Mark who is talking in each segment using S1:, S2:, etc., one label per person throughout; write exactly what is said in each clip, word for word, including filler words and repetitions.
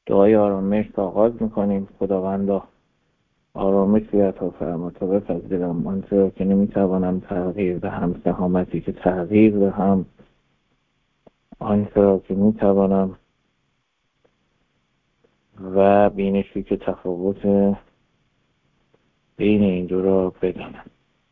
S1: دعای آرامش را آغاز میکنیم. خداوندا آرامش رو عطا فرما تا بپذیرم آنچه را که نمیتوانم تغییر دهم، سهامتی که تغییر دهم، آنچه را که میتوانم و بینشی که تفاوت بین این دو را بدانم.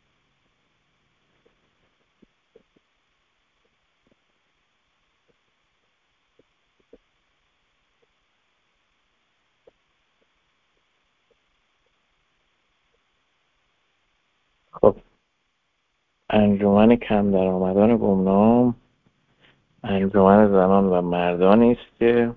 S1: خب، انجمن کم درآمدان گمنام انجمن زنان و مردانی است که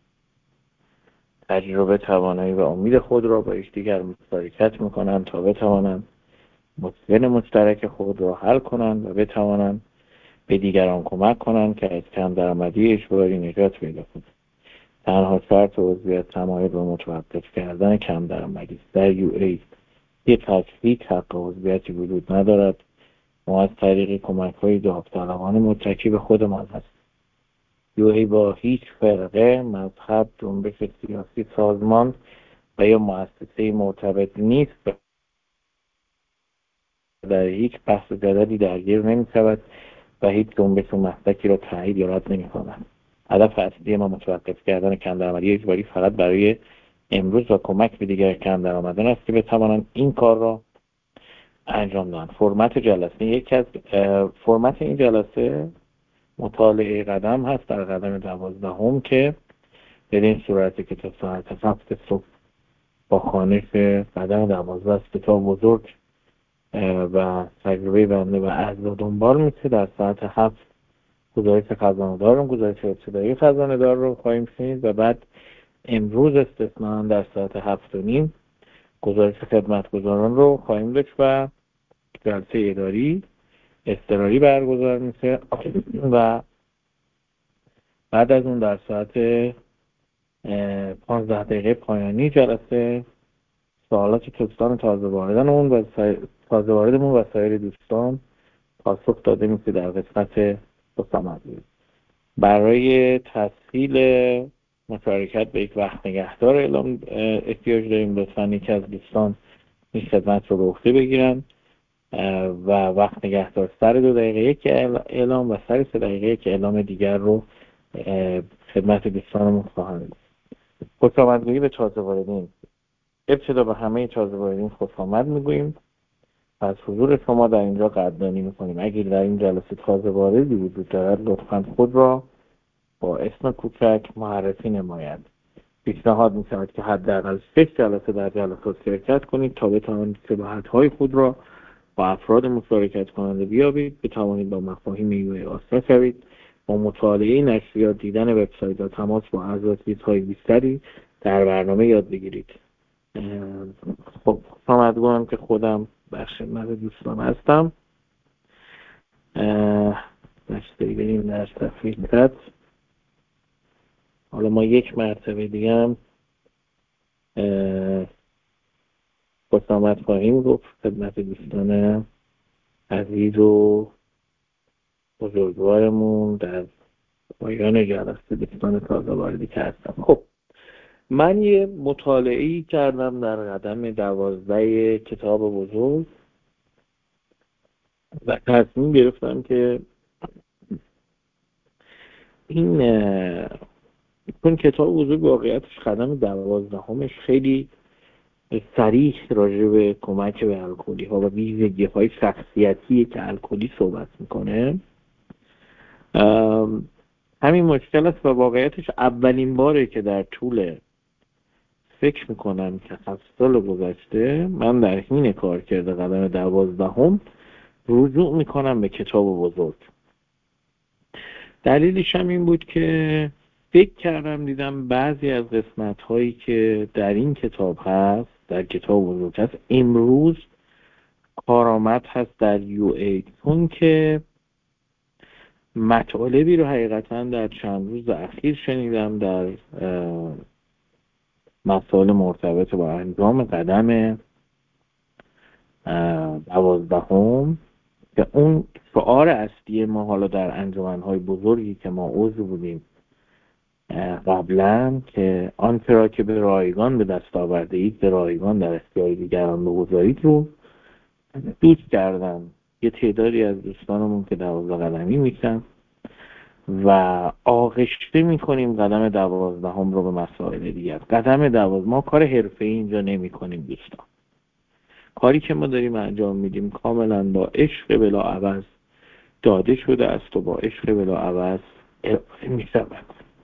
S1: تجربه، توانایی و امید خود را با یکدیگر مشارکت میکنند تا بتوانند مشکل مشترک خود را حل کنند و بتوانند به دیگران کمک کنند که از کم درآمدی اجباری نجات پیدا کنند. تنها شرط عضویت تمایل به متوقف کردن کم درآمدی است. در یو ای یک هیچ حق عضویتی وجود ندارد. ما از طریق کمک‌های داوطلبانه متکی به خودمان هستیم. یو ای با هیچ فرقه، مذهب، جنبش سیاسی، سازمان و یا مؤسسه مرتبط نیست. در هیچ بحث و جدلی درگیر نمی‌شود و هیچ جنبش و مسلکی را تایید یا رد نمی‌کند. هدف اصلی ما متوقف کردن کم درآمدی اجباری فقط برای امروز و کمک به دیگر کم درآمدان است که بتوانند این کار را انجام دهند. فرمت جلسه یک از فرمت این جلسه مطالعه قدم هست در قدم دوازدهم که در این صورتی که تا ساعت هفت صبح با خوانش قدم دوازده است کتاب بزرگ و تجربه بنده و اعضا دنبال میشه. در ساعت هفت گزارش خزانه‌دار رو گزارش ابتدایی خزانه‌دار رو خواهیم شنید و بعد امروز استثناءً در ساعت هفت و نیم گزارش خدمتگزاران رو خواهیم داشت و جلسه اداری اضطراری برگزار میشه و بعد از اون در ساعت پانزده دقیقه پایانی جلسه سوالات دوستان تازه واردمون و تازه واردمون و سایر دوستان پاسخ داده میشه در قسمت دوستامدی. برای تسهیل مشارکت به یک وقت نگهدار اعلام احتیاج داریم. لطفاً یکی از دوستان این خدمت رو به عهده بگیرن و وقت نگهدار سر دو دقیقه یک اعلام و سر سه دقیقه یک اعلام دیگر رو خدمت دوستانمون خواهند داد. خوشامدگویی به تازه واردین. ابتدا به همه تازه واردین خوشامد میگوییم و از حضور شما در اینجا قدردانی میکنیم. اگر در این جلسه تازه واردی وجود دارد لطفاً خود را با اسم کوچک معرفی نماید. پیشنهاد می‌شود که حداقل شش جلسه در جلسات شرکت کنید تا بتوانید شباهت‌های خود را با افراد مشارکت کننده بیابید، بتوانید با مفاهیم یوی آشنا شوید، با مطالعه نشریات، دیدن وبسایت‌ها، تماس با اعضا چیزهای بیشتری در برنامه یاد بگیرید. خب خوشامدگویم که خودم در خدمت دوستان هستم. نشتری بریم در صفحه چت. حالا ما یک مرتبه دیگه هم خوشامد خواهیم گفت خدمت دوستان عزیز و بزرگوارمون در پایان جلسه دوستان تازه واردی که هستم. خب من یه مطالعه‌ای کردم در قدم دوازده کتاب بزرگ و تصمیم گرفتم که این چون کتاب بزرگ واقعیتش قدم دوازدهمش خیلی صریح راجع به کمک به الکلی ها و ویژگی های شخصیتی که الکلی صحبت میکنه. همین مشکل است و واقعیتش اولین باره که در طول فکر میکنم که هفت سال گذشته من در حین کار کرده قدم دوازدهم رجوع میکنم به کتاب بزرگ. دلیلش هم این بود که فکر کردم دیدم بعضی از قسمت هایی که در این کتاب هست، در کتاب بزرگ هست، امروز کارآمد هست در یو ای، چون که مطالبی رو حقیقتا در چند روز اخیر شنیدم در مسائل مرتبط با انجام قدم دوازدهم که اون شعار اصلی ما حالا در انجمن‌های بزرگی که ما عضو بودیم قبلا که آنچه را که به رایگان به دست آورده اید به رایگان در اختیار دیگران بگذارید رو دوست کردم. یه تعدادی از دوستانمون که دوازده قدمی میشن و آغشته میکنیم قدم دوازدهم رو به مسائل دیگر. قدم دوازده ما کار حرفه‌ای اینجا نمی کنیم دوستان. کاری که ما داریم انجام میدیم کاملا با عشق بلاعوض داده شده است و با عشق بلاعوض ارائه میشود.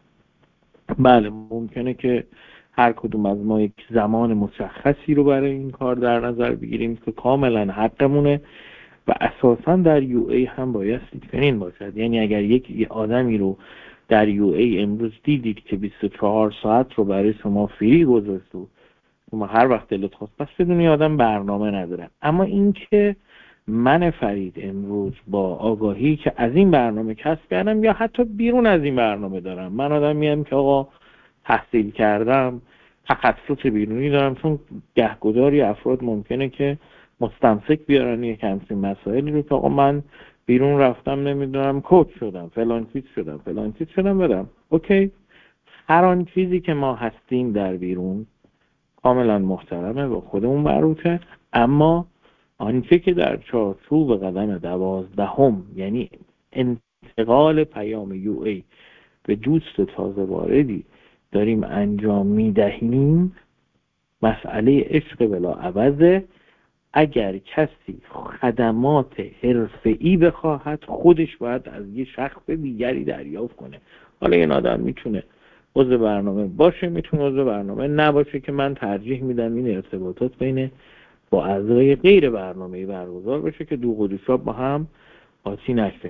S1: بله ممکنه که هر کدوم از ما یک زمان مشخصی رو برای این کار در نظر بگیریم که کاملا حقمونه و اساسا در یو ای هم بایستی چنین باشد. یعنی اگر یک آدمی رو در یو ای امروز دیدید که بیست و چهار ساعت رو برای شما فری گذاشت و شما هر وقت دلت خواست، پس بدونی آدم برنامه نداره. اما این که من فرید امروز با آگاهی که از این برنامه کسب کردم یا حتی بیرون از این برنامه دارم، من آدم میم که آقا تحصیل کردم، تخصص بیرونی دارم، چون گهگداری افراد ممکنه که مستمسک بیارن یک همچین مسائلی رو که آقا من بیرون رفتم نمیدونم کوچ شدم فلان چیز شدم فلان چیز شدم بدم. اوکی، هر آن چیزی که ما هستیم در بیرون کاملا محترمه و خودمون مربوطه، اما آنچه که در چارچوب قدم دوازدهم یعنی انتقال پیام یو ای به دوست تازه واردی داریم انجام میدهیم مسئله عشق بلا عوضه. اگر کسی خدمات حرفه‌ای بخواهد خودش باید از یه شخص دیگری دریافت کنه. حالا این آدم میتونه عضو برنامه باشه، میتونه عضو برنامه نباشه، که من ترجیح میدم این ارتباطات بین با اعضای غیر برنامه‌ای برگزار بشه که دو قدوشاب با هم قاطی نشه.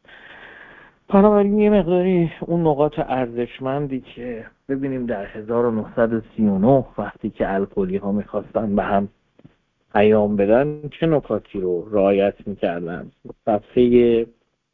S1: بنابراین یه مقداری اون نقاط ارزشمندی که ببینیم در هزار و نهصد و سی و نه وقتی که الکلی ها میخواستن به هم پیام بدن چه نکاتی رو رعایت میکردن. صفحه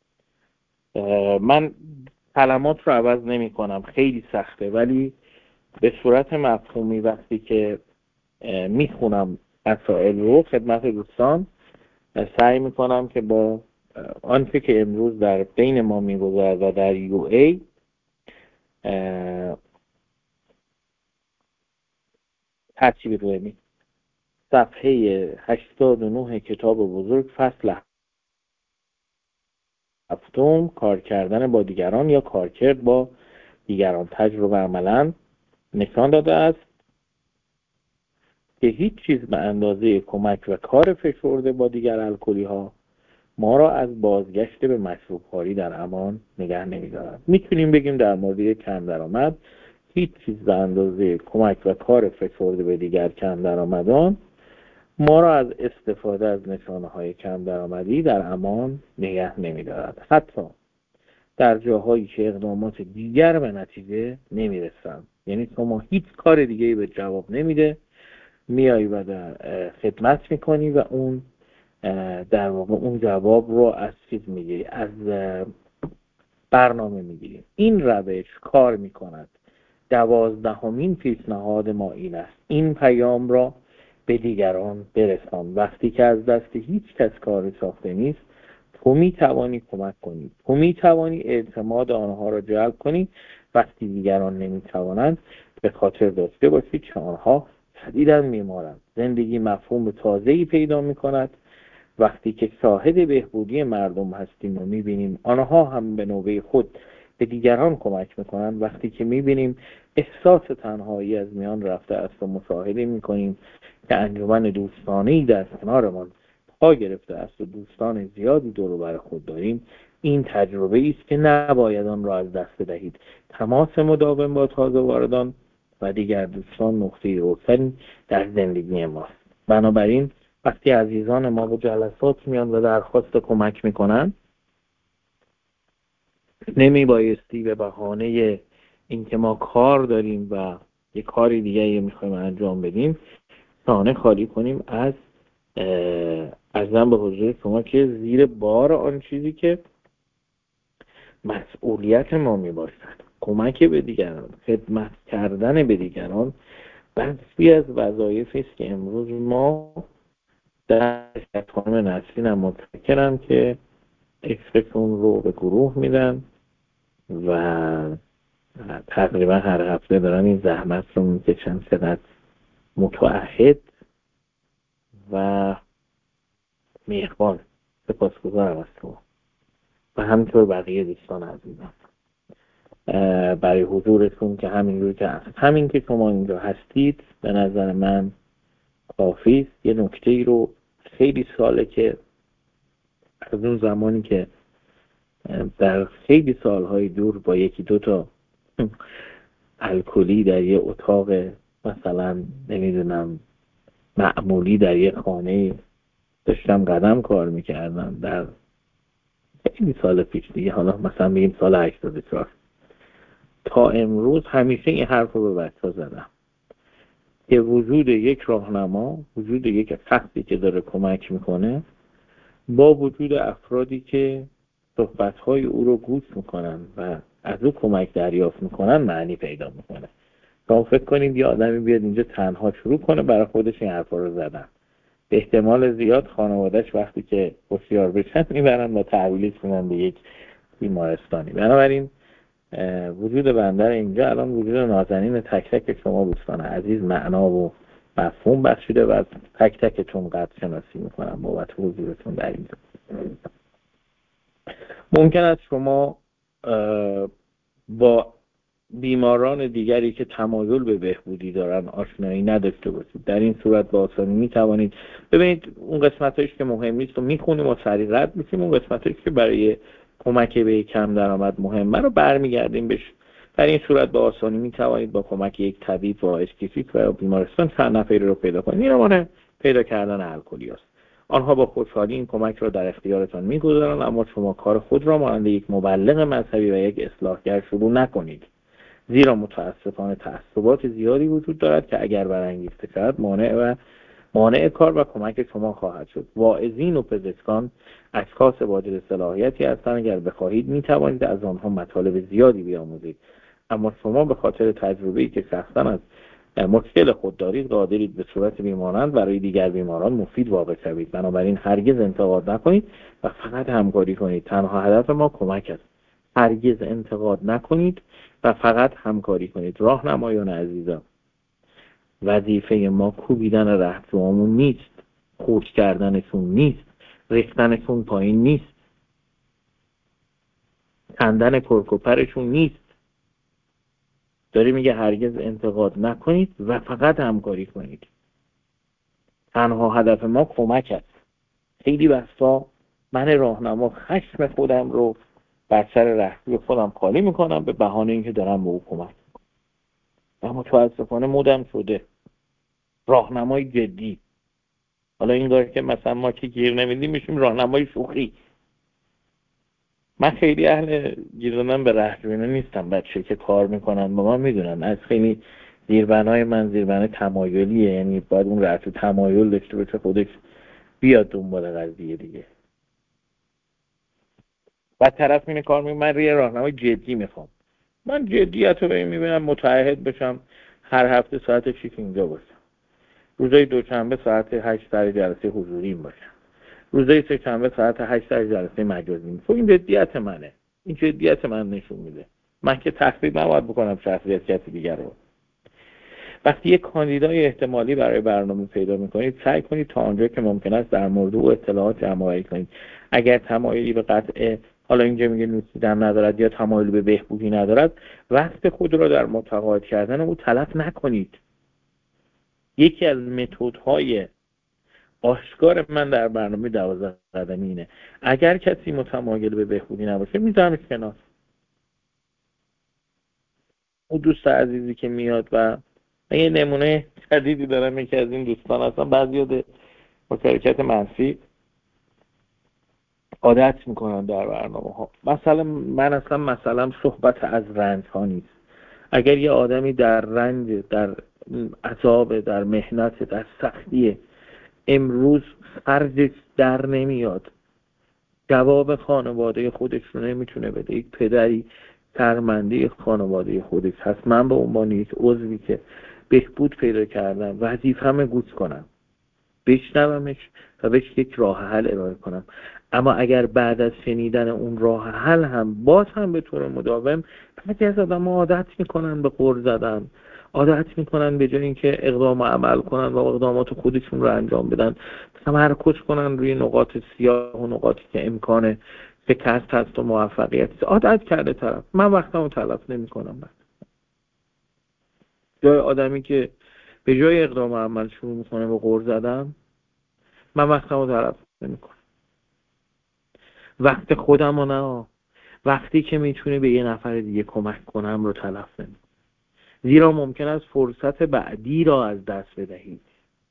S1: من کلمات رو عوض نمی کنم، خیلی سخته، ولی به صورت مفهومی وقتی که میخونم مسائل رو خدمت دوستان سعی میکنم که با آنچه که امروز در بین ما میگذرد و در یو ای ترتیب روی صفحه هشتاد و نه کتاب بزرگ فصل هفتم کار کردن با دیگران یا کارکرد با دیگران تجربه عملا نشان داده است که هیچ چیز به اندازه کمک و کار فشرده با دیگر الکلی ها ما را از بازگشت به مشروب خواری در امان نگه نمی‌دارد. میتونیم بگیم در مورد کم درآمد هیچ چیز به اندازه کمک و کار فشرده به دیگر کم درآمدان ما را از استفاده از نشانه های کم درآمدی در امان نگه نمی‌دارد. حتی در جاهایی که اقدامات دیگر به نتیجه نمیرسند. یعنی شما هیچ کار دیگه‌ای به جواب نمیده، میایی و در خدمت میکنی و اون در واقع اون جواب رو از چیز میگیری، از برنامه میگیری. این روش کار میکند. دوازدهمین پیشنهاد ما این است: این پیام را به دیگران برسان. وقتی که از دست هیچ کس کار ساخته نیست، تو میتوانی کمک کنی، تو میتوانی اعتماد آنها را جلب کنی. وقتی دیگران نمیتوانند، به خاطر داشته باشید که آنها شدیداً میمارند. زندگی مفهوم تازه‌ای پیدا میکند وقتی که شاهد بهبودی مردم هستیم و میبینیم آنها هم به نوبه خود به دیگران کمک میکنند. وقتی که میبینیم احساس تنهایی از میان رفته است و مشاهده میکنیم که انجمن دوستانه‌ای در کنارمان پا گرفته است و دوستان زیادی دور و بر خود داریم، این تجربه است که نباید آن را از دست دهید. تماس مداوم با تازه واردان و دیگر دوستان نقطه روشنی در زندگی ماست. بنابراین وقتی عزیزان ما به جلسات میان و درخواست کمک میکنن، نمی بایستی به بهانه اینکه ما کار داریم و یه کاری دیگه میخوایم انجام بدیم شانه خالی کنیم از ازم به حضور شما که زیر بار آن چیزی که مسئولیت ما میباشد، کمک به دیگران، خدمت کردن به دیگران، بخشی از وظایفی است که امروز ما در خانم نسرینم متفکرم که عشقشون رو به گروه میدن و تقریبا هر هفته دارن این زحمت رو میکشن، چقدر متعهد و مهربان. سپاسگزارم از شما و همینطور بقیه دوستان عزیزم برای حضورتون که همین که همین که شما اینجا هستید به نظر من کافی است. یه نکته ای رو خیلی ساله که از اون زمانی که در خیلی سالهای دور با یکی دو تا الکلی در یه اتاق مثلا نمیدونم معمولی در یه خانه داشتم قدم کار میکردم در خیلی سال پیش دیگه، حالا مثلا بگیم سال هشتاد و چهار، تا امروز همیشه این حرف رو به بچه ها زدم که وجود یک راهنما، وجود یک شخصی که داره کمک میکنه با وجود افرادی که صحبتهای او رو گوش میکنن و از او کمک دریافت میکنن معنی پیدا میکنه. شما فکر کنید یه آدمی بیاد اینجا تنها شروع کنه برای خودش این حرفا رو زدن، به احتمال زیاد خانوادهش وقتی که هوشیار بشن میبرن و تحویلش میدن به یک بیمارستانی. بنابراین وجود بنده اینجا الان وجود نازنین تک تک شما دوستان عزیز معنا و مفهوم بخشیده و تک تکتون قدر شناسی میکنم بابت حضورتون در اینجا. ممکن است شما با بیماران دیگری که تمایل به بهبودی دارن آشنایی نداشته باشید. در این صورت با آسانی میتوانید ببینید اون قسمتایش که مهم نیست رو میخونیم و سریع رد میشیم، اون قسمتایش که برای کمک به کم درآمد مهمه رو برمیگردیم بهش. در این صورت با آسانی میتوانید با کمک یک طبیب و اسکیفیک و بیمارستان چند نفری رو پیدا کنید. این روانه پیدا کردن الکلی است. آنها با خوشحالی این کمک را در اختیارتان میگذارند، اما شما کار خود را مانند یک مبلغ مذهبی و یک اصلاحگر شروع نکنید، زیرا متاسفانه تعصبات زیادی وجود دارد که اگر برانگیخته شود مانع و مانع کار و کمک شما خواهد شد. واعظین و پزشکان اشخاص واجد صلاحیتی هستند، اگر بخواهید میتوانید از آنها مطالب زیادی بیاموزید، اما شما به خاطر تجربه‌ای که شخصا از مشکل خود دارید قادرید به صورت بیمارند برای دیگر بیماران مفید واقع شوید. بنابراین هرگز انتقاد نکنید و فقط همکاری کنید. تنها هدف ما کمک است. هرگز انتقاد نکنید و فقط همکاری کنید. راهنمایان عزیزان، وظیفه ما کوبیدن رهجوامون نیست، خورد کردنشون نیست، ریختنشون پایین نیست، کندن کرکوپرشون نیست. داری میگه هرگز انتقاد نکنید و فقط همکاری کنید. تنها هدف ما کمک است. خیلی وقتا من راهنما خشم خودم رو بر سر رهجوی خودم خالی میکنم به بهانه اینکه دارم به او کمک میکنم. اما متاسفانه مدام شده راهنمای جدی. حالا این داره که مثلا ما که گیر نمیدیم میشیم راهنمای شوخی. من خیلی اهل گیر دادن به رهجوینا نیستم. بچه که کار میکنن با من میدونن از خیلی زیربنای من زیربنای تمایلیه، یعنی باید اون رهجو تمایل داشته باشه خودش بیاد دنبال قضیه دیگه. بعد طرف اینه کار میکنه من روی راهنمای جدی میخوام. من جدیت رو میبینم متعهد بشم هر هفته ساعت شش اینجا باشم، روزای دوشنبه ساعت هشت سر جلسه حضوریم باشم، روزای سه شنبه ساعت هشت سر جلسه مجازیم. خب این جدیت منه، این جدیت من نشون میده. من که تخریب نباید بکنم شخصیت کسی دیگر رو. وقتی یک کاندیدای احتمالی برای برنامه پیدا میکنید سعی کنید تا آنجا که ممکن است در مورد او اطلاعات جمع‌آوری کنید. اگر تمایلی به قطع حالا اینجا میگه نوشیدن ندارد یا تمایلی به بهبودی ندارد، وقت خود را در متقاعد کردن او تلف نکنید. یکی از متدهای آشکار من در برنامه دوازده قدمی اینه اگر کسی متمایل به بهبودی نباشه میذارمش کنار. اون دوست عزیزی که میاد و من یه نمونه جدیدی دارم، یکی از این دوستان هستن بعضی یاد مشارکت منفی عادت میکنن در برنامه ها. مثلا من اصلا مثلا صحبت از رنج ها نیست. اگر یه آدمی در رنج، در عذاب، در محنت، در سختیه، امروز خرجش در نمیاد، جواب خانواده خودش رو نمیتونه بده، یک پدری شرمنده خانواده خودش هست، من به عنوان یک عضوی که بهبود پیدا کردم وظیفه‌مه گوش کنم، بشنومش و بهش یک راه حل ارائه کنم. اما اگر بعد از شنیدن اون راه حل هم باز هم به طور مداوم بعضی از آدم عادت میکنن به غر زدن، عادت میکنن به جای اینکه اقدام و عمل کنن و اقدامات خودشون رو انجام بدن تمرکز کنن روی نقاط سیاه و نقاطی که امکان شکست هست و موفقیت. عادت کرده طرف. من وقتمو تلف نمیکنم. جای آدمی که به جای اقدام و عمل شروع میکنه به غر زدن، من وقتمو تلف نمیکنم. وقت خودم رو نه، وقتی که میتونه به یه نفر دیگه کمک کنم رو تلف نمیکنم. زیرا ممکن است فرصت بعدی را از دست بدهید.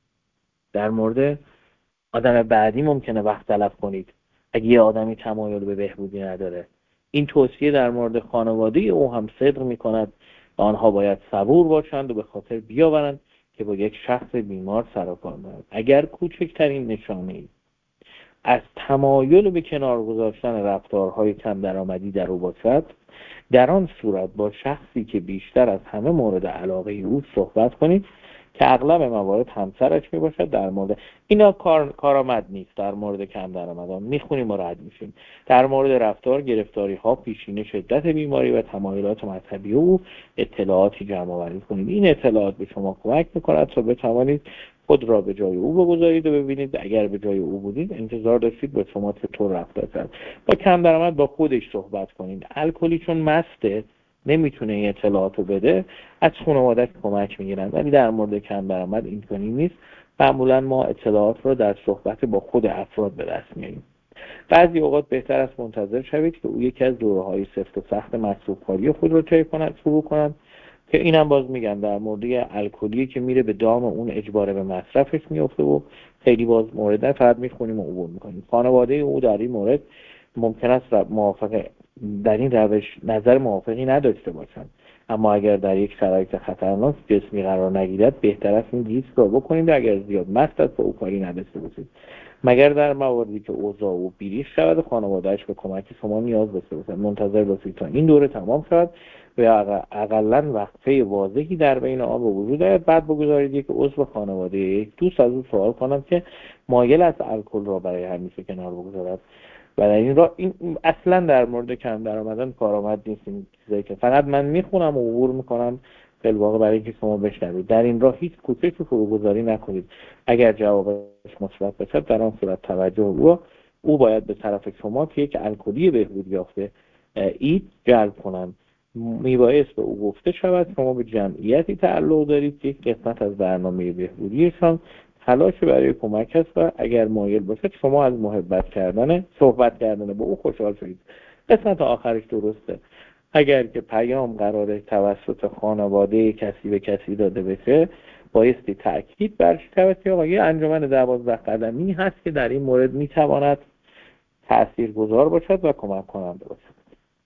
S1: در مورد آدم بعدی ممکنه وقت تلف کنید اگه یه آدمی تمایل به بهبودی نداره. این توصیه در مورد خانواده او هم صدق میکند و آنها باید صبور باشند و به خاطر بیاورند که با یک شخص بیمار سر و کار دارند. اگر کوچکترین نشانه‌ای از تمایل به کنار گذاشتن رفتارهای کم درآمدی در او باشد، در آن صورت با شخصی که بیشتر از همه مورد علاقه او صحبت کنید که اغلب موارد همسرش می باشد. در مورد اینا کار کارآمد نیست. در مورد کم درآمدان میخونیم و رد میشیم. در مورد رفتار، گرفتاری ها، پیشینه، شدت بیماری و تمایلات مذهبی او اطلاعاتی جمع آوری کنید. این اطلاعات به شما کمک میکند تا بتوانید خود را به جای او بگذارید و ببینید اگر به جای او بودید انتظار داشتید با شما چطور رفتار کرد. با کم درآمد با خودش صحبت کنید. الکلی چون مسته نمیتونه این اطلاعاتو بده، از خانواده‌اش کمک میگیرن، ولی در مورد کم درآمد اینطوری نیست. معمولا ما اطلاعات رو در صحبت با خود افراد به دست میاریم. بعضی اوقات بهتر است منتظر شوید که او یکی از دوره‌های سفت و سخت مصرف کاری خود رو طی کند، شروع کنند، که اینم باز میگم در مورد الکلی که میره به دام اون اجبار به مصرفش میفته و خیلی باز مورد نه، فقط میخونیم و عبور میکنیم. خانواده او در این مورد ممکن است موافق در این روش نظر موافقی نداشته باشند، اما اگر در یک شرایط خطرناک جسمی قرار نگیرد بهتر است این ریسک را بکنید. اگر زیاد مست است با او کاری نداشته باشید، مگر در مواردی که اوضاع او بیریخت شود و خانواده‌اش به کمک شما نیاز داشته باشند. منتظر باشید تا این دوره تمام شود و اقلاً وقفه واضحی در بین آن به وجود آید. بعد بگذارید یک عضو خانواده یک دوست از او سوال کنند که مایل است الکل را برای همیشه کنار بگذارد. و در این راه این اصلا در مورد کم درآمدان کارآمد نیست. این چیزایی که فقط من میخونم و عبور میکنم فی الواقع برای اینکه شما بشنوید. در این راه هیچ کوششی فروگذاری نکنید. اگر جوابش مثبت باشد در آن صورت توجه او او باید به طرف شما که یک الکلی بهبود یافته اید جلب کنند. میبایست به او گفته شود شما به جمعیتی تعلق دارید که یک قسمت از برنامه بهبودیشان تلاش برای کمک است و اگر مایل باشد شما از محبت کردن صحبت کردن با او خوشحال شدید. قسمت آخرش درسته. اگر که پیام قراره توسط خانواده کسی به کسی داده بشه بایستی تأکید بر شود که آقا یه انجمن دوازده قدمی هست که در این مورد میتواند تاثیرگذار باشد و کمک کننده باشد.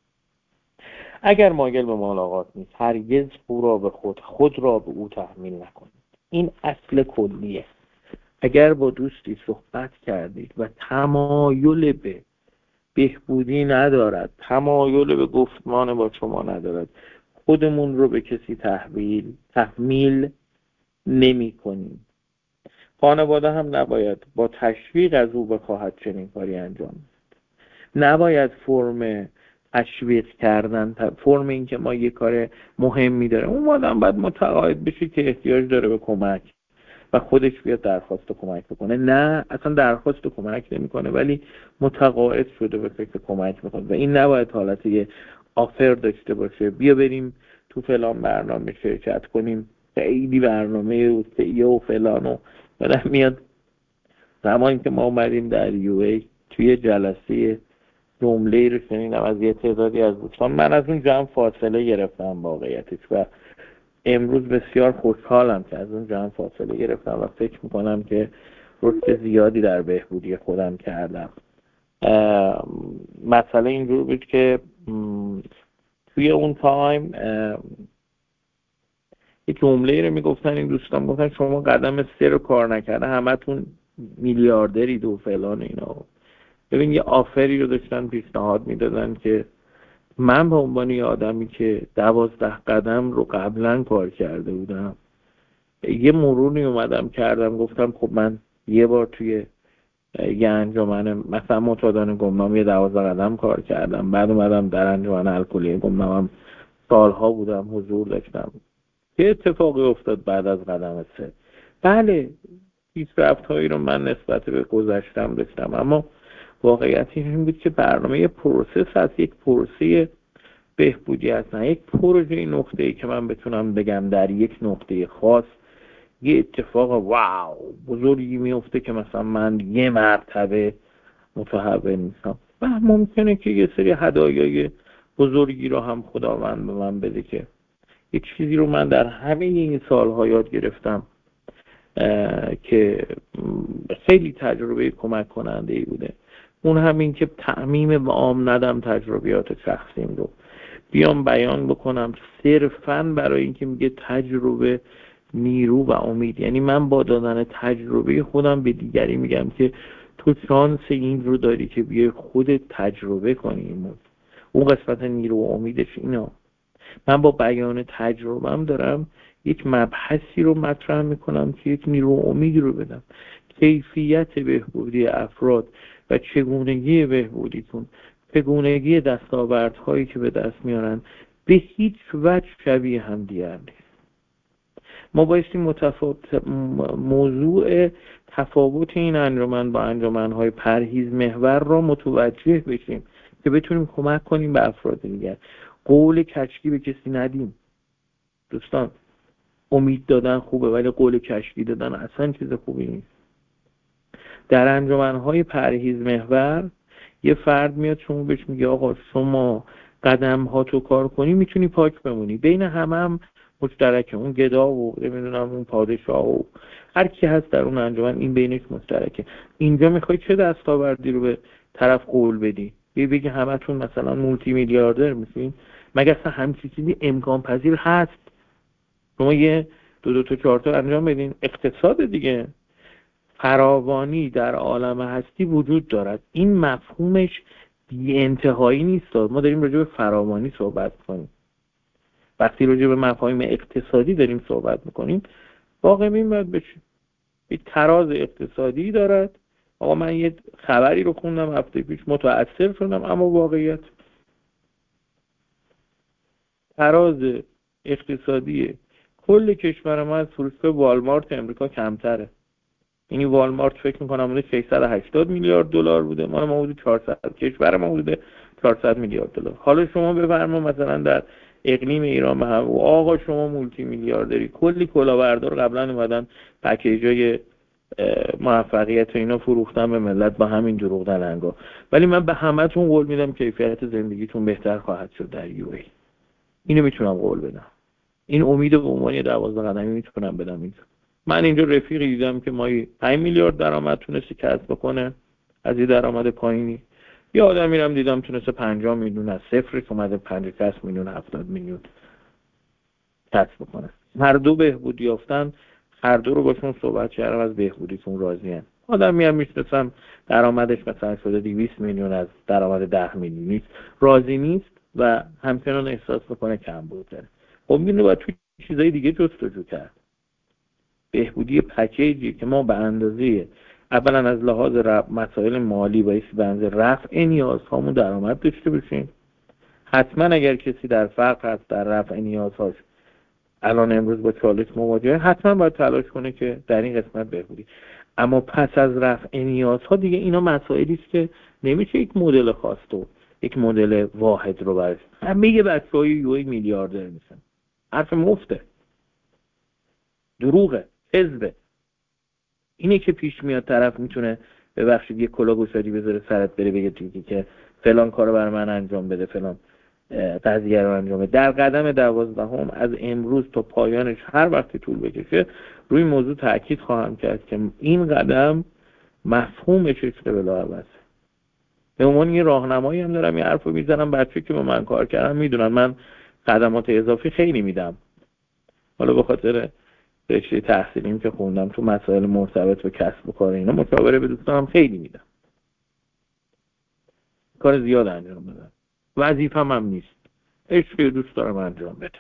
S1: اگر مایل به ملاقات نیست هرگز او را به خود خود را به او تحمیل نکنید. این اصل کلیه. اگر با دوستی صحبت کردید و تمایل به بهبودی ندارد، تمایل به گفتمان با شما ندارد، خودمون رو به کسی تحویل تحمیل نمی کنیم. خانواده هم نباید با تشویق از او بخواهد چنین کاری انجام. نباید فرم تشویق کردن، فرم این که ما یه کار مهمی داره اون آدم باید متقاعد بشه که احتیاج داره به کمک و خودش بیاد درخواست کمک بکنه. نه اصلا درخواست کمک نمیکنه ولی متقاعد شده به فکر کمک میکنه و این نباید حالت یه آفر داشته باشه بیا بریم تو فلان برنامه شرکت کنیم، خیلی برنامه و سیه و فلان و بعد میاد زمانی که ما اومدیم در یو ای توی جلسه جمله رو شنیدم از یه تعدادی از دوستان، من از اون جمع فاصله گرفتم واقعیتش و امروز بسیار خوشحالم که از اون جمع فاصله گرفتم و فکر میکنم که رشد زیادی در بهبودی خودم کردم. مسئله اینجور بود که توی اون تایم یه جمله رو میگفتن این دوستان، گفتن شما قدم سه رو کار نکرده همه تون میلیاردرید و فلان اینا. ببین یه آفری رو داشتن پیشنهاد میدادن که من به عنوان یه آدمی که دوازده قدم رو قبلا کار کرده بودم یه مرورنی اومدم کردم گفتم خب من یه بار توی یه انجمن مثلا معتادان گمنام یه دوازده قدم کار کردم، بعد اومدم در انجمن الکلی گمنامم سالها بودم حضور داشتم. چه اتفاقی افتاد بعد از قدم سه؟ بله پیشرفت‌هایی رو من نسبت به گذشتم داشتم، اما واقعیت این بود که برنامه یه پروسس هست، یک پروسه بهبودی هست، نه یک پروژه نقطه‌ای که من بتونم بگم در یک نقطه خاص یه اتفاق واو بزرگی میفته که مثلا من یه مرتبه متحول نیستم. و ممکنه که یه سری هدایای بزرگی رو هم خداوند به من بده که یک چیزی رو من در همه این سالها یاد گرفتم که خیلی تجربه کمک کننده ای بوده. اون همین که تعمیم عام ندم تجربیات شخصیم رو، بیام بیان بکنم صرفاً برای اینکه میگه تجربه نیرو و امید. یعنی من با دادن تجربه خودم به دیگری میگم که تو شانس این رو داری که بیای خودت تجربه کنی. اون قسمت نیرو و امیدش اینا. من با بیان تجربه‌ام دارم یک مبحثی رو مطرح میکنم که یک نیرو و امیدی رو بدم. کیفیت بهبودی افراد و چگونگی بهبودیتون، چگونگی دستاوردهایی که به دست میارن به هیچ وجه شبیه هم دیگر نیست. ما بایستی متفاوت موضوع تفاوت این انجمن با انجمن‌های پرهیز محور را متوجه بشیم که بتونیم کمک کنیم به افراد دیگر. قول کشکی به کسی ندیم دوستان. امید دادن خوبه ولی قول کشکی دادن اصلا چیز خوبی نیست. در انجمن‌های پرهیز محور یه فرد میاد شما بهش میگه آقا شما قدم ها تو کار کنی میتونی پاک بمونی. بین همه هم مشترکه، اون گدا و نمیدونم اون پادشاه و هر کی هست در اون انجمن این بینش مشترکه. اینجا میخوای چه دستاوردی رو به طرف قول بدی؟ بگی بگی همتون مثلا مولتی میلیاردر میشین؟ مگر اصلا همچین چیزی امکان پذیر هست؟ شما یه دو دو تا چهار تا انجام بدین. اقتصاد دیگه فراوانی در عالم هستی وجود دارد. این مفهومش بی انتهایی نیست. ما داریم راجع به فراوانی صحبت کنیم. وقتی راجع به مفاهیم اقتصادی داریم صحبت میکنیم واقعا این باید بشه. یه تراز اقتصادی دارد. آقا من یه خبری رو خوندم هفته پیش متأثر شدم، اما واقعیت تراز اقتصادی کل کشور ما از فروشگاه والمارت امریکا کمتره. یعنی والمارت فکر میکنم بوده ششصد و هشتاد میلیارد دلار بوده، ما ما بوده چهارصد، کشور ما بوده چهارصد میلیارد دلار. حالا شما بفرما مثلا در اقلیم ایران به هم آقا شما مولتی میلیاردری، کلی کلاهبردار قبلا اومدن پکیجای موفقیت و اینا فروختن به ملت با همین دروغ دلنگا، ولی من به همتون قول میدم کیفیت زندگیتون بهتر خواهد شد در یو ای. اینو میتونم قول بدم. این امید به عنوان دوازده قدمی میتونم بدم. اینجا من اینجا رفیقی دیدم که مایی پنج میلیارد درآمد تونستی کسب بکنه از این درآمد پایینی. یه آدم میرم دیدم تونسته پنجاه میلیون از صفر اومده پنجاه میلیون هفتاد میلیون کسب بکنه. هر دو بهبودی یافتن، هر دو رو باشون صحبت کردم از بهبودیتون راضی‌ان. آدم میام میشناسم درآمدش مثلا شده دویست میلیون از درآمد ده میلیونی راضی نیست و همچنان احساس میکنه کم بود داره. خب اینو باید توی چیزای دیگه جستجو کرد. بهبودی پکیجی که ما به اندازه اولا از لحاظ مسائل مالی بایستی به اندازه رفع نیازهامون درآمد داشته باشیم. حتما اگر کسی در فقر هست، در رفع نیازهاش الان امروز با چالش مواجهه، حتما باید تلاش کنه که در این قسمت بهبودی. اما پس از رفع نیازها دیگه اینا مسائلی است که نمیشه یک مدل خاص و یک مدل واحد رو برش. همه بچه‌های یو ای میلیاردر میشن. حرف مفته، دروغه، حزبه. اینه که پیش میاد طرف میتونه ببخشید یه کلاهگشادی بذاره سرت بره بگه دیگه که فلان کارو برای من انجام بده، فلان قضیه رو انجام بده. در قدم دوازدهم از امروز تا پایانش هر وقتی طول بکشه روی موضوع تاکید خواهم کرد که این قدم مفهومش عشق بلاعبسه. به عنوان یه راهنمایی هم دارم این حرفو میزنم. بچه که با من کار کردن میدونن من خدمات اضافی خیلی میدم. حالا به خاطر رشته تحصیلیم که خوندم تو مسائل مرتبط با کسب و کار اینا مشاوره به دوستانم خیلی میدم. کار زیاد انجام بدم. وظیفه‌م هم نیست. عشق دوست دارم انجام بدم.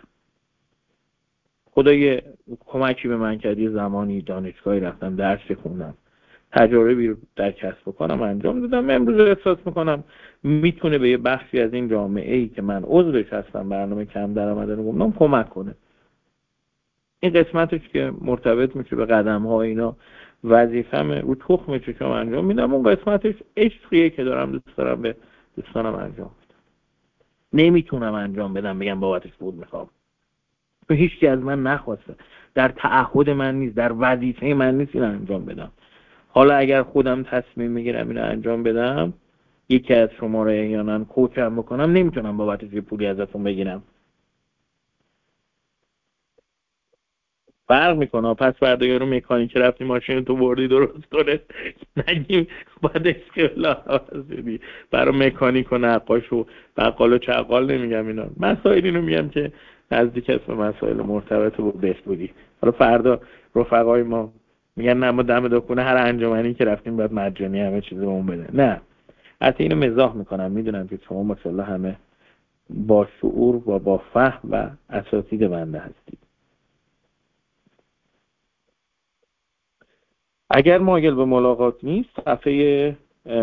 S1: خدا یه کمکی به من کرد. یه زمانی دانشگاهی رفتم درس خوندم. تجاربی رو در کسب و کارم انجام دادم. امروز احساس میکنم میتونه به یه بخشی از این جامعه ای که من عضوش هستم برنامه کم درآمدان گمنام کمک کنه. این قسمتش که مرتبط میشه به قدم ها اینا وظیفه‌مه، رو تخم چشم انجام میدم. اون قسمتش عشقیه که دارم دوست دارم به دوستانم انجام بدم. نمیتونم انجام بدم بگم بابتش پول میخوام، تو هیچکی از من نخواسته، در تعهد من نیست، در وظیفه من نیست این انجام بدم. حالا اگر خودم تصمیم میگیرم اینو انجام بدم، یکی از شما رو احیانا کوچم بکنم، نمیتونم بابتش یه پولی ازتون بگیرم. فرق میکنه. پس فردا یارو مکانیک رفتی ماشین تو بردی درست کنه، نگیم باید اسکیلا بدی برای مکانیک و نقاش و بقال و چقال. نمیگم اینا مسائل، اینو میگم که نزدیک است به مسائل مرتبط با بهبودی. حالا فردا رفقای ما میگن نه ما دم دکونه هر انجمنی که رفتیم باید مجانی همه چیز بهمون بده. نه، حتی اینو مزاح میکنم. میدونم که شما ماشاءالله همه با شعور و با فهم و اساتید بنده هستید. اگر مایل به ملاقات نیست، صفحه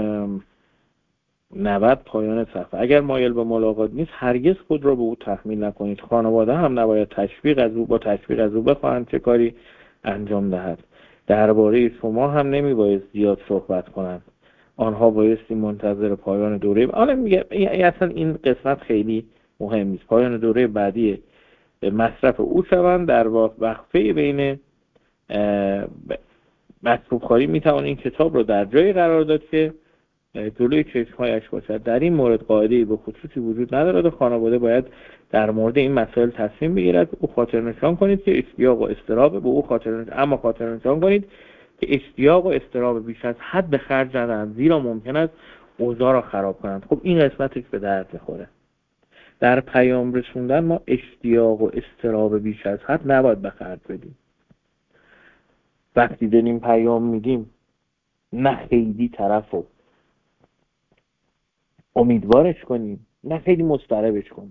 S1: نود پایان صفحه. اگر مایل به ملاقات نیست هرگز خود را به او تحمیل نکنید. خانواده هم نباید تشویق از او با تشویق از او بخواهند چه کاری انجام دهد. درباره شما هم نمیباید زیاد صحبت کنند. آنها بایستی منتظر پایان دوره حالا میگه اصلا این قسمت خیلی مهم نیست. پایان دوره بعدی مصرف او شوند. در وقفه بین مطلوب خاری میتوان این کتاب رو در جایی قرار داد که جلوی چشمهایش باشد. در این مورد قاعده‌ای به خصوصی وجود ندارد و خانواده باید در مورد این مسائل تصمیم بگیرد. او خاطر نشان کنید که اشتیاق و اضطراب به او خاطر نشان اما خاطر نشان کنید که اشتیاق و اضطراب بیش از حد به خرج ندهند، زیرا ممکن است اوضاع را خراب کنند. خب این قسمتش به درد میخوره. در پیام رسوندن ما اشتیاق و اضطراب بیش از حد نباید به خرج بدیم. وقتی داریم پیام میدیم نه خیلی طرفو امیدوارش کنیم، نه خیلی مضطربش کنیم.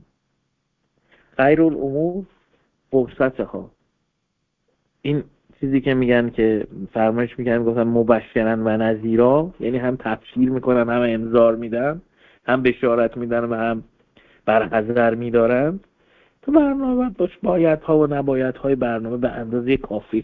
S1: خیر الامور فرصتها، این چیزی که میگن که فرمایش میگن گفتن مبشرن و نذیرا، یعنی هم تبشیر میکنن هم انذار میدن، هم بشارت میدن و هم برحذر میدارن. تو برنامه باش باید ها و نباید های برنامه به اندازه کافی.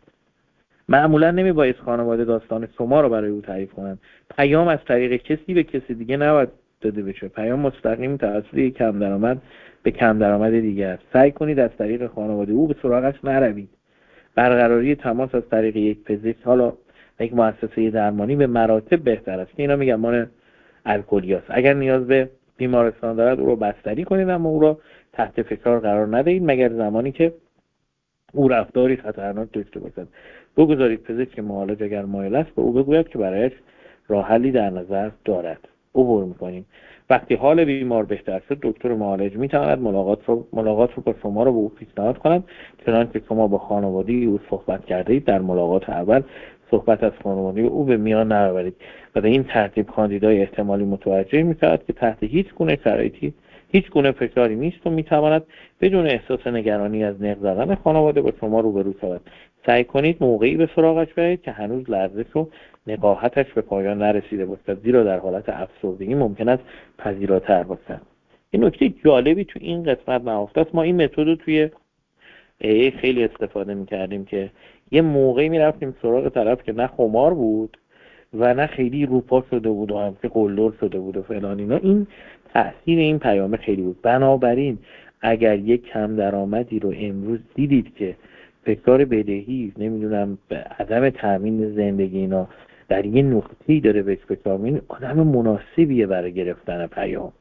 S1: معمولا نمیباید خانواده داستان شما رو برای او تعریف کنن. پیام از طریق کسی به کسی دیگه نباید داده بشه. پیام مستقیم توسط یک کم درآمد به کم درآمد دیگه است. سعی کنید از طریق خانواده او به سراغش نروید. برقراری تماس از طریق یک پزشک، حالا یک مؤسسه درمانی، به مراتب بهتر است که اینا میگن مال الکلیاست. اگر نیاز به بیمارستان دارد او رو بستری کنید، اما او را تحت فشار قرار ندهید مگر زمانی که او رفتاری خطرناک داشته باشد. بگذارید پزشک معالج اگر مایل است به او بگوید که برایش راه حلی در نظر دارد. عبور می‌کنیم. وقتی حال بیمار بهتر شد، دکتر معالج می‌تواند ملاقات رو ملاقات رو با شما رو به او پیشنهاد کند، چنانکه شما با خانواده او صحبت کرده اید. در ملاقات اول صحبت از خانواده او به میان نیاورید و به این ترتیب کاندیدای احتمالی متوجه می‌شود که تحت هیچ گونه شرایطی هیچ گونه فشاری نیست و می‌تواند بدون احساس نگرانی از نق زدن خانواده با شما روبرو شود. سعی کنید موقعی به سراغش برید که هنوز لرزش و نقاهتش به پایان نرسیده باشد، زیرا در حالت افسردگی ممکن است پذیراتر باشد. این نکته جالبی تو این قسمت نهفته است. ما این متد رو توی ای خیلی استفاده می‌کردیم که یه موقعی می‌رفتیم سراغ طرف که نه خمار بود و نه خیلی روپا شده بود و هم که قلدر شده بود و فلان اینا. این تأثیر این پیامه خیلی بود. بنابراین اگر یک کم درآمدی رو امروز دیدید که فکر بدهی، نمیدونم عدم تامین زندگی اینا در یه نقطه‌ای داره بهش فکر می‌کنه، آدم مناسبیه برای گرفتن پیام.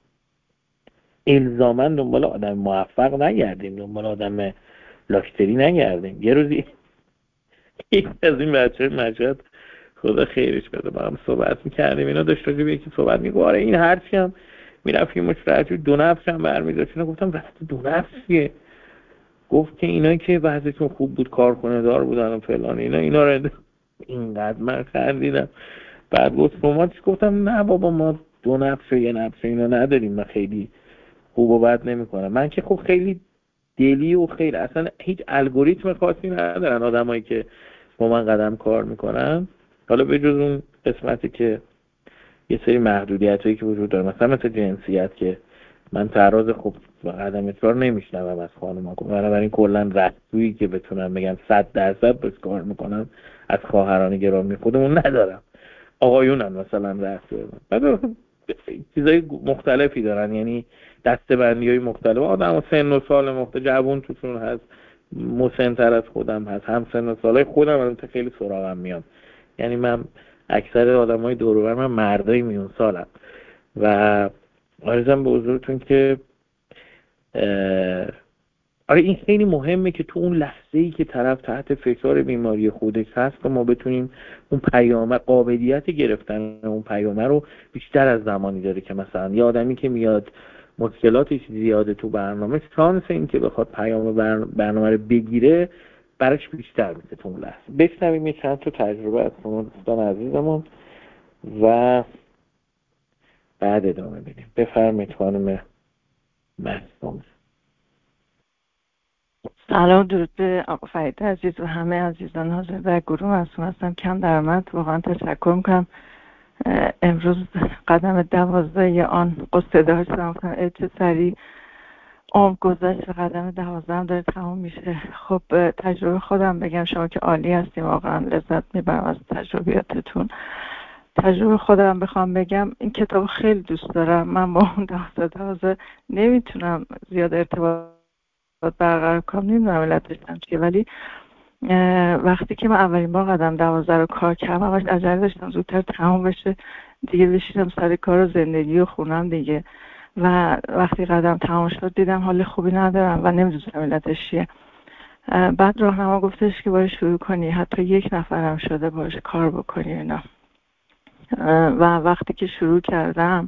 S1: الزاماً دنبال آدم موفق نگردیم، دنبال آدم لاکچری نگردیم. یه روزی یک از این بچه مجد خدا خیرش بده با هم صحبت میکردیم، اینا داشت راجع به یکی صحبت میگه آره این هرچی هم میرفت یه مشترک دو نفس هم برمیداشت. اینا گفتم وقتی دو نفسیه، گفت که اینا که بعضیشون خوب بود کارخونه دار بودن و فلان اینا اینا رو اینقدر من خندیدم. بعد گفت شما چی؟ گفتم نه بابا ما دو نفس و یه نفس اینا نداریم، من خیلی خوب و بد نمیکنم. من که خب خیلی دلی و خیلی اصلا هیچ الگوریتم خاصی ندارن آدمایی که با من قدم کار میکنن. حالا به جز اون قسمتی که یه سری محدودیت هایی که وجود داره، مثلا مثل جنسیت که من تعرض خب قدم ادرار نمیشنوم از خانوما، بنابراین کلا رسویی که بتونم بگم صد درصد بس کار میکنم از خواهران گرامی خودمون ندارم. آقایونن مثلا رسوی من چیزای مختلفی دارن، یعنی دسته‌بندی های مختلف، آدم و سن و سال مختلف، جوون توشون هست، مسن‌تر از خودم هست، هم سن و سالای خودم البته خیلی سراغم میاد. یعنی من اکثر آدمای دور و بر من مردای میون سالم و عرضم به حضورتون که آره این خیلی مهمه که تو اون لحظه‌ای که طرف تحت فشار بیماری خودش هست ما بتونیم اون پیامه، قابلیت گرفتن اون پیامه رو بیشتر از زمانی داره که مثلا یه آدمی که میاد مشکلاتش زیاده تو برنامه، شانس این که بخواد پیام برنامه رو بگیره براش بیشتر میشه تو اون لحظه. بشنویم یه چند تا تجربه از شما دوستان عزیزمون و بعد ادامه بدیم. بفرمایید خانم مهدی.
S2: سلام، درود به آقا فرید عزیز و همه عزیزان حاضر در گروه. مسئول هستم کم درآمد. واقعا تشکر میکنم. امروز قدم دوازده یا آن قصه داشتم چه سریع عمر گذشت و قدم دوازده هم داره تموم میشه. خب تجربه خودم بگم، شما که عالی هستیم، واقعا لذت میبرم از تجربیاتتون. تجربه خودم بخوام بگم، این کتاب خیلی دوست دارم. من با اون دوازده دوازده نمیتونم زیاد ارتباط برقرار کنم، نمیدونم علتش چیه، ولی وقتی که من اولین بار قدم دوازده رو کار کردم همش عجله داشتم زودتر تموم بشه دیگه، بشینم سر کار و زندگی و خونم دیگه. و وقتی قدم تموم شد دیدم حال خوبی ندارم و نمیدونم علتش چیه. بعد راهنما گفتش که باید شروع کنی، حتی یک نفرم شده باش کار بکنی اینا. و وقتی که شروع کردم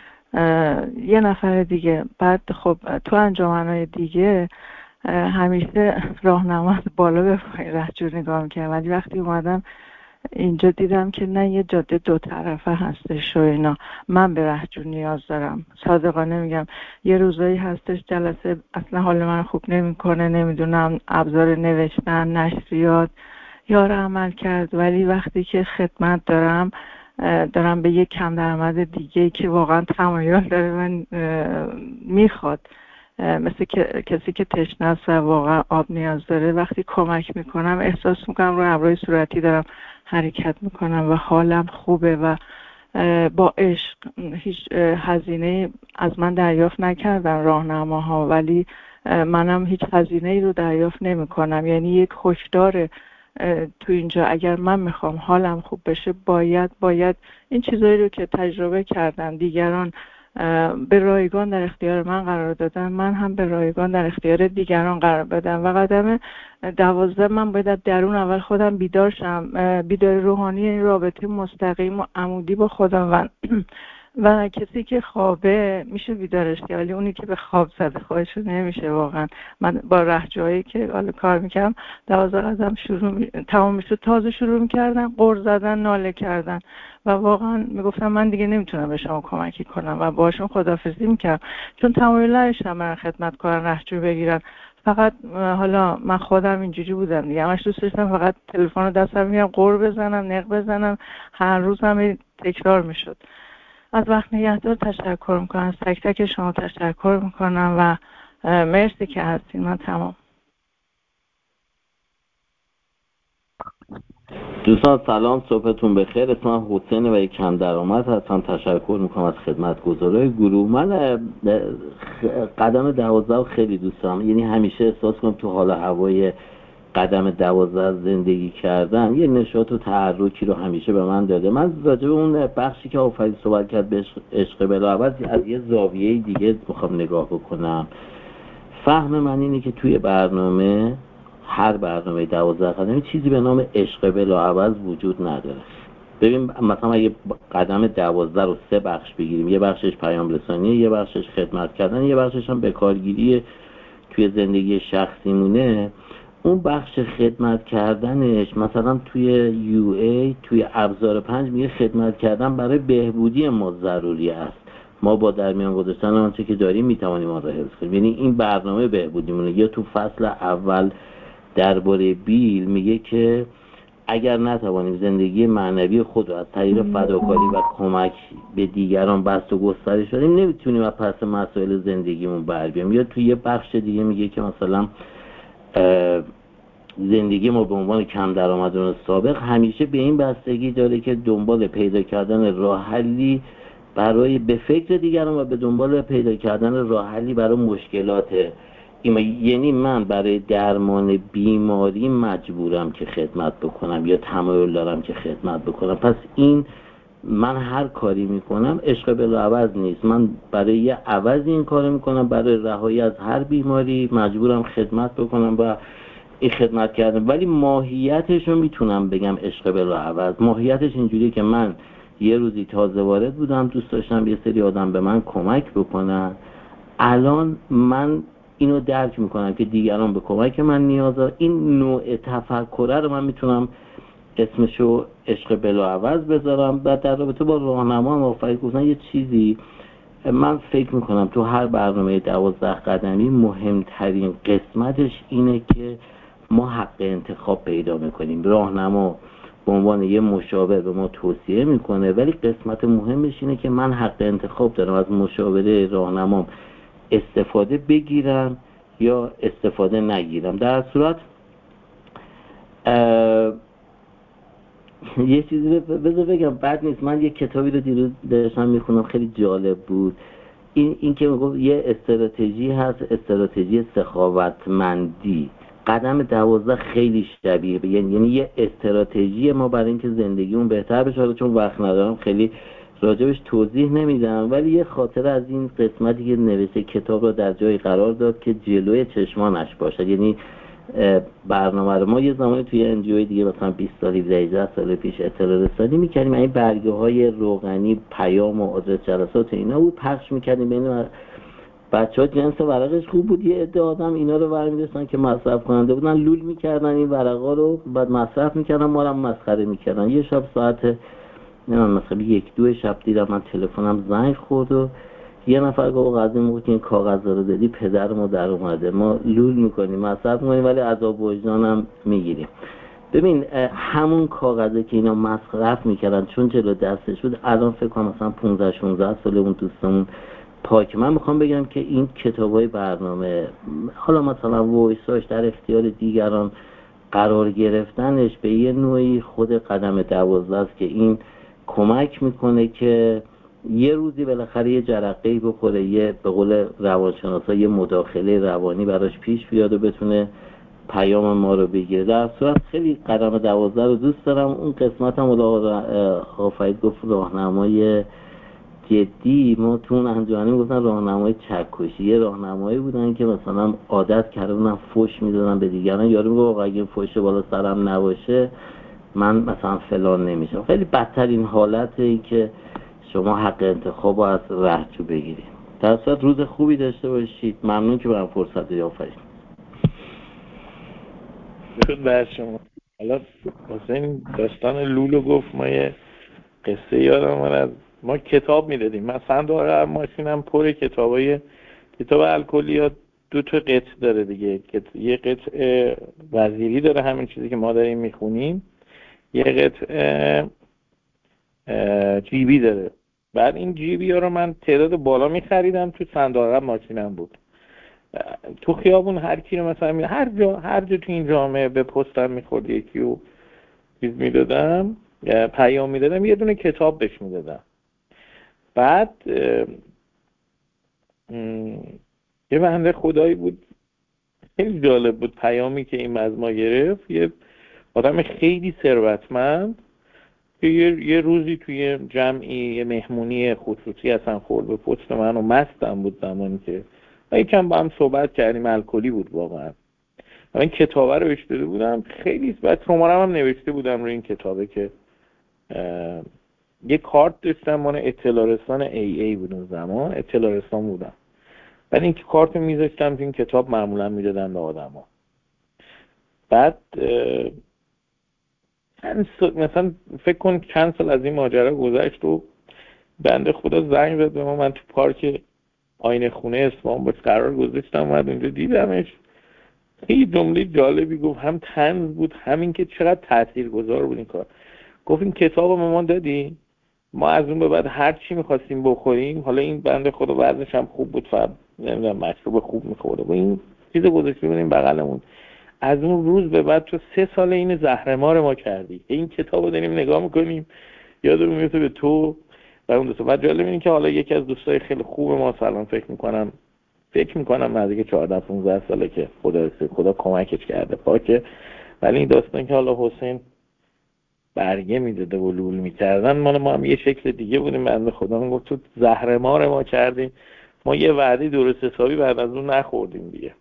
S2: یه نفر دیگه، بعد خب تو انجمنهای دیگه همیشه راهنما از بالا به پایین رهجور نگاه می‌کردم، ولی وقتی اومدم اینجا دیدم که نه، یه جاده دو طرفه هستش و اینا. من به رهجور نیاز دارم، صادقانه میگم. یه روزایی هستش جلسه اصلا حال من خوب نمیکنه، نمیدونم ابزار نوشتن، نشریات، یار عمل کرد، ولی وقتی که خدمت دارم دارم به یک کم درآمد دیگه که واقعا تمایل داره من میخواد، مثل کسی که تشنه است و واقعا آب نیاز داره، وقتی کمک میکنم احساس میکنم رو ابروی صورتی دارم حرکت میکنم و حالم خوبه و با عشق. هیچ هزینه از من دریافت نکردن راهنماها، ولی منم هیچ هزینه ای رو دریافت نمیکنم. یعنی یک هشدار تو اینجا، اگر من میخوام حالم خوب بشه باید باید این چیزایی رو که تجربه کردم دیگران به رایگان در اختیار من قرار دادن، من هم به رایگان در اختیار دیگران قرار بدم. و قدم دوازده من باید درون اول خودم بیدار شم، بیدار روحانی، این رابطه مستقیم و عمودی با خودم و و کسی که خوابه میشه بیدارش کرد، ولی اونی که به خواب زده خودش نمیشه. واقعا من با رهجویی که حالا کار میکردم دوازده قدم شروع می... تمام میشد، تازه شروع میکردن غر زدن، ناله کردن و واقعا میگفتم من دیگه نمیتونم به شما کمکی کنم و باشون خداحافظی میکردم، چون تمایل نداشتم برن خدمت کنن، رهجو بگیرن. فقط حالا من خودم اینجوری بودم دیگه، همش دوست داشتم فقط تلفن رو دستم میگم غر بزنم، نق بزنم، هر روز هم تکرار میشد. از وقت نگهدار تشکر میکنم، از تک تک شما تشکر میکنم و مرسی که هستین. من تمام.
S3: دوستان سلام، صبحتون بخیر. اسمم حسین و یک کم درآمد هستم. تشکر میکنم از خدمتگزارای گروه. من قدم دوازده خیلی دوست دارم، یعنی همیشه احساس کنم تو حال هوای قدم دوازده زندگی کردن یه نشاط و تحرکی رو همیشه به من داده. من راجع به اون بخشی که آفرید صحبت کرد به عشق بلاعوض از یه زاویه دیگه میخوام نگاه بکنم. فهم من اینه که توی برنامه، هر برنامه دوازده قدمی، چیزی به نام عشق بلاعوض وجود نداره. ببین مثلا اگه قدم دوازده رو سه بخش بگیریم، یه بخشش پیام رسانی، یه بخشش خدمت کردن، یه بخشش هم بکارگیری توی زندگی شخصی مونه. اون بخش خدمت کردنش مثلا توی یو ای توی ابزار پنج میگه خدمت کردن برای بهبودی ما ضروری است، ما با در میان گذاشتن آنچه که داریم میتوانیم آن را حفظ کنیم. یعنی این برنامه بهبودی مونه. یا تو فصل اول درباره بیل میگه که اگر نتوانیم زندگی معنوی خود رو از طریق فداکاری و کمک به دیگران بست و گسترش بدیم، نمیتونیم از پس مسائل زندگیمون بر بیایم. یا توی یه بخش دیگه میگه که مثلا زندگی ما به عنوان کم درآمدان سابق همیشه به این بستگی داره که دنبال پیدا کردن راه حلی برای به فکر دیگران و به دنبال پیدا کردن راه حلی برای مشکلات، یعنی من برای درمان بیماری مجبورم که خدمت بکنم یا تمایل دارم که خدمت بکنم. پس این من هر کاری میکنم عشق بلاعوض نیست، من برای یه عوض این کارو میکنم، برای رهایی از هر بیماری مجبورم خدمت بکنم و این خدمت کردم. ولی ماهیتش رو میتونم بگم عشق بلاعوض. ماهیتش اینجوریه که من یه روزی تازه وارد بودم، دوست داشتم یه سری آدم به من کمک بکنن. الان من اینو درک میکنم که دیگران به کمک من نیاز دارن. این نوع تفکره رو من میتونم اسمشو عشق بلاعوض بذارم. و در رابطه با راهنما موفقیت گفتن یه چیزی من فکر میکنم تو هر برنامه دوازده قدمی مهمترین قسمتش اینه که ما حق انتخاب پیدا میکنیم. راهنما به عنوان یه مشاور به ما توصیه میکنه، ولی قسمت مهمش اینه که من حق انتخاب دارم از مشاوره راهنمام استفاده بگیرم یا استفاده نگیرم. در صورت یه چیزی بذار بگم بد نیست، من یه کتابی رو دیروز داشتم میخونم خیلی جالب بود. این این که میگفت یه استراتژی هست، استراتژی سخاوتمندی. قدم دوازده خیلی شبیه به یعنی, یعنی یه استراتژی ما برای اینکه زندگیمون بهتر بشه. چون وقت ندارم خیلی راجبش توضیح نمیدم، ولی یه خاطره از این قسمتی که نوشته کتاب رو در جای قرار داد که جلوی چشمانش باشه. یعنی برنامه رو ما یه زمانی توی انجیوی دیگه مثلا بیست سالی هجده سال پیش اطلاع رسانی میکردیم، این برگه های روغنی پیام و آدرس جلسات اینا بود پخش میکردیم بین بچه ها. جنس ورقش خوب بود، یه عده آدم اینا رو برمی‌داشتن که مصرف کننده بودن، لول میکردن این ورقا رو، بعد مصرف میکردن، ما رو هم مسخره میکردن. یه شب ساعت نمیدونم مثلا یک دو شب دیدم من تلفنم زنگ خورد و یه نفر گفت قضیه موقع که این کاغذ رو دادی پدر ما در اومده، ما لول میکنیم مصرف میکنیم ولی عذاب وجدان هم میگیریم. ببین همون کاغذه که اینا مصرف میکردن چون جلو دستش بود، الان فکر کنم مثلا پانزده شانزده ساله اون دوستمون پاک. من میخوام بگم که این کتابای برنامه حالا مثلا وایساش در اختیار دیگران قرار گرفتنش به یه نوعی خود قدم دوازده است که این کمک میکنه که یه روزی بالاخره یه جرقه‌ای بخوره، یه به قول روانشناسا یه مداخله روانی براش پیش بیاد و بتونه پیام ما رو بگیره. در صورت خیلی قدم دوازده رو دوست دارم. اون قسمت هم آفرید گفت راهنمای جدی، ما تو اون انجمنی میگفتن راهنمای چکشی. یه راهنمایی بودن که مثلا عادت کرده بودن فوش میدادن به دیگران، یارو میگه اگه فوش بالا سرم نباشه من مثلا فلان نمیشم. خیلی بدترین حالته این که شما حق انتخاب رو از رهجو بگیرید. در صورت روز خوبی داشته باشید. ممنون که برام فرصت دادید. آفرین.
S1: درود بر شما. حالا حسین داستان لولو گفت، ما یه قصه یادم از ما کتاب میدادیم. من صندوق ماشینم پر کتابای کتاب الکلیات دو تا قطعه داره دیگه. یه قطعه وزیری داره همین چیزی که ما داریم میخونیم، یه قطعه جیبی داره. بعد این جیبی ها رو من تعداد بالا میخریدم، تو صندوق ماشینم بود. تو خیابون هر کی رو مثلا می... هر جا هر جا تو این جامعه به پستم میخورد یکی رو چیز میدادم، پیام میدادم، یه دونه کتاب بهش میدادم. بعد یه بنده خدایی بود خیلی جالب بود پیامی که این از ما گرفت. یه آدم خیلی ثروتمند که یه،, یه روزی توی جمعی یه مهمونی خصوصی اصلا خورد به پست من و مستم بود زمانی که یکم با هم صحبت کردیم، الکلی بود واقعا. من این کتابه رو بهش داده بودم، خیلی بعد شماره‌ام هم نوشته بودم روی این کتابه که یه کارت داشتم مال اطلاع رسان ای ای بود اون زمان، اطلاع رسان بودم. بعد این کارت رو میذاشتم تو این کتاب، معمولا میدادم به آدما. بعد مثلا فکر کن چند سال از این ماجرا گذشت و بنده خدا زنگ زد به ما. من تو پارک آینه خونه اصفهان باش قرار گذاشتم، اومد اونجا دیدمش. یه جمله جالبی گفت، هم طنز بود همین که چقدر تاثیرگذار بود این کار. گفت این کتاب رو به ما دادی، ما از اون به بعد هر چی می‌خواستیم بخوریم، حالا این بنده خدا وزنش هم خوب بود، فقط نمیدونم مشروب خوب می‌خورده و این چیزو گذاشته بودیم بغلمون، از اون روز به بعد تو سه سال این زهرمار ما کردی. این کتابو داریم نگاه می‌کنیم یادمون میفته به تو و اون دوستا. بعد جالب اینه که حالا یکی از دوستای خیلی خوب ما سلام فکر می‌کنم فکر می‌کنم نزدیک چهارده پانزده ساله که خدا خدا کمکش کرده پاکه، ولی این داستان که حالا حسین برگه میداده و لول میکردن، مال ما هم یه شکل دیگه بودیم. بنده خدا میگفت تو زهرمار ما کردیم، ما یه وعده درست حسابی بعد از اون نخوردیم دیگه.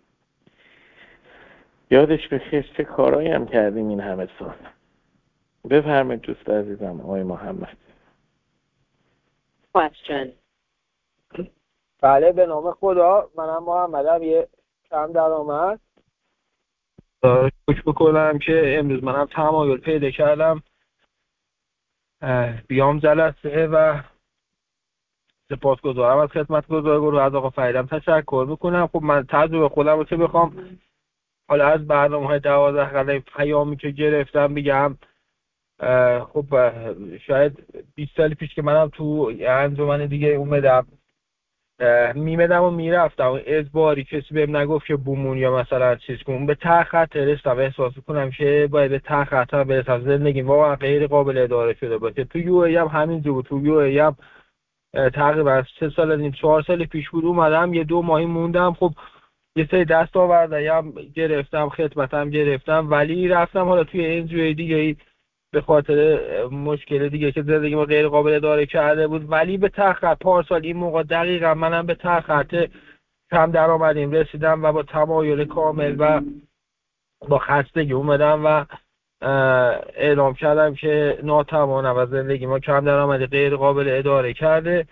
S1: یادش بخیر چه کارایی هم کردیم این همه سال. بفرمایید دوست عزیزم آقای محمد.
S4: question.
S5: بله به نام خدا، منم محمدم، یه کم درآمد. خوش بکنم که امروز منم تمایل پیدا کردم بیام جلسه و سپاسگزارم از خدمتگزار گروه، از آقا فریدم تشکر میکنم. خب من تجربه خودم رو که بخوام حالا از برنامه‌های دوازده قدم پیامی که گرفتم بگم، خب شاید بیست سال پیش که منم تو انجمن دیگه اومدم میمدم و میرفتم اجباری کسی بهم نگفت که بومون یا مثلا چیز کنم به ته خط رسیدم، احساس کنم که باید به ته خط برسم، زندگی واقعا غیر قابل اداره شده باشه. تو یو ای هم همینجور، تو یو ای هم تقریبا سه سال نیم چهار سال پیش بود اومدم، یه دو ماهی موندم. خب یه سری دستاوردهایی هم گرفتم، خدمتم گرفتم، ولی رفتم حالا توی این جوی دیگه به خاطر مشکل دیگه که زندگی ما غیر قابل اداره کرده بود. ولی به تخت پارسال این موقع دقیقا منم به تخت کم درآمدیم رسیدم و با تمایل کامل و با خستگی اومدم و اعلام کردم که ناتوانم و زندگی ما کم درآمدی غیر قابل اداره کرده.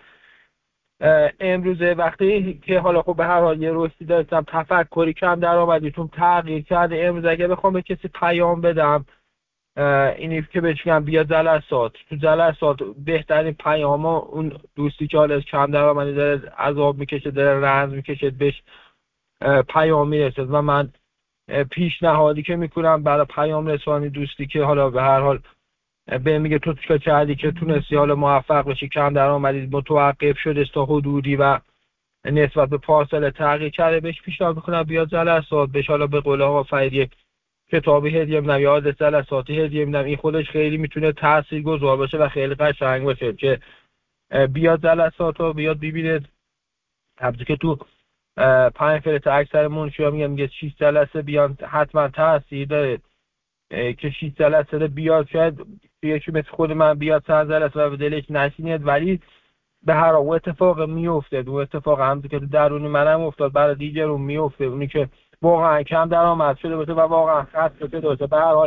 S5: امروزه وقتی که حالا خب به هر حال یه رشدی داشتم، تفکری کم درآمدیتون تغییر کرده. امروز اگه بخوام به کسی پیام بدم اینی که بهشم بیا جلسات، تو جلسات بهترین پیام ها اون دوستی که حالا کم درآمدی داره عذاب میکشه، داره رنج میکشه، بهش پیام میرسه و من پیشنهادی که میکنم برای پیام رسانی دوستی که حالا به هر حال به میگه تو چیکار کردی که تونستی حالا موفق بشی، کم درآمدی متوقف شده تا حدودی و نسبت به پارسال تغییر کرده، بهش پیشنهاد میکنم بیا جلسات، بهش حالا به قول آقا فرید کتابی هدیه میدم یا از جلساتی هدیه میدم. این خودش خیلی میتونه تاثیرگذار باشه و خیلی قشنگ باشه که بیاد جلسات رو بیاد ببینه. همونطور که تو پنج فلت اکثر منشی‌ها میگن میگه شش جلسه بیان حتما تاثیر داره که شش جلسه رو بیاد، شاید یکی مثل خود من بیاد چند جلسه و به دلش نشینید، ولی به هر حال اتفاق میفته. دو اتفاق همونطور که تو درونی منم افتاد برای دیگرون میفته، اونی که واقعا کم درآمد شده باشه و واقعا خسته شده باشه. به هر حال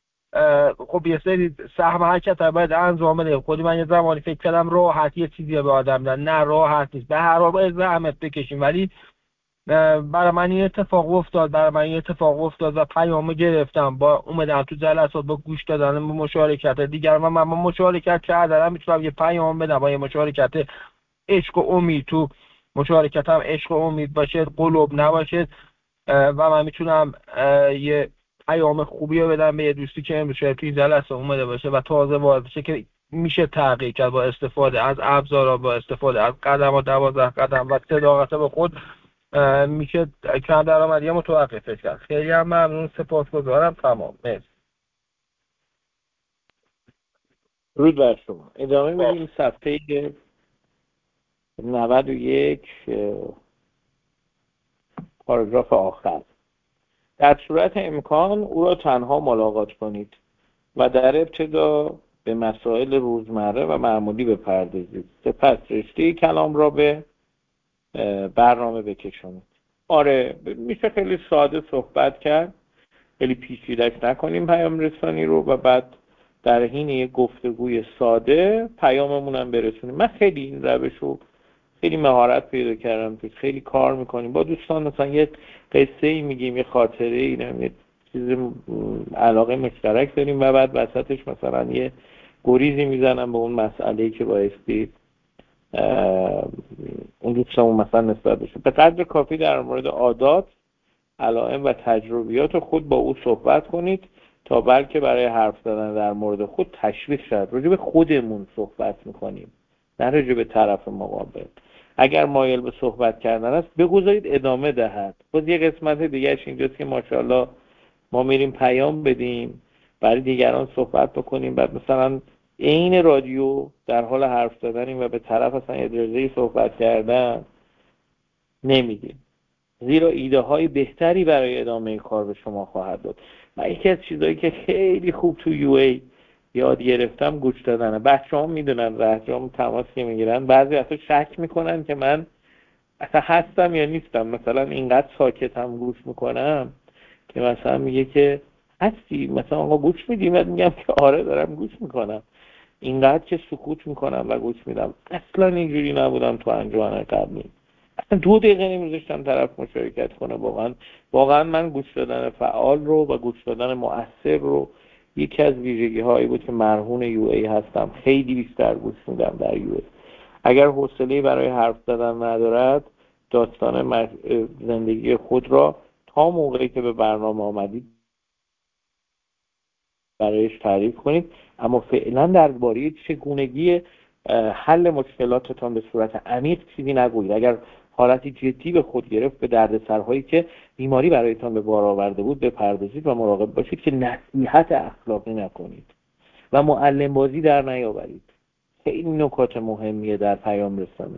S5: خب یه سری سهم حرکت باید انجام بده. خودی من یه زمانی فکر کردم راحت یه چیزی به آدم دادن، نه راحت نیست، به هر حال باید زحمت بکشیم. ولی برای من این اتفاق افتاد برای من این اتفاق افتاد و پیامو گرفتم، با اومدم تو جلسات با گوش دادن به مشارکت دیگر و من مشارکت کردم میتونم یه پیام بدم با یه مشارکت عشق و امید. تو مشارکت هم عشق و امید باشه، قلوب نباشه و من میتونم یه پیام خوبی رو بدم به یه دوستی که امروز شاید تو این جلسه اومده باشه و تازه وارد بشه که میشه تغییر کرد با استفاده از ابزارها، با استفاده از قدم‌ها، دوازده قدم و صداقت به خود میشه کم درآمدی متوقفش کرد. خیلی هم ممنون، سپاسگزارم. تمام، مرسی.
S1: درود بر شما. ادامه میدیم صفحه نود و یک پاراگراف آخر. در صورت امکان او را تنها ملاقات کنید و در ابتدا به مسائل روزمره و معمولی بپردازید، سپس رشته کلام را به برنامه بکشونید. آره میشه خیلی ساده صحبت کرد، خیلی پیچیده‌اش نکنیم پیام رسانی رو و بعد در حین یک گفتگوی ساده پیاممون هم برسونیم. من خیلی این روش رو خیلی مهارت پیدا کردم، که خیلی کار میکنیم با دوستان، مثلا یه قصه ای میگیم، یه خاطره ای، یه چیز علاقه مشترک داریم و بعد وسطش مثلا یه گریزی میزنم به اون مسئله‌ای که بایستی اون دوستمون مثلا نسبت بشه. به قدر کافی در مورد عادات، علائم و تجربیات خود با او صحبت کنید تا بلکه برای حرف زدن در مورد خود تشویق شد. راجع به خودمون صحبت میکنیم، نه راجع به طرف مقابل. اگر مایل به صحبت کردن است بگذارید ادامه دهد. باز یه قسمت دیگهش اینجاست که ماشاءالله ما میریم پیام بدیم، برای دیگران صحبت بکنیم، بعد مثلا عین رادیو در حال حرف زدنیم و به طرف اصلا اجازه صحبت کردن نمیدیم، زیرا ایده های بهتری برای ادامه کار به شما خواهد داد. و یکی از چیزایی که خیلی خوب تو یو ای یاد گرفتم گوش دادنه. بچه‌ها میدونن، رهجام تماس که میگیرن بعضی وقتا شک میکنن که من اصلا هستم یا نیستم. مثلا اینقدر ساکتم گوش میکنم که مثلا میگه که هستی، مثلا آقا گوش میدی؟ من میگم که آره دارم گوش میکنم. اینقدر که سکوت میکنم و گوش میدم. اصلا اینجوری نبودم تو انجمن قبلی، اصلا دو دقیقه نمیذاشتم طرف مشارکت کنه. واقعا واقعا من گوش دادن فعال رو و گوش دادن مؤثر رو یکی از ویژگی هایی بود که مرهون یو ای هستم. خیلی بیشتر گوش میدم در یو ای. اگر حوصله برای حرف زدن ندارد، داستان زندگی خود را تا موقعی که به برنامه آمدید برایش تعریف کنید، اما فعلا درباره چگونگی حل مشکلاتتان به صورت عمیق چیزی نگویید. اگر حالتی جدی به خود گرفت، به دردسرهایی که بیماری برایتان به بار آورده بود بپردازید و مراقب باشید که نصیحت اخلاقی نکنید و معلم بازی در نیاورید. خیلی نکات مهمیه در پیام رسانی.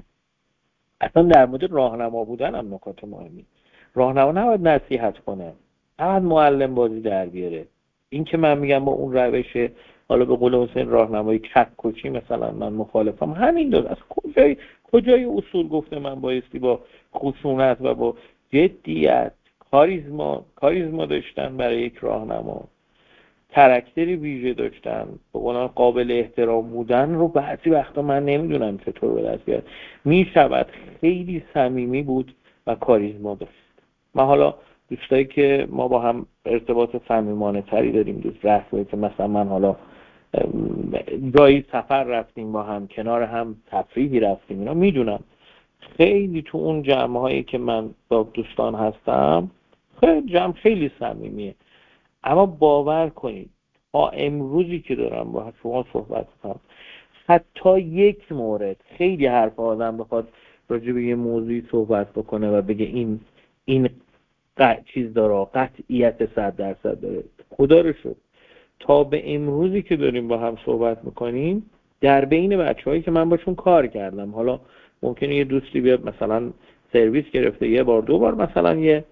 S1: اصلا در مورد راهنما بودن هم نکات مهمی. راهنما نباید نصیحت کنه، نباید معلم بازی در بیاره. این که من میگم با اون روش حالا به قول حسین راهنمایی کک‌کشی مثلا من مخالفم، همین دو از کجای کجای اصول گفته من بایستی با خشونت و با جدیت کاریزما کاریزما داشتن برای یک راهنما، کاراکتری ویژه داشتن، به قول قابل احترام بودن رو بعضی وقتا من نمیدونم چطور به دست بیاد. میشود خیلی صمیمی بود و کاریزما داشت. من حالا دوستایی که ما با هم ارتباط صمیمانه تری داریم، دوست رسمی که مثلا من حالا جایی سفر رفتیم با هم، کنار هم تفریحی رفتیم، اینا میدونم خیلی تو اون جمع هایی که من با دوستان هستم خیلی جمع خیلی صمیمیه. اما باور کنید تا امروزی که دارم با شما صحبت کنم، حتی یک مورد خیلی حرف آدم بخواد راجع به یه موضوعی صحبت بکنه و بگه این این چیز داره قطعیت صد درصد داره، خدا رو شکر تا به امروزی که داریم با هم صحبت میکنیم در بین بچه‌هایی که من باشون کار کردم، حالا ممکنه یه دوستی بیاد مثلا سرویس گرفته یه بار دو بار مثلا یه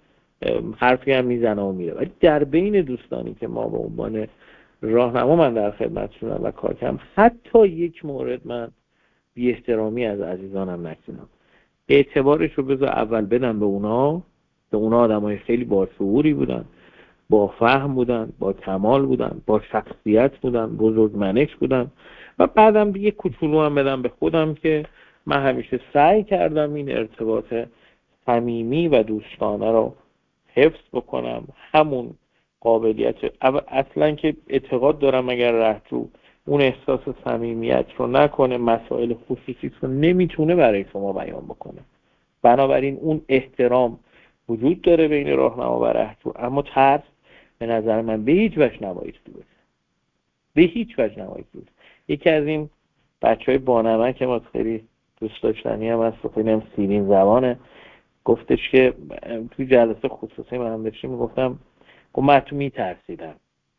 S1: حرفی هم میزنه و میره، ولی در بین دوستانی که ما به عنوان راهنما من در خدمتشونم و کار کردم حتی یک مورد من بی احترامی از عزیزانم نکردم. اعتبارش رو بذار اول بدم به اونا، به اونا آدمای خیلی باشعوری بودن، با فهم بودن، با کمال بودن، با شخصیت بودن، بزرگمنش بودن، و بعدم یه کوچولو هم بدم به خودم که من همیشه سعی کردم این ارتباط صمیمی و دوستانه رو حفظ بکنم. همون قابلیت اصلا که اعتقاد دارم اگر رهجو اون احساس صمیمیت رو نکنه، مسائل خصوصی رو نمیتونه برای شما بیان بکنه. بنابراین اون احترام وجود داره بین راهنما و رهجو، اما ترس به نظر من به هیچ وجه نبایستی باشه، به هیچ وجه نبایستی باشه. یکی از این بچهای بانمک که ما خیلی دوست داشتنی هم هست، خیلی هم سیرین زبانه، گفتش که توی جلسه خصوصی من هم داشتیم میگفتم گفت من تو میترسیدم،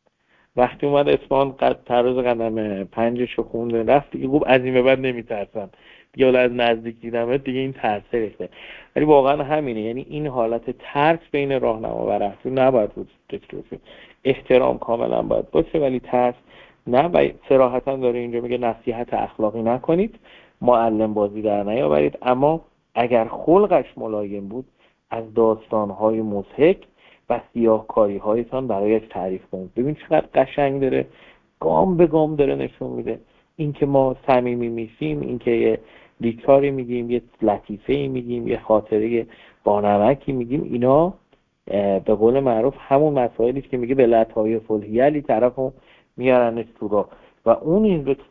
S1: وقتی اومد اصفهان قد تراز قدم پنجش رو خونده رفت دیگه گفت از این به بعد نمیترسم دیگه، حالا از نزدیک دیدم دیگه این ترسه ریخته. ولی واقعا همینه، یعنی این حالت ترس بین راهنما و رهجو نباید وجود داشته باشه. احترام کاملا باید باشه ولی ترس نه. و صراحتا داره اینجا میگه نصیحت اخلاقی نکنید، معلم بازی در نیاورید، اما اگر خلقش ملایم بود از داستانهای مضحک و سیاه‌کاری هایتان برایش تعریف کنید. ببین چقدر قشنگ داره گام به گام داره نشون میده این که ما صمیمی میشیم، این که یه لیکاری میگیم، یه لطیفه‌ای میگیم، یه خاطره بانمکی میگیم، اینا به قول معروف همون مسائلی که میگه به لطایف الحیلی طرفو میارنش تو راه و اون این به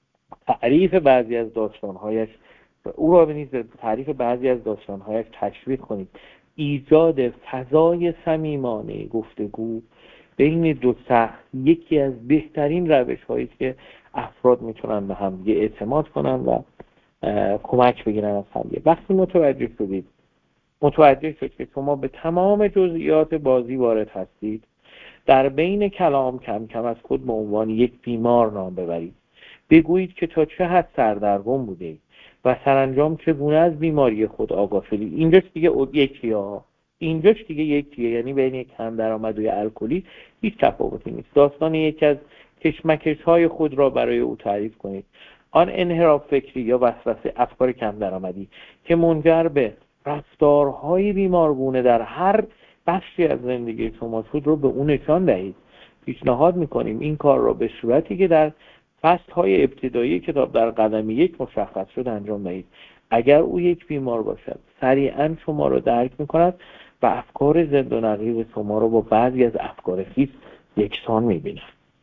S1: تعریف بعضی از داستانهایش و او را به نیز تعریف بعضی از داستانهایش تشویق کنید. ایجاد فضای صمیمانه گفتگو بین دو شخص یکی از بهترین روش هایی که افراد میتونن به هم دیگه اعتماد کنن و کمک بگیرن از هم دیگه. وقتی متوجه شدید متوجه شد که شما به تمام جزئیات بازی وارد هستید، در بین کلام کم کم از خود به عنوان یک بیمار نام ببرید. بگویید که تا چه حد سردرگم بودید و سرانجام چگونه از بیماری خود آگاه شدید. اینجاش دیگه یکیه ها اینجاش دیگه یکیه یعنی بین یک کم درآمد و الکلی هیچ تفاوتی نیست. داستان یکی از کشمکش های خود را برای او تعریف کنید. آن انحراف فکری یا وسوسه افکار کم درآمدی که منجر به رفتارهای بیمارگونه در هر بخشی از زندگی شما شد رو به اون نشان دهید. پیشنهاد میکنیم این کار را به صورتی که در فصل‌های ابتدایی کتاب در قدم یک مشخص شد انجام دهید. اگر او یک بیمار باشد سریعا شما را درک میکند و افکار ضد و نقیض شما را با بعضی از افکار خویش یکسان میبیند.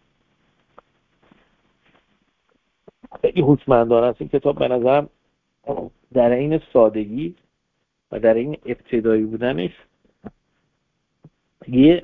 S1: خیلی هوشمندانه است این کتاب به نظرم، در این سادگی و در این ابتدایی بودنش یه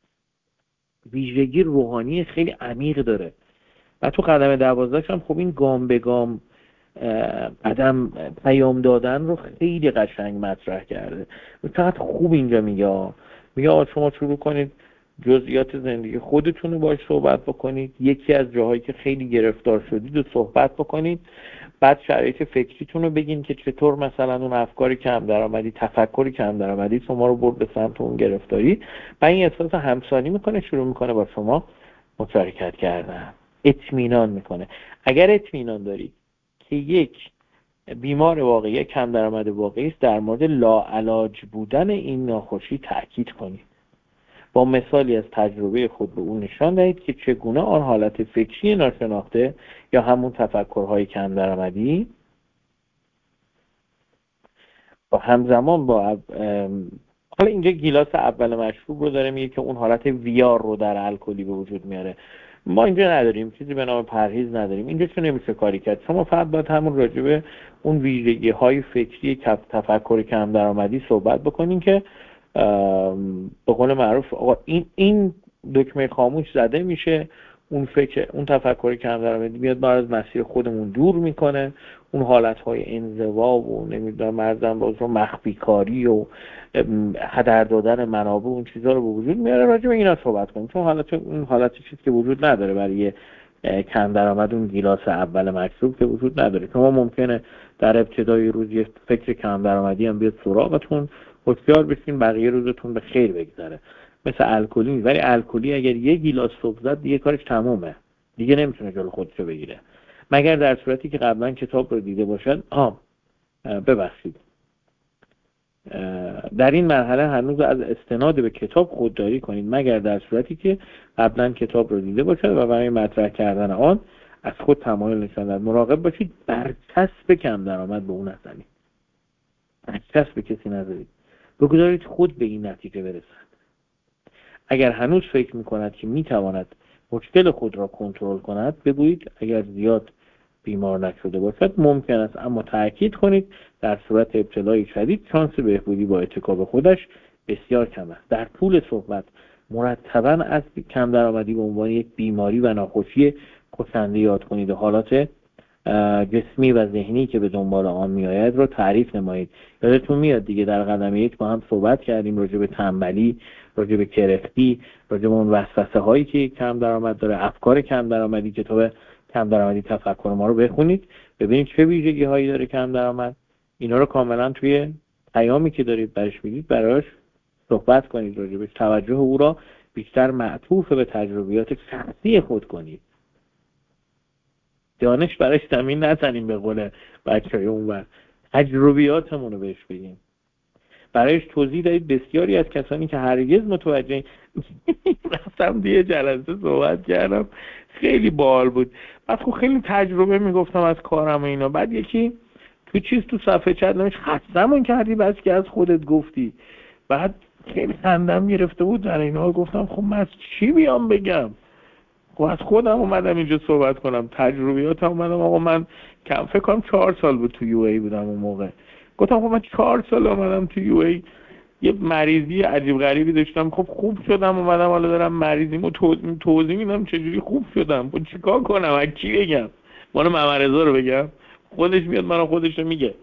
S1: ویژگی روحانی خیلی عمیق داره و تو قدم دوازدهش هم خب این گام به گام قدم پیام دادن رو خیلی قشنگ مطرح کرده. فقط خوب اینجا میگه میگه شما شروع کنید جزئیات زندگی خودتون رو باهاش صحبت بکنید، یکی از جاهایی که خیلی گرفتار شدید رو صحبت بکنید، بعد شرایط فکریتون رو بگین که چطور مثلا اون افکاری کم درآمدی، تفکری کم درآمدی شما رو برد به سمت اون گرفتاری و این احساس همسانی میکنه، شروع میکنه با شما مشارکت کردن، اطمینان میکنه. اگر اطمینان دارید که یک بیمار واقعی کم درآمد واقعی است، در مورد لاعلاج بودن این ناخوشی تأکید کنید. با مثالی از تجربه خود به اون نشان دهید که چگونه آن حالت فکری ناشناخته یا همون تفکرهای کم درآمدی با همزمان با حالا اینجا گیلاس اول مشروب رو داره میگه که اون حالت ویار رو در الکلی به وجود میاره. ما اینجا نداریم، چیزی به نام پرهیز نداریم، اینجا چون نمیشه کاری کرد. شما فقط باید همون راجبه اون ویژگی های فکری تفکر کم درآمدی صحبت بکنین که به قول معروف آقا این این دکمه خاموش زده میشه، اون فکر اون تفکر کم درآمدی میاد ما از مسیر خودمون دور میکنه، اون حالتهای انزوا و نمیدونم مرزم باز رو مخفی کاری و هدر دادن منابع اون چیزا رو به وجود میاره. راجع به اینا صحبت کنیم چون حالت اون حالت چیزی که وجود نداره برای کم درآمد، اون گیلاس اول مشروب که وجود نداره. شما ممکنه در ابتدای روز یه فکر کم درآمدی هم بیاد سراغتون، هوشیار بشین بقیه روزتون به خیر بگذره. مثل الکلی، ولی الکلی اگر یه گیلاس صبح زد دیگه کارش تمومه، دیگه نمیتونه جلو خودشو بگیره، مگر در صورتی که قبلا کتاب رو دیده باشد. آه ببخشید در این مرحله هنوز از استناد به کتاب خودداری کنید، مگر در صورتی که قبلا کتاب رو دیده باشد و برای مطرح کردن آن از خود تمایل نشان دهد. مراقب باشید برچسب کم درآمد به اون نزنید، برچسب به کسی نذارید، بگذارید خود به این نتیجه برسد. اگر هنوز فکر میکند که میتواند مشکل خود را کنترل کند، بگویید اگر زیاد بیمار نشده باشد ممکن است، اما تأکید کنید در صورت ابتلای شدید شانس بهبودی با اتکا خودش بسیار کم است. در طول صحبت مرتباً از کم درآمدی به عنوان یک بیماری و ناخوشی کشنده یاد کنید و حالات جسمی و ذهنی که به دنبال آن میآید رو تعریف نمایید. یادتون میاد دیگه در قدم یک با هم صحبت کردیم راجع به تنبلی، راجع به کرختی، راجع به اون وسوسه هایی که کم درآمد داره، افکار کم درآمدی. کتاب کم درآمدی تفکر ما رو بخونید ببینید چه ویژگی هایی داره کم درآمد. اینا رو کاملا توی پیامی که دارید برش میدید براش صحبت کنید، راجع به توجه او را بیشتر معطوف به تجربیات شخصی خود کنید. دانش براش زمین نزنیم به قول بچهای اونور، تجربیاتمون رو بهش بگیم، برایش توضیح دادید. بسیاری از کسانی که هرگز متوجه رفتم دیگه جلسه صحبت کردم خیلی باحال بود، بعد خب خیلی تجربه میگفتم از کارم و اینا، بعد یکی تو چیز تو صفحه چت نمیش خستمون کردی بس که از خودت گفتی، بعد خیلی خندم گرفته بود در اینا. گفتم خب من از چی بیام بگم، خب از خودم اومدم اینجا صحبت کنم، تجربیاتم اومدم. آقا من کم فکر کنم چهار سال بود تو یو ای بودم اون موقع، گفتم خب من چهار سال اومدم تو یو ای یه مریضی عجیب غریبی داشتم، خب خوب شدم، اومدم حالا دارم مریضیمو توضیح میدم چجوری خوب شدم. خب چیکار کنم؟ از کی بگم؟ مال محمدرضا رو بگم؟ خودش میاد منو خودش رو میگه.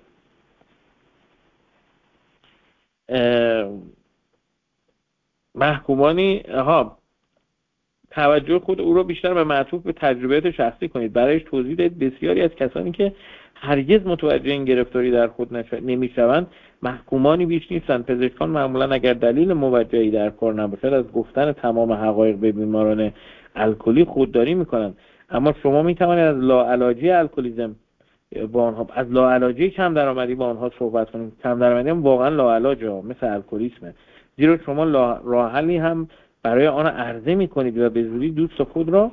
S1: محکومانی ها توجه خود او را بیشتر به معطوف به تجربیات شخصی کنید. برایش توضیح دهید بسیاری از کسانی که هرگز متوجه این گرفتاری در خود نمیشوند محکومانی بیش نیستند. پزشکان معمولا اگر دلیل موجهی در کار نباشد از گفتن تمام حقایق به بیماران الکلی خودداری میکنند. اما شما میتوانید از لاعلاجی الکلیسم با آنها از لاعلاجی کم درآمدی با آنها صحبت کنید. کم درآمدی هم واقعا لاعلاجه، مثل الکلیسمه، زیرا شما راه حلی هم برای آن عرضه میکنید و به زودی دوست خود را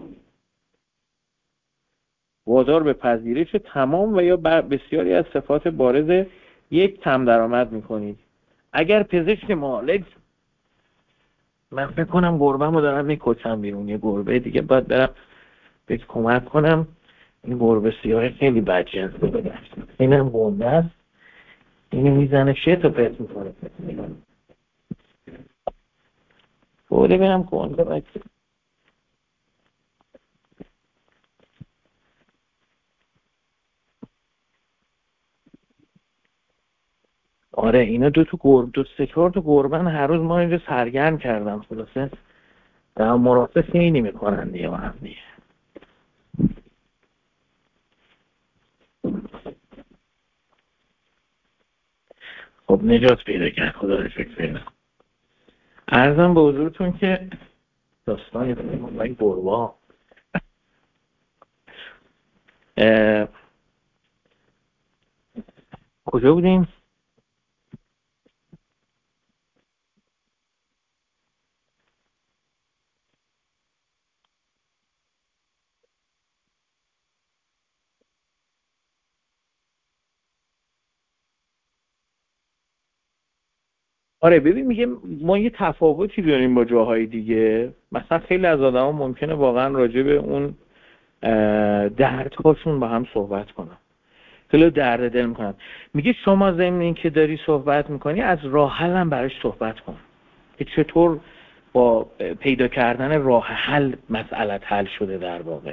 S1: وادار به پذیرش تمام و یا بسیاری از صفات بارز یک کم درآمد میکنید. اگر پزشک معالج، من فکر کنم گربه‌مو دارم میکشم بیرون، یه گربه دیگه باید برم بهش کمک کنم. این گربه سیاه خیلی بدجنسه، بگشت اینم گنده است، اینو میزنه شت و پرت میکنه. بوده برم گنده بچه. آره اینا دو تا گربه، دو سه چهار تا گربن هر روز ما اینجا سرگرم کردم. خلاصه در مرافع خیلی میکنن دیگه با هم دیگه. خب نجات پیدا کرد، خدا رو شکر پیدا. عرضم به حضورتون که داستانی با این گربه کجا بودیم؟ آره ببین میگه ما یه تفاوتی داریم با جاهای دیگه. مثلا خیلی از آدم ها ممکنه واقعا راجع به اون دردهاشون با هم صحبت کنن، خیلی درد دل میکنن. میگه شما ضمن این که داری صحبت میکنی از راه حل هم براش صحبت کن که چطور با پیدا کردن راه حل مسئله حل شده در واقع،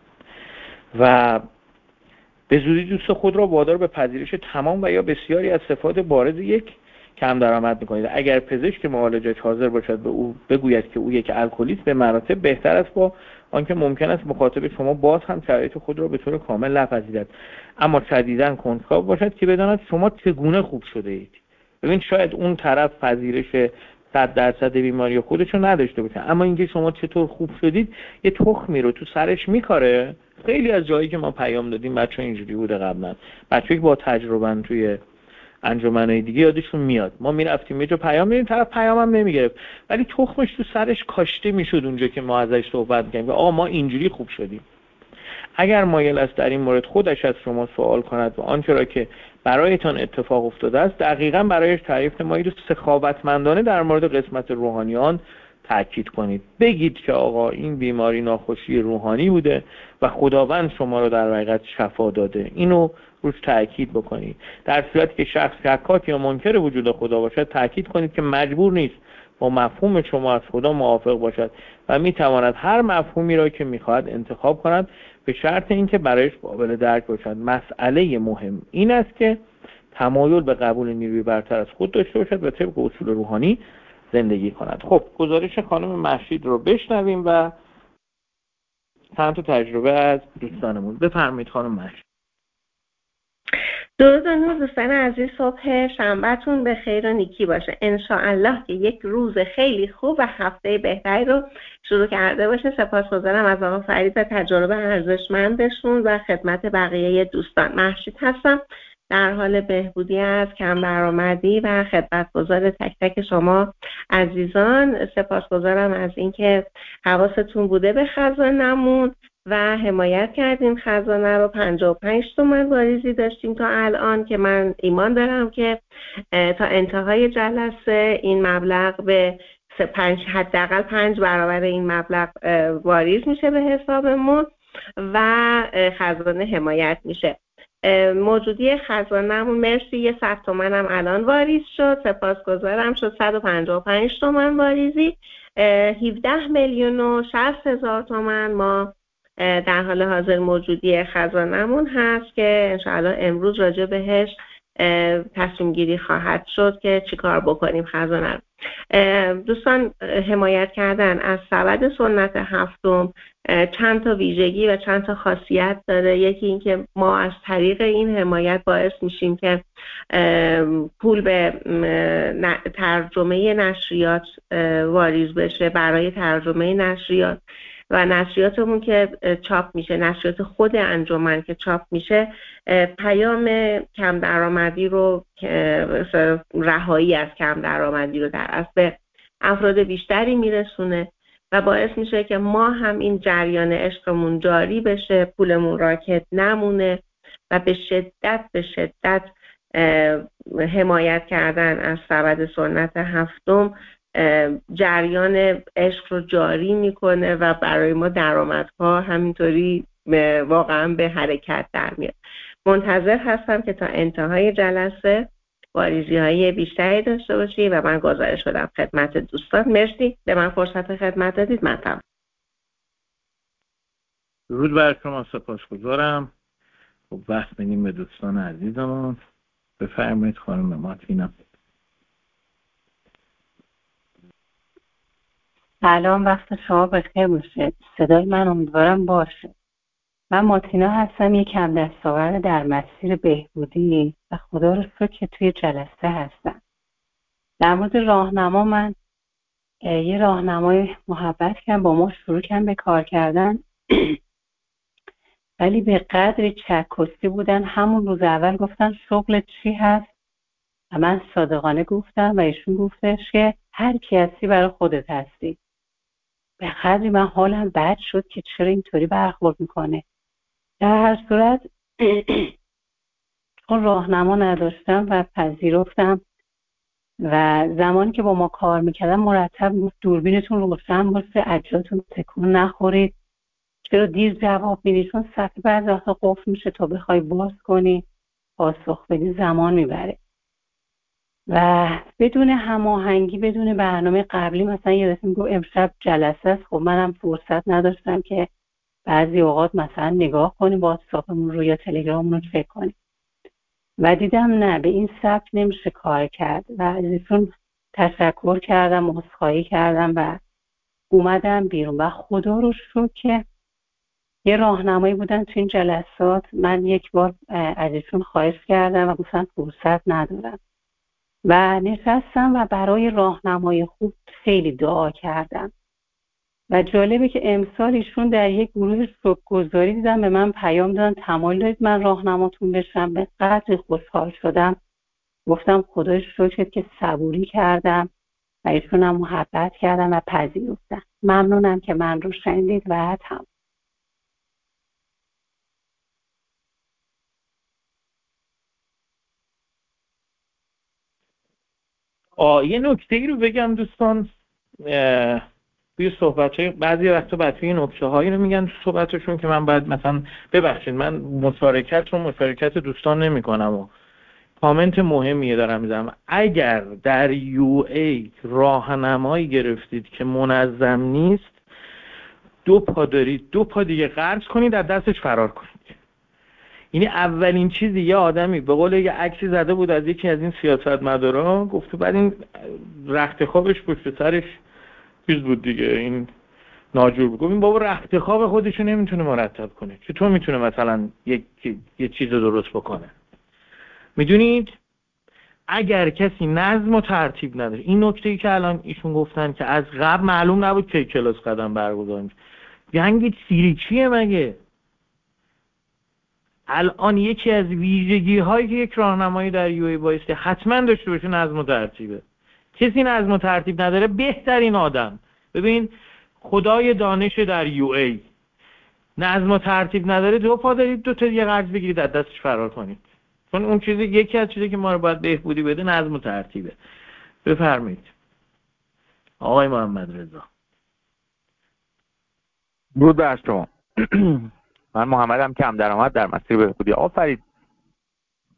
S1: و به زودی دوست خود را وادار به پذیرش تمام و یا بسیاری از صفات بارز یک کم درآمد میکنید. اگر پزشک معالجه حاضر باشد به او بگوید که او یک الکلیست، به مراتب بهتر است با آنکه ممکن است مخاطب شما باز هم شرایط خود را به طور کامل نپذیرد، اما شدیداً کنجکاو باشد که بداند شما چگونه خوب شده اید. ببین شاید اون طرف پذیرش صد درصد بیماری خودش رو نداشته باشه، اما اینکه شما چطور خوب شدید یه تخمی رو تو سرش میکاره. خیلی از جایی که ما پیام دادیم بچه اینجوری بوده قبلا، بچه‌ای که با تجربه توی انجمنهای دیگه یادشون میاد ما میرفتیم یه جا پیام میدیم، طرف پیامم نمیگرفت ولی تخمش تو سرش کاشته میشد اونجا که ما ازش صحبت می‌کردیم آ ما اینجوری خوب شدیم. اگر مایل است در این مورد خودش از شما سوال کند و آنچه را که برایتان اتفاق افتاده است دقیقاً برایش تعریف نمایید و سخاوتمندانه در مورد قسمت روحانیان تاکید کنید. بگید که آقا این بیماری ناخوشی روحانی بوده و خداوند شما رو در حقیقت شفا داده، اینو روش تاکید بکنید. در صورتی که شخص شکاک یا منکر وجود خدا باشد تاکید کنید که مجبور نیست با مفهوم شما از خدا موافق باشد و میتواند هر مفهومی را که میخواهد انتخاب کند به شرط اینکه برایش قابل درک باشد. مسئله مهم این است که تمایل به قبول نیروی برتر از خود داشته باشد و طبق اصول روحانی زندگی کند. خب گزارش خانم مهشید رو بشنویم و چند تا تجربه از دوستانمون. بفرمایید خانم مهشید.
S4: درود و نور دوستان عزیز، صبح شنبهتون به خیر و نیکی باشه. انشاءالله که یک روز خیلی خوب و هفته بهتری رو شروع کرده باشه. سپاسگزارم از آقا فرید و تجربه ارزشمندشون و خدمت بقیه دوستان. مهشید هستم، در حال بهبودی از کم درآمدی و خدمتگزار تک تک شما عزیزان. سپاسگزارم از اینکه حواستون بوده به خزانمون و حمایت کردیم. خزانه رو پنجاه و پنج تومن واریزی داشتیم تا الان که من ایمان دارم که تا انتهای جلسه این مبلغ به پنج حداقل پنج برابر این مبلغ واریز میشه به حسابمون و خزانه حمایت میشه. موجودی خزانه‌مون مرسی یه صد تومن هم الان واریز شد، سپاسگزارم، شد صد و پنجاه و پنج تومن واریزی. هفده میلیون و شصت هزار تومن ما در حال حاضر موجودی خزانه‌مون هست که انشاءالله امروز راجع بهش تصمیم گیری خواهد شد که چیکار بکنیم خزانه رو. دوستان، حمایت کردن از سبد سنت هفتم چند تا ویژگی و چند تا خاصیت داره. یکی این که ما از طریق این حمایت باعث میشیم که پول به ترجمه نشریات واریز بشه، برای ترجمه نشریات و نشریاتمون که چاپ میشه، نشریات خود انجمن که چاپ میشه، پیام کم درآمدی رو، رهایی از کم درآمدی رو در اصل به افراد بیشتری میرسونه و باعث میشه که ما هم این جریان عشقمون جاری بشه، پولمون راکد نمونه و به شدت به شدت حمایت کردن از سبد سنت هفتم جریان عشق رو جاری میکنه و برای ما درآمدها همینطوری واقعا به حرکت در میاد. منتظر هستم که تا انتهای جلسه واریزی های بیشتری داشته باشی و من گزارش بدم خدمت دوستان. مرسی به من فرصت خدمت دادید. من تمام.
S1: درود بر شما، سپاسگزارم. خب وقت بدیم به دوستان عزیزمون. بفرمایید خانم ماتینا.
S6: سلام، وقت شما بخیر باشه. صدای من امیدوارم باشه. من ماتینا هستم، یک کم دستاورد در مسیر بهبودی و خدا رو شکر که توی جلسه هستم. در مورد راهنما، من یه راهنمای محبت کردم، با ما شروع کردم به کار کردن ولی به قدری چکسی بودن، همون روز اول گفتن شغل چی هست و من صادقانه گفتم و ایشون گفتش که هر کی هستی برای خودت هستی. به قدری من حالم بد شد که چرا اینطوری برخورد میکنه. در هر صورت چون راهنما نداشتم و پذیرفتم و زمانی که با ما کار میکردم مرتب گفت دوربینتون روشن باشه، عجلاتون تکون نخورید، چرا دیر جواب میدید، چون صفحه بعضی وقتا قفل میشه، تا بخوای باز کنی پاسخ بدی زمان میبره. و بدون هماهنگی، بدون برنامه قبلی، مثلا یه دفعه میگو امشب جلسه است، خب منم فرصت نداشتم که بعضی اوقات مثلا نگاه کنیم واتساپمون رو یا تلگراممون رو چک کنیم و دیدم نه، به این سبک نمیشه کار کرد و از ایشون تشکر کردم، عذرخواهی کردم و اومدم بیرون و خدا رو شکر که یه راهنمایی بودن تو این جلسات. من یک بار از ایشون خواهش کردم و گفتن فرصت ندارم و نشستم و برای راهنمای خوب خیلی دعا کردم و جالبه که امسال ایشون در یک گروه شکرگزاری دیدم به من پیام دادن تمایل دارید من راهنماتون بشم. به قدر خوشحال شدم، گفتم خدای شکر که صبوری کردم و ایشونم محبت کردم و پذیرفتم. ممنونم که من رو شنیدید و تمام.
S1: آه یه نکته ای رو بگم دوستان، توی صحبت‌های بعضی وقتا بچه‌ها این نکته‌هایی رو میگن تو صحبتشون که من بعد مثلا ببخشید من مشارکت رو مشارکت دوستان نمی‌کنم و کامنت مهمیه دارم میذارم. اگر در یو ای راهنمایی گرفتید که منظم نیست، دو پا دارید، دو پا دیگه قرض کنید، از دستش فرار کنید. یعنی اولین چیزی یه آدمی به قول یه عکسی زده بود از یکی از این سیاستمدارا، گفت بعد این رخت خوابش پشت سرش چیز بود دیگه، این ناجور بود، گفت این بابا رخت خواب خودشو نمیتونه مرتب کنه، چطور میتونه مثلا یک یه چیز رو درست بکنه؟ میدونید اگر کسی نظم و ترتیب نداره، این نکته‌ای که الان ایشون گفتن که از قبل معلوم نبود که کلاس قدم برگزار میشه، جنگ سیریکیه مگه؟ الان یکی از ویژگی هایی که یک راهنمایی در یو ای بایستی حتما داشته باشه نظم و ترتیبه. کسی نظم و ترتیب نداره بهترین آدم، ببین خدای دانش در یو ای، نظم و ترتیب نداره، دو پا دارید دو تا دیگه قرض بگیرید از دستش فرار کنید، چون اون چیزی یکی از چیزی که ما رو باید بهبودی بده نظم و ترتیبه. بفرمایید آقای محمد رضا.
S7: درود بر شما. من محمدم، کم درآمد در مسیر بهبودی. آفرید،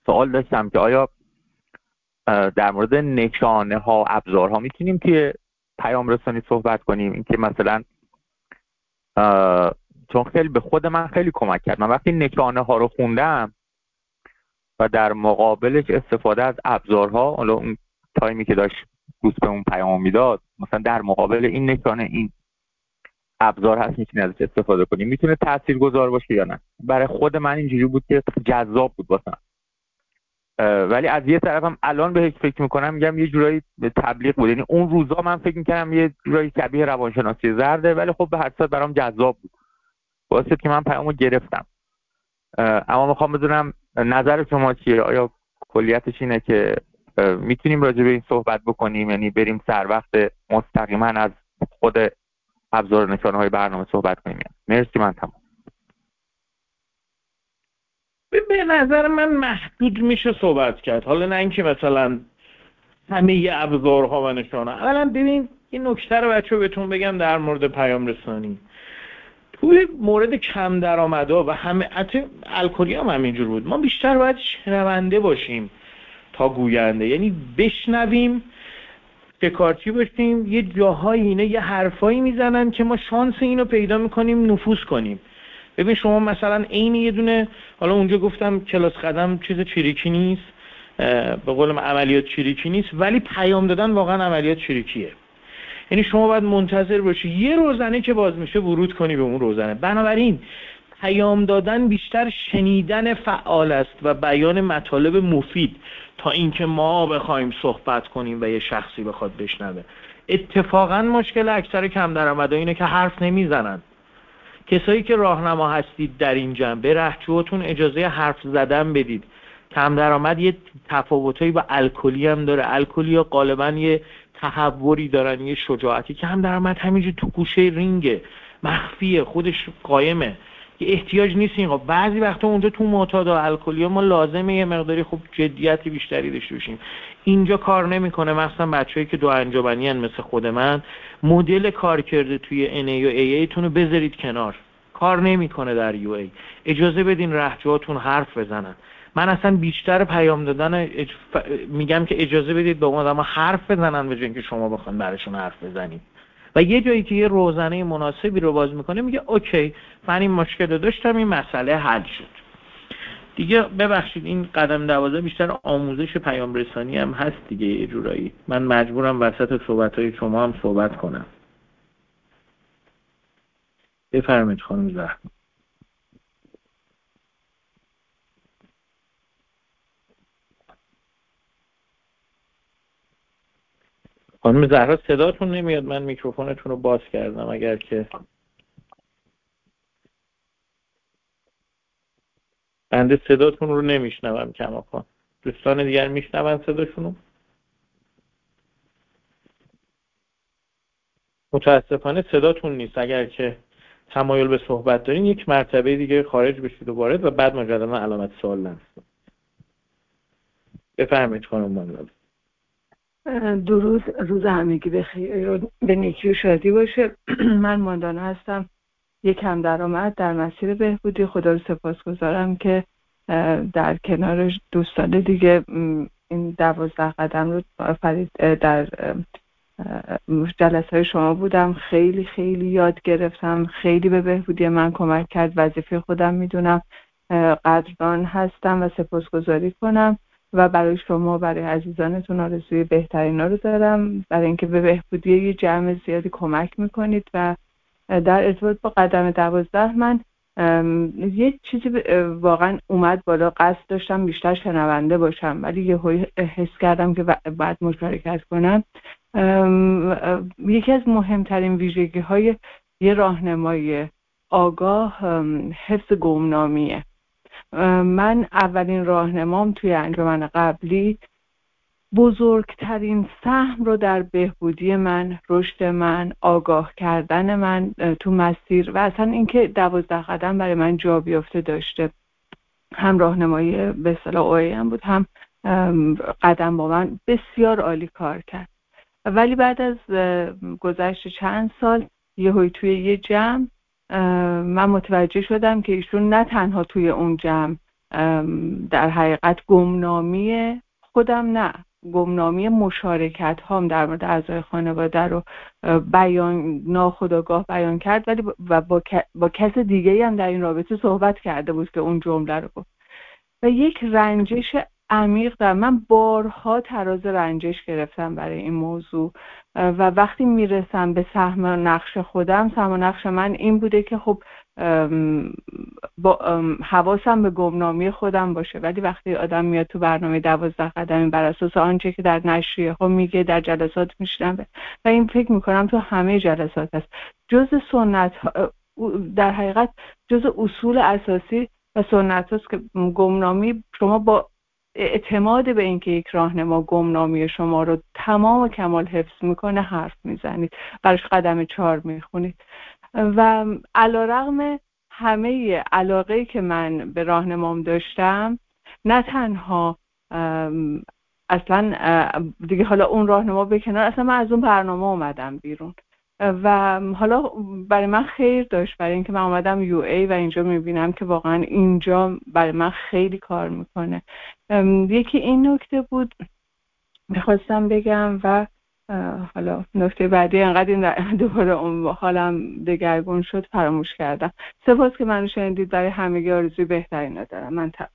S1: سوال داشتم که آیا در مورد نشانه ها ابزارها میتونیم توی پیام رسانی صحبت کنیم؟ اینکه مثلا چون خیلی به خود من خیلی کمک کرد، من وقتی نشانه ها رو خوندم و در مقابلش استفاده از ابزارها، حالا اون تایمی که داشت دوست به اون پیام میداد، مثلا در مقابل این نشانه این ابزار هست میتونی ازش استفاده کنی، میتونه تاثیرگذار باشه یا نه. برای خود من اینجوری بود که جذاب بود واسه من. ولی از یه طرفم الان بهش فکر میکنم میگم یه جورایی تبلیغ بود، یعنی اون روزا من فکر میکردم یه جورایی شبیه روانشناسی زرده، ولی خب به هر صورت برام جذاب بود، واسه که من پیامو گرفتم. اما میخوام بدونم نظر شما چیه؟ آیا کلیتش اینه که میتونیم راجع به این صحبت بکنیم، یعنی بریم سر وقت مستقیما از خود ابزار نشانه های برنامه صحبت کنیم؟ مرسی، من تمام.
S5: به نظر من محدود میشه صحبت کرد، حالا نه اینکه مثلا همه ابزارها و نشانه. اولا ببین یه نکته رو بچه‌ها بهتون بگم در مورد پیام رسانی. توی مورد کم درآمدا و همه حتی الکلی هم همینجور بود، ما بیشتر باید شنونده باشیم تا گوینده، یعنی بشنویم، شکارچی باشیم. یه جاهایی اینه یه حرفایی میزنن که ما شانس اینو پیدا میکنیم نفوذ کنیم. ببین شما مثلا عین یه دونه، حالا اونجا گفتم کلاس قدم چیز چریکی نیست، به قولم عملیات چریکی نیست، ولی پیام دادن واقعا عملیات چریکیه. یعنی شما باید منتظر باشی یه روزنه که باز میشه ورود کنی به اون روزنه. بنابراین پیام دادن بیشتر شنیدن فعال است و بیان مطالب مفید تا اینکه ما بخوایم صحبت کنیم و یه شخصی بخواد بشنوه. اتفاقا مشکل اکثر کم درآمدا اینه که حرف نمیزنن. کسایی که راهنما هستید در این جمع، به رهجوتون اجازه حرف زدن بدید. کم درآمد یه تفاوتایی با الکلی هم داره. الکلی ها غالبا یه تحوری دارن، یه شجاعتی. کم درآمد همینجور تو گوشه رینگه، مخفیه، خودش قایمه، یه احتیاج نیست این. بعضی وقتا اونجا تو معتاد الکلی ها ما لازمه یه مقداری خوب جدیت بیشتری داشته باشیم. اینجا کار نمیکنه. مثلا بچه‌ای که دو انجمنی ان مثل خود من، مدل کار کرده توی ان ای و ای ای تون رو بذارید کنار، کار نمیکنه در یو ای. اجازه بدین رهجوهاتون حرف بزنن. من اصلا بیشتر پیام دادن اج... ف... میگم که اجازه بدید به اون آدم حرف بزنن به جای اینکه شما بخواید براشون حرف بزنید. و یه جایی که یه روزنه مناسبی رو باز میکنه میگه اوکی من این مشکل رو داشتم، این مسئله حل شد دیگه. ببخشید این قدم دوازده بیشتر آموزش پیام رسانی هم هست دیگه. یه جورایی من مجبورم وسط صحبت‌های شما هم صحبت کنم. بفرمایید خانم زهرا. خانم زهرا صداتون نمیاد، من میکروفونتون رو باز کردم. اگر که بنده صداتون رو نمیشنوم کماکان، دوستان دیگر میشنون صداشونو؟ متاسفانه صداتون نیست. اگر که تمایل به صحبت دارین یک مرتبه دیگه خارج بشید و وارد و بعد مجددا علامت سوال نویسید. بفرمایید خانم مانلو.
S2: درود، روز همگی بخیر، به نیکی و شادی باشه. من ماندانا هستم، یک کم درآمد در مسیر بهبودی. خدا رو سپاسگزارم که در کنار دوستان دیگه این دوازده قدم رو فرید در جلسه های شما بودم. خیلی خیلی یاد گرفتم، خیلی به بهبودی من کمک کرد. وظیفه خودم میدونم، قدردان هستم و سپاسگزاری کنم و برای شما، برای عزیزانتون آرزوی بهترینا رو دارم، برای اینکه به بهبودی یه جمع زیادی کمک میکنید. و در ارتباط با قدم دوازده من یه چیزی واقعا اومد بالا. قصد داشتم بیشتر شنونده باشم، ولی یه حس کردم که باید مشارکت کنم. یکی از مهمترین ویژگی های یه راهنمای آگاه حفظ گمنامیه. من اولین راهنمام توی انجمن قبلی بزرگترین سهم رو در بهبودی من، رشد من، آگاه کردن من تو مسیر و اصلا اینکه دوازده قدم برای من جا بیافته داشته. هم راهنمایی به اصطلاح اوی هم بود، هم قدم با من بسیار عالی کار کرد. ولی بعد از گذشت چند سال یهویی توی یه جمع من متوجه شدم که ایشون نه تنها توی اون جمع در حقیقت گمنامی خودم نه، گمنامی مشارکت هام در مورد اعضای خانواده رو بیان ناخودآگاه بیان کرد، ولی و با, با کس دیگه هم در این رابطه صحبت کرده بود که اون جمله رو گفت و یک رنجش عمیق در من. بارها تراز رنجش گرفتم برای این موضوع و وقتی میرسم به سهم نقش خودم، سهم نقش من این بوده که خب با حواسم به گمنامی خودم باشه، ولی وقتی آدم میاد تو برنامه دوازده قدمی بر اساس آنچه که در نشریه ها میگه، در جلسات میشنم و این فکر میکنم تو همه جلسات هست، جز سنت در حقیقت جز اصول اساسی و سنت هست که گمنامی شما با اعتماد به اینکه یک راهنما گمنامی شما رو تمام و کمال حفظ میکنه حرف میزنید، براش قدم چهار میخونید و علیرغم همه علاقه‌ای که من به راهنمام داشتم، نه تنها اصلا دیگه حالا اون راهنما به کنار، اصلا من از اون برنامه اومدم بیرون و حالا برای من خیر داشت، برای اینکه من اومدم یو ای و اینجا میبینم که واقعا اینجا برای من خیلی کار میکنه. یکی این نکته بود میخواستم بگم و حالا نکته بعدی انقدر این دوباره حالم دگرگون شد فراموش کردم. سپاس که منو شنیدید. برای همگی آرزوی بهترین ندارم. من تا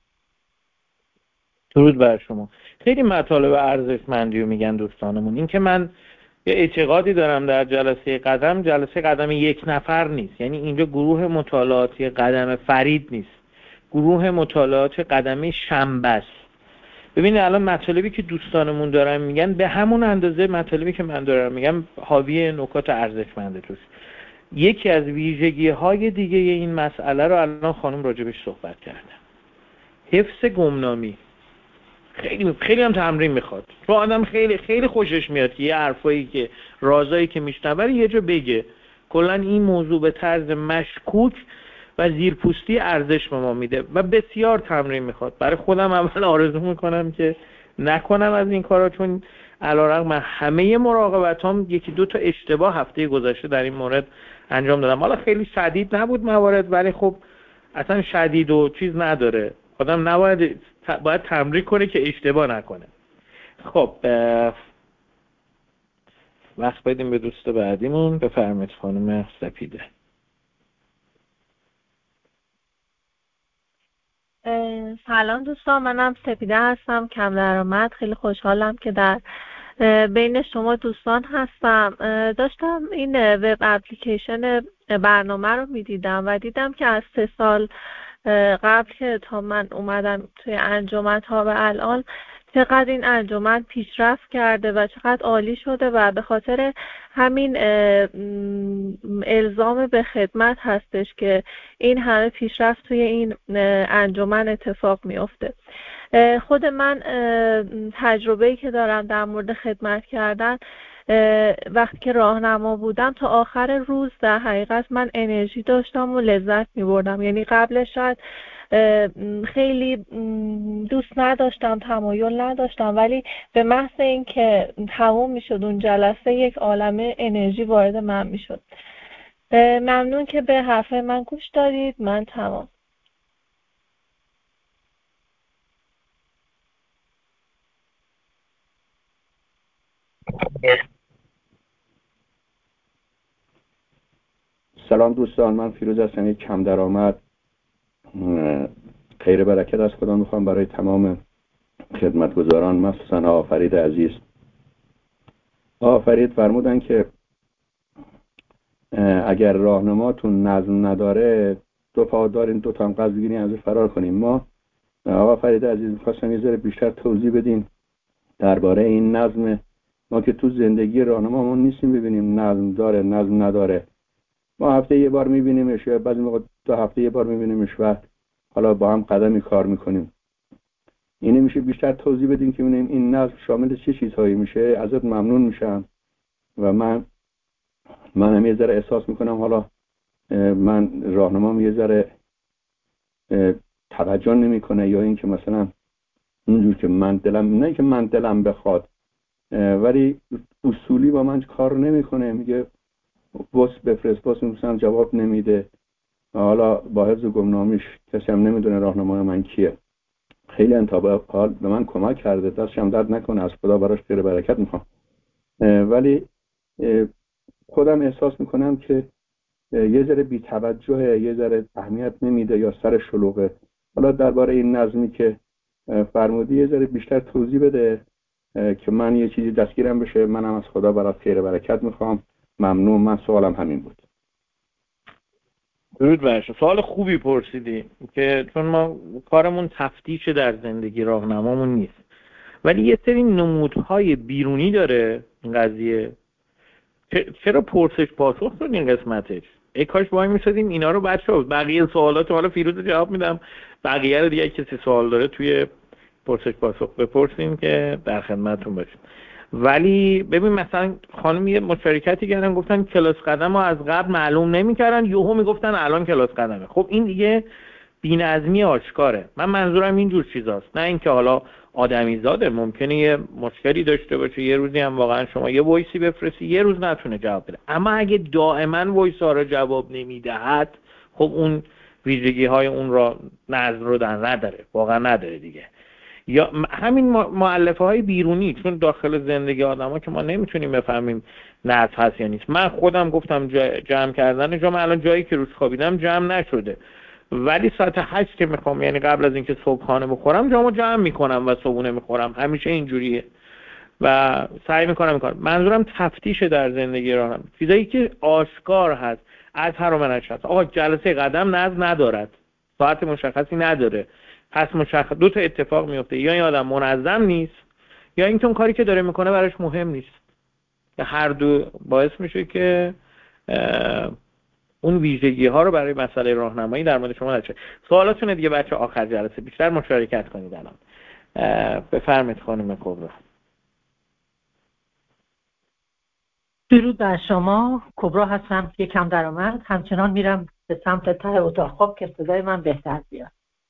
S1: درود بر شما. خیلی مطالب ارزشمندی رو میگن دوستانمون. این که من یه اعتقادی دارم در جلسه قدم، جلسه قدم یک نفر نیست، یعنی اینجا گروه مطالعاتی قدم فرید نیست، گروه مطالعات قدم شنبه است. ببینید الان مطالبی که دوستانمون دارن میگن به همون اندازه مطالبی که من دارم میگم حاوی نکات ارزشمنده توش. یکی از ویژگی های دیگه این مسئله رو الان خانم راجبش صحبت کردن، حفظ گمنامی. خیلی خیلی هم تمرین میخواد، چون آدم خیلی خیلی خوشش میاد که یه حرفایی که رازایی که میشنوه یه جا بگه. کلا این موضوع به طرز مشکوک و زیرپوستی ارزش به ما میده و بسیار تمرین میخواد. برای خودم اول آرزو میکنم که نکنم از این کارا، چون علیرغم همه مراقبتام یکی دو تا اشتباه هفته گذشته در این مورد انجام دادم. حالا خیلی شدید نبود موارد، ولی خب اصلا شدید و چیز نداره، آدم نباید باید تمرین کنه که اشتباه نکنه. خب وقت بدیم به دوست بعدیمون. بفرمایید خانم سپیده.
S7: سلام دوستان، منم سپیده هستم، کم درآمد. خیلی خوشحالم که در بین شما دوستان هستم. داشتم این وب اپلیکیشن برنامه رو میدیدم و دیدم که از سه سال قبل که تا من اومدم توی انجمن ها و الان چقدر این انجمن پیشرفت کرده و چقدر عالی شده و به خاطر همین الزام به خدمت هستش که این همه پیشرفت توی این انجمن اتفاق میفته. خود من تجربه‌ای که دارم در مورد خدمت کردن، وقتی که راهنما بودم تا آخر روز در حقیقت من انرژی داشتم و لذت می‌بردم. یعنی قبلش شاید خیلی دوست نداشتم، تمایل نداشتم، ولی به محض این که تموم میشد اون جلسه یک عالمه انرژی وارد من میشد. ممنون که به حرف من گوش دادید. من تمام.
S8: سلام دوستان، من فیروز هستم، یک کم درآمد. خیر برکت از خدا میخوام برای تمام خدمتگزاران، مخصوصا آقا فرید عزیز. آقا فرید فرمودن که اگر راهنماتون نظم نداره دو پا دارین، دو تا هم قصد بگیرین ازش فرار کنیم. ما آقا فرید عزیز میخواستم یه ذره بیشتر توضیح بدین درباره این نظم. ما که تو زندگی راهنمامون نیستیم ببینیم نظم داره نظم نداره. ما هفته یه بار میبینیمش یا بعضی موقع دو هفته یه بار میبینیمش و حالا با هم قدمی کار میکنیم. اینه میشه بیشتر توضیح بدین که ببینیم این نظم شامل چه چیزهایی میشه؟ ازت ممنون میشم. و من من هم یه ذره احساس میکنم حالا من راهنمام یه ذره توجه نمیکنه، یا این که مثلا اونجور که من دلم، نه که من دلم بخواد ولی اصولی با من کار نمیکنه، میگه بس بفرست، بس میگم جواب نمیده. حالا با حفظ گمنامیش کسی هم نمیدونه راهنمای من کیه. خیلی انتابه حال به من کمک کرده، دستشم درد نکنه، از خدا براش خیر برکت میخوام. ولی خودم احساس میکنم که یه ذره بی توجه، یه ذره اهمیت نمیده یا سر شلوغه. حالا درباره این نظمی که فرمودی یه ذره بیشتر توضیح بده که من یه چیزی دستگیرم بشه. منم از خدا برات خیر برکت میخوام. ممنون. من سوالم همین بود.
S1: درود بر شما. سوال خوبی پرسیدی که چون ما کارمون تفتیش در زندگی راهنمامون نیست، ولی یه سری نمودهای بیرونی داره این قضیه. چرا پرسش پاسخ شد این قسمتش؟ ای کاش وای میسادیم اینا رو بچه‌ها بقیه سوالات حالا فیروز جواب میدم، بقیه رو دیگه کسی سوال داره توی پرسش پاسخ بپرسیم که در خدمتتون باشیم. ولی ببین مثلا خانم یه مشارکتی کردن گفتن کلاس قدم رو از قبل معلوم نمی‌کردن، یهو میگفتن الان کلاس قدمه. خب این دیگه بی‌نظمی آشکاره. من منظورم این جور چیزاست، نه اینکه حالا آدمی زاده ممکنه یه مشکلی داشته باشه، یه روزی هم واقعا شما یه وایسی بفرستی یه روز نتونه جواب بده. اما اگه دائما وایس ها رو جواب نمیدهد، خب اون ویژگی های اون را نظم رو در نداره، واقعا نداره دیگه. یا همین مؤلفه های بیرونی، چون داخل زندگی آدم ها که ما نمیتونیم بفهمیم نظم هست یا نیست. من خودم گفتم جمع کردن جا، من الان جایی که روش خوابیدم جمع نشده، ولی ساعت هشت که میخوام، یعنی قبل از اینکه صبحانه بخورم، جامو جمع میکنم و صبحونه میخورم. همیشه اینجوریه و سعی میکنم میکنم. منظورم تفتیش در زندگی راهم، چیزایی که آشکار هست از هر و منش هست. آقا جلسه قدم نظم ندارد، ساعت مشخصی نداره، پس مشخص دو تا اتفاق میفته: یا این آدم منظم نیست، یا اینکه اون کاری که داره میکنه براش مهم نیست. هر دو باعث میشه که اون ویژگی ها رو برای مسئله راهنمایی در مورد شما داشته. سوالاتونه دیگه بچه آخر جلسه بیشتر مشارکت کنید. الان بفرمایید خانم کبرا.
S9: درود بر شما. کبرا هستم، یکم درآمد. همچنان میرم به سمت ته اتاق خواب که صدای من بهتر بیاد.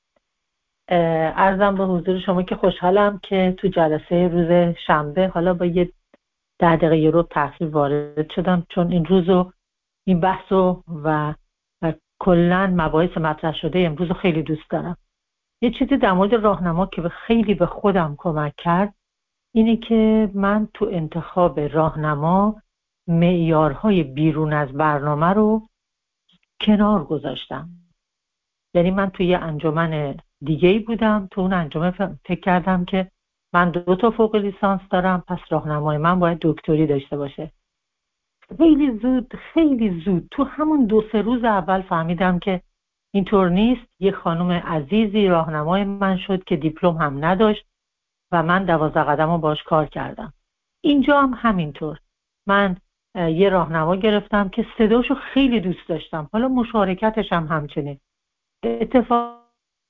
S9: عرضم به حضور شما که خوشحالم که تو جلسه روز شنبه حالا با یه ده دقیقه یه رو تأخیر وارد شدم، چون این روزو این بحثو و, و کلن مباحث مطرح شده امروز رو خیلی دوست دارم. یه چیزی در مورد راهنما که خیلی به خودم کمک کرد اینه که من تو انتخاب راهنما معیارهای بیرون از برنامه رو کنار گذاشتم. یعنی من توی یه انجمن دیگه‌ای بودم، تو اون انجمن فکر کردم که من دو تا فوق لیسانس دارم، پس راهنمای من باید دکتری داشته باشه. خیلی زود خیلی زود تو همون دو سه روز اول فهمیدم که اینطور نیست. یه خانم عزیزی راهنمای من شد که دیپلم هم نداشت و من دوازده قدم رو باش کار کردم. اینجا هم همینطور. من یه راهنما گرفتم که صداشو خیلی دوست داشتم، حالا مشارکتش هم همچنین. اتفاق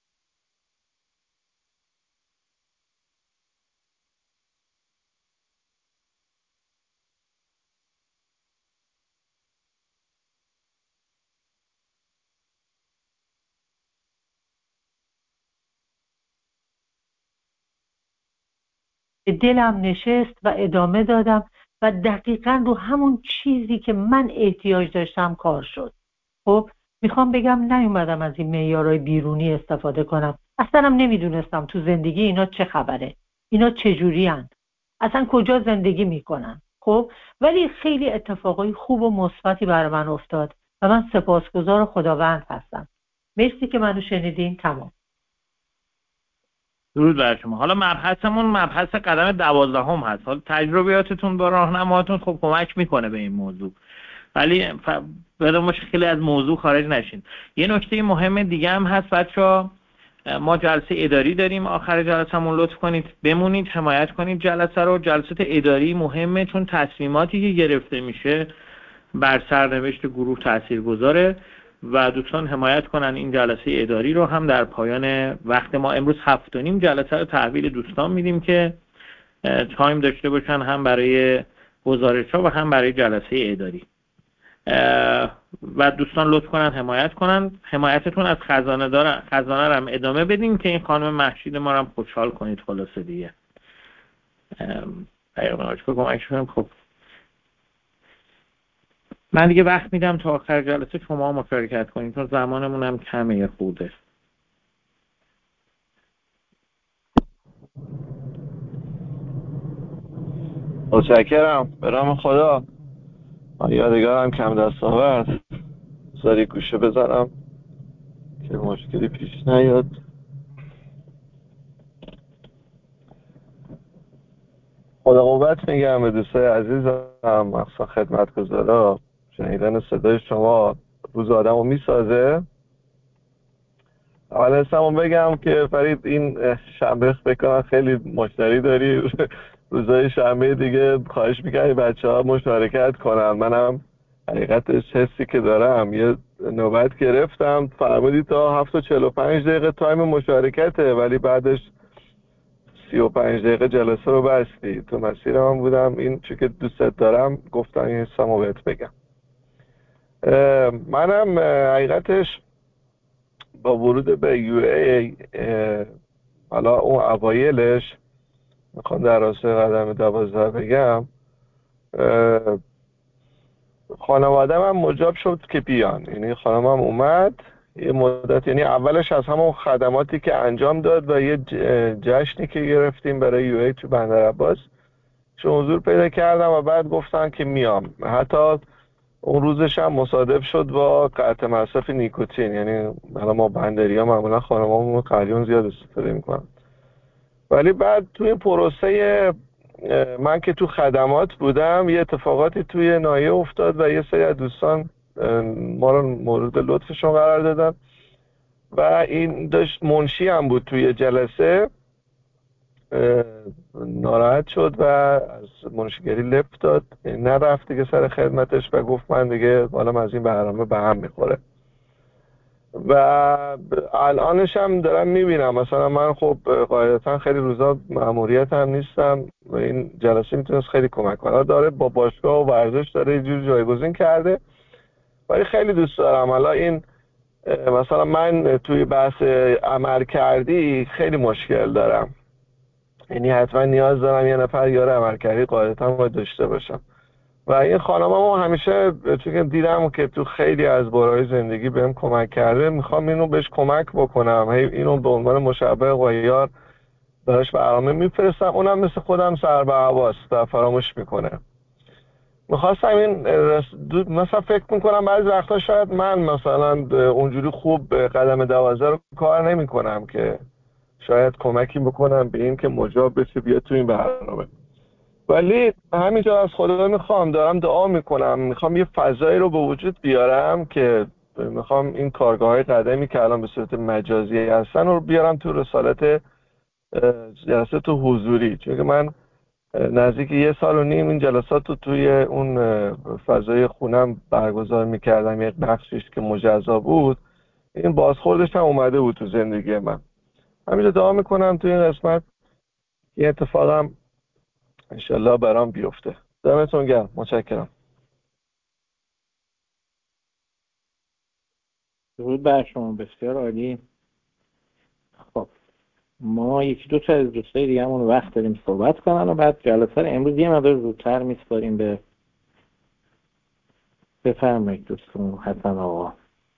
S9: دلم نشست و ادامه دادم و دقیقاً رو همون چیزی که من احتیاج داشتم کار شد. خب میخوام بگم نیومدم از این معیارهای بیرونی استفاده کنم. اصلا هم نمیدونستم تو زندگی اینا چه خبره، اینا چجوری هن، اصلا کجا زندگی میکنن. خب ولی خیلی اتفاقای خوب و مثبتی برای من افتاد و من سپاسگزار خداوند هستم. مرسی که منو شنیدین. تمام.
S1: درود بر شما. حالا مبحثمون مبحث قدم دوازدهم هست. حالا تجربیاتتون با راهنماتون خب کمک میکنه به این موضوع، ولی بدون باشه خیلی از موضوع خارج نشین. یه نکته مهم دیگه هم هست بچه‌ها، ما جلسه اداری داریم آخر جلسه‌مون، لطف کنید بمونید حمایت کنید جلسه رو. جلسات اداری مهمه چون تصمیماتی که گرفته میشه بر سرنوشت گروه تاثیرگذاره و دوستان حمایت کنن این جلسه اداری رو. هم در پایان وقت ما امروز هفت و نیم جلسه رو تحویل دوستان میدیم که تایم داشته باشن هم برای گزارش‌ها و هم برای جلسه اداری. و دوستان لطف کنن حمایت کنن. حمایتتون از خزانه دارن، خزانه رو هم ادامه بدین که این خانم محشید ما رو هم خوشحال کنید. خلاصه دیگه پیام کمک کنم. خب من دیگه وقت میدم تا آخر جلسه شما مشارکت کنید چون زمانمون هم کمه یه خورده.
S10: متشکرم. به نام خدا. یادگارم کم دست آورد. بذاری گوشه بزنم که مشکلی پیش نیاد. خدا قوت میگم به دوستای عزیزم، مخصوصا خدمتگزارا. شنیدن صدای شما روز آدم رو میسازه. اول اسمو بگم که فرید این شنبه بکنم خیلی مشتری داری. روزای شنبه دیگه خواهش میکنی بچه ها مشارکت کنن. منم حقیقتش حسی که دارم یه نوبت گرفتم، فرمودی تا هفت و چهل و پنج دقیقه تایم مشارکته، ولی بعدش سی و پنج دقیقه جلسه رو بستی. تو مسیر من بودم، این چون که دوستت دارم گفتم این حسامو بهت بگم. منم حقیقتش با ورود به یو ای حالا اون اوایلش میخوام در راستای قدم دوازده بگم، خانواده من مجاب شد که بیان، یعنی خانمم اومد یه مدت، یعنی اولش از همون خدماتی که انجام داد و یه جشنی که گرفتیم برای یو ای تو بندر عباس چون حضور پیدا کردم و بعد گفتن که میام. حتی اون روزش هم مصادف شد با قطع مصرف نیکوتین، یعنی حالا ما بندری ها معمولا خانمامون قلیون زیاد استفاده میکنن، ولی بعد توی پروسه من که تو خدمات بودم یه اتفاقاتی توی نایه افتاد و یه سری از دوستان ما رو مورد لطفشون قرار دادن و این داشت منشی هم بود توی جلسه، ناراحت شد و از منشیگری لپ داد، نرفت دیگه سر خدمتش و گفت من دیگه حالا از این برنامه به هم میخوره. و الانش هم دارم میبینم، مثلا من خب قاعدتا خیلی روزا مأموریت هم نیستم و این جلسه میتونست خیلی کمک کنه. داره با باشگاه و ورزش داره یه جور جایگزین کرده، ولی خیلی دوست دارم. حالا این مثلا من توی بحث عمل کردی خیلی مشکل دارم، یعنی حتما نیاز دارم یه نفر یار عمل کردی قاعدتا باید داشته باشم. و این خانممو همیشه چون دیدم که تو خیلی از برای زندگی بهم کمک کرده، میخوام اینو بهش کمک بکنم، هی اینو به عنوان مشابه قیار براش برنامه میفرستم، اونم مثل خودم سر به هواست و فراموش میکنه. میخواستم این رس... مثلا فکر میکنم بعضی وقتا شاید من مثلا اونجوری خوب قدم دوازده رو کار نمیکنم که شاید کمکی بکنم به این که مجاب بشه بیاد تو این برنامه، ولی همینجا از خدا میخوام، دارم دعا میکنم، میخوام یه فضایی رو به وجود بیارم که میخوام این کارگاه های قدمی که الان به صورت مجازی هستن رو بیارم تو رسالت جلسه تو حضوری، چون که من نزدیک یه سال و نیم این جلسات رو توی اون فضای خونم برگزار میکردم، یک بخشیش که مجزا بود، این بازخوردش هم اومده بود تو زندگی من. همینجا دعا میکنم تو این قسمت یه اتفاقم انشالله برام بیفته. دمتون گرم. متشکرم.
S1: درود بر شما. بسیار عالی. خب ما یکی دو تا از دوستای دیگه همون وقت داریم صحبت کنن و بعد جلسه رو امروز یه مقدار زودتر میسپاریم به بفرمایید دوستون حسن آقا.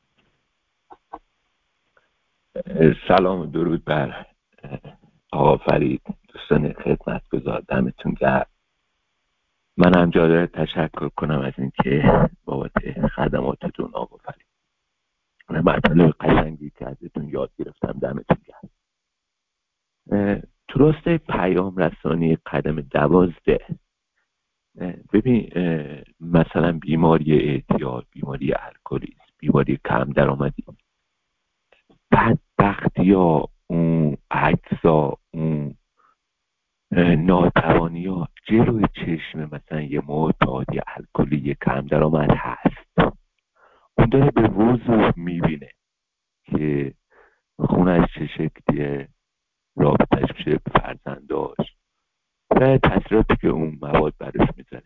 S11: سلام و درود بر آقا فرید، دوستان خدمتگزار، دمتون گرم. من هم جا داره تشکر کنم از اینکه بابت خدماتتون آقا فرید مطالب قشنگی که ازتون یاد گرفتم، دمتون گرم. تو راستای پیام رسانی قدم دوازده، ببین مثلا بیماری اعتیاد، بیماری الکلیسم، بیماری کم درآمدی، بدبختی ها، اون عجزا، اون ناتوانی ها جلوی چشم مثلا یه معتادی الکلی کم درآمد هست. اون داره به وضوح میبینه که خونش چه شکلیه، رابطش میشه، فرزنداش و تاثیراتی که اون مواد برش میذاره.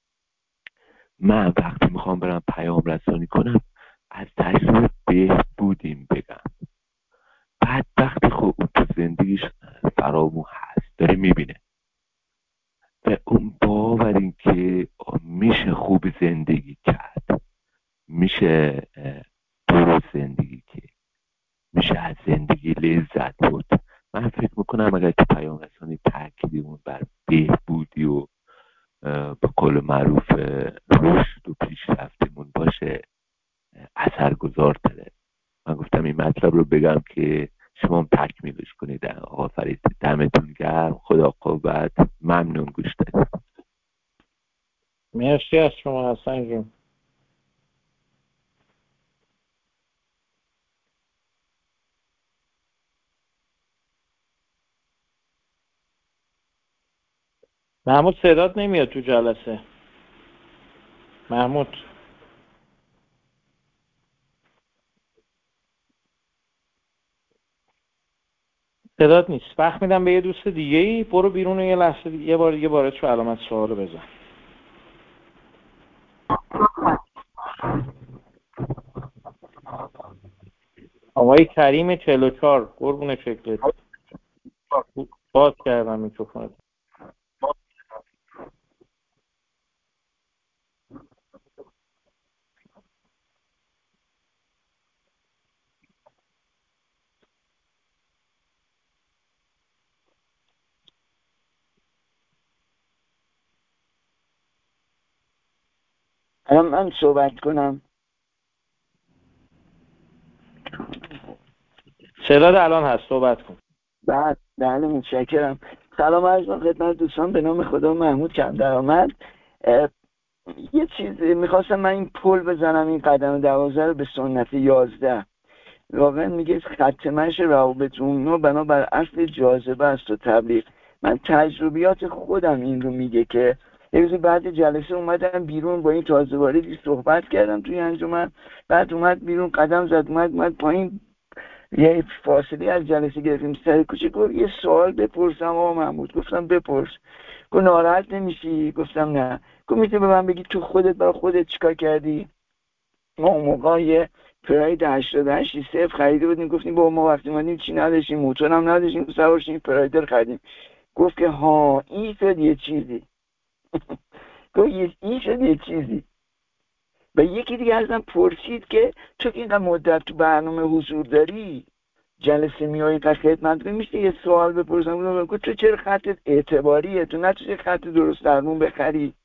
S11: من وقتی میخوام برم پیام رسانی کنم از تجربه بهبودیم بگم. بدبختی خب اون تو زندگیش فرامو هست، داره میبینه و اون باور این که میشه خوب زندگی کرد، میشه درست زندگی کرد، میشه از زندگی لذت برد. من فکر میکنم اگر تو پیام رسانی تأکیدمون بر بهبودی و به قول معروف رشد و پیشرفتمون باشه اثرگذارتره. من گفتم این مطلب رو بگم که شما هم تکمیلش کنید. آقا فرید دمتون گرم، خدا قوت، ممنون گوش دادید.
S1: مرسی از شما حسن جون. محمود صدات نمیاد تو جلسه. محمود صدات نیست. وقت میدم به یه دوست دیگه ای. برو بیرون یه لحظه دیگه. یه بار دیگه وارد شو، علامت سوال رو بزن. آقای کریم چهل و چهار قربون شکلت. باز کردم میکروفونت.
S12: الان من صحبت کنم.
S1: صدات الان هست، صحبت کن.
S12: بعد بله متشکرم. سلام عرض خدمت دوستان، به نام خدا. محمود کم درآمد. یه چیز میخواستم من این پل بزنم، این قدم دوازده رو به سنت یازده. واقعا میگه خط مشی روابط عمومی بنابر اصل جاذبه است و تبلیغ. من تجربیات خودم این رو میگه که یه روز بعد جلسه اومدم بیرون، با این تازه واردی صحبت کردم توی انجمن، بعد اومد بیرون قدم زد، اومد اومد پایین، یه فاصله از جلسه گرفتیم سر کوچه. گفت یه سوال بپرسم آقا محمود. گفتم بپرس. گفت ناراحت نمیشی؟ گفتم نه. گفت میتونی به من بگی تو خودت برای خودت چیکار کردی؟ ما اون موقع یه پراید هشتاد و هشت صفر خریده بودیم، گفتیم با ما وقتی اومدیم چی نداشتیم، موتور هم نداشتیم، سوار شدیم پراید رو خریدیم. گفت که ها این شد یه چیزی. گفت این شد یه چیزی. و یکی دیگه ازم پرسید که تو که اینقدر مدت تو برنامه حضور داری، جلسه میایی که خدمت میشه یه سوال بپرسم؟ گفت تو چرا خطت اعتباریه؟ تو نتوشی خط درست درمون بخری؟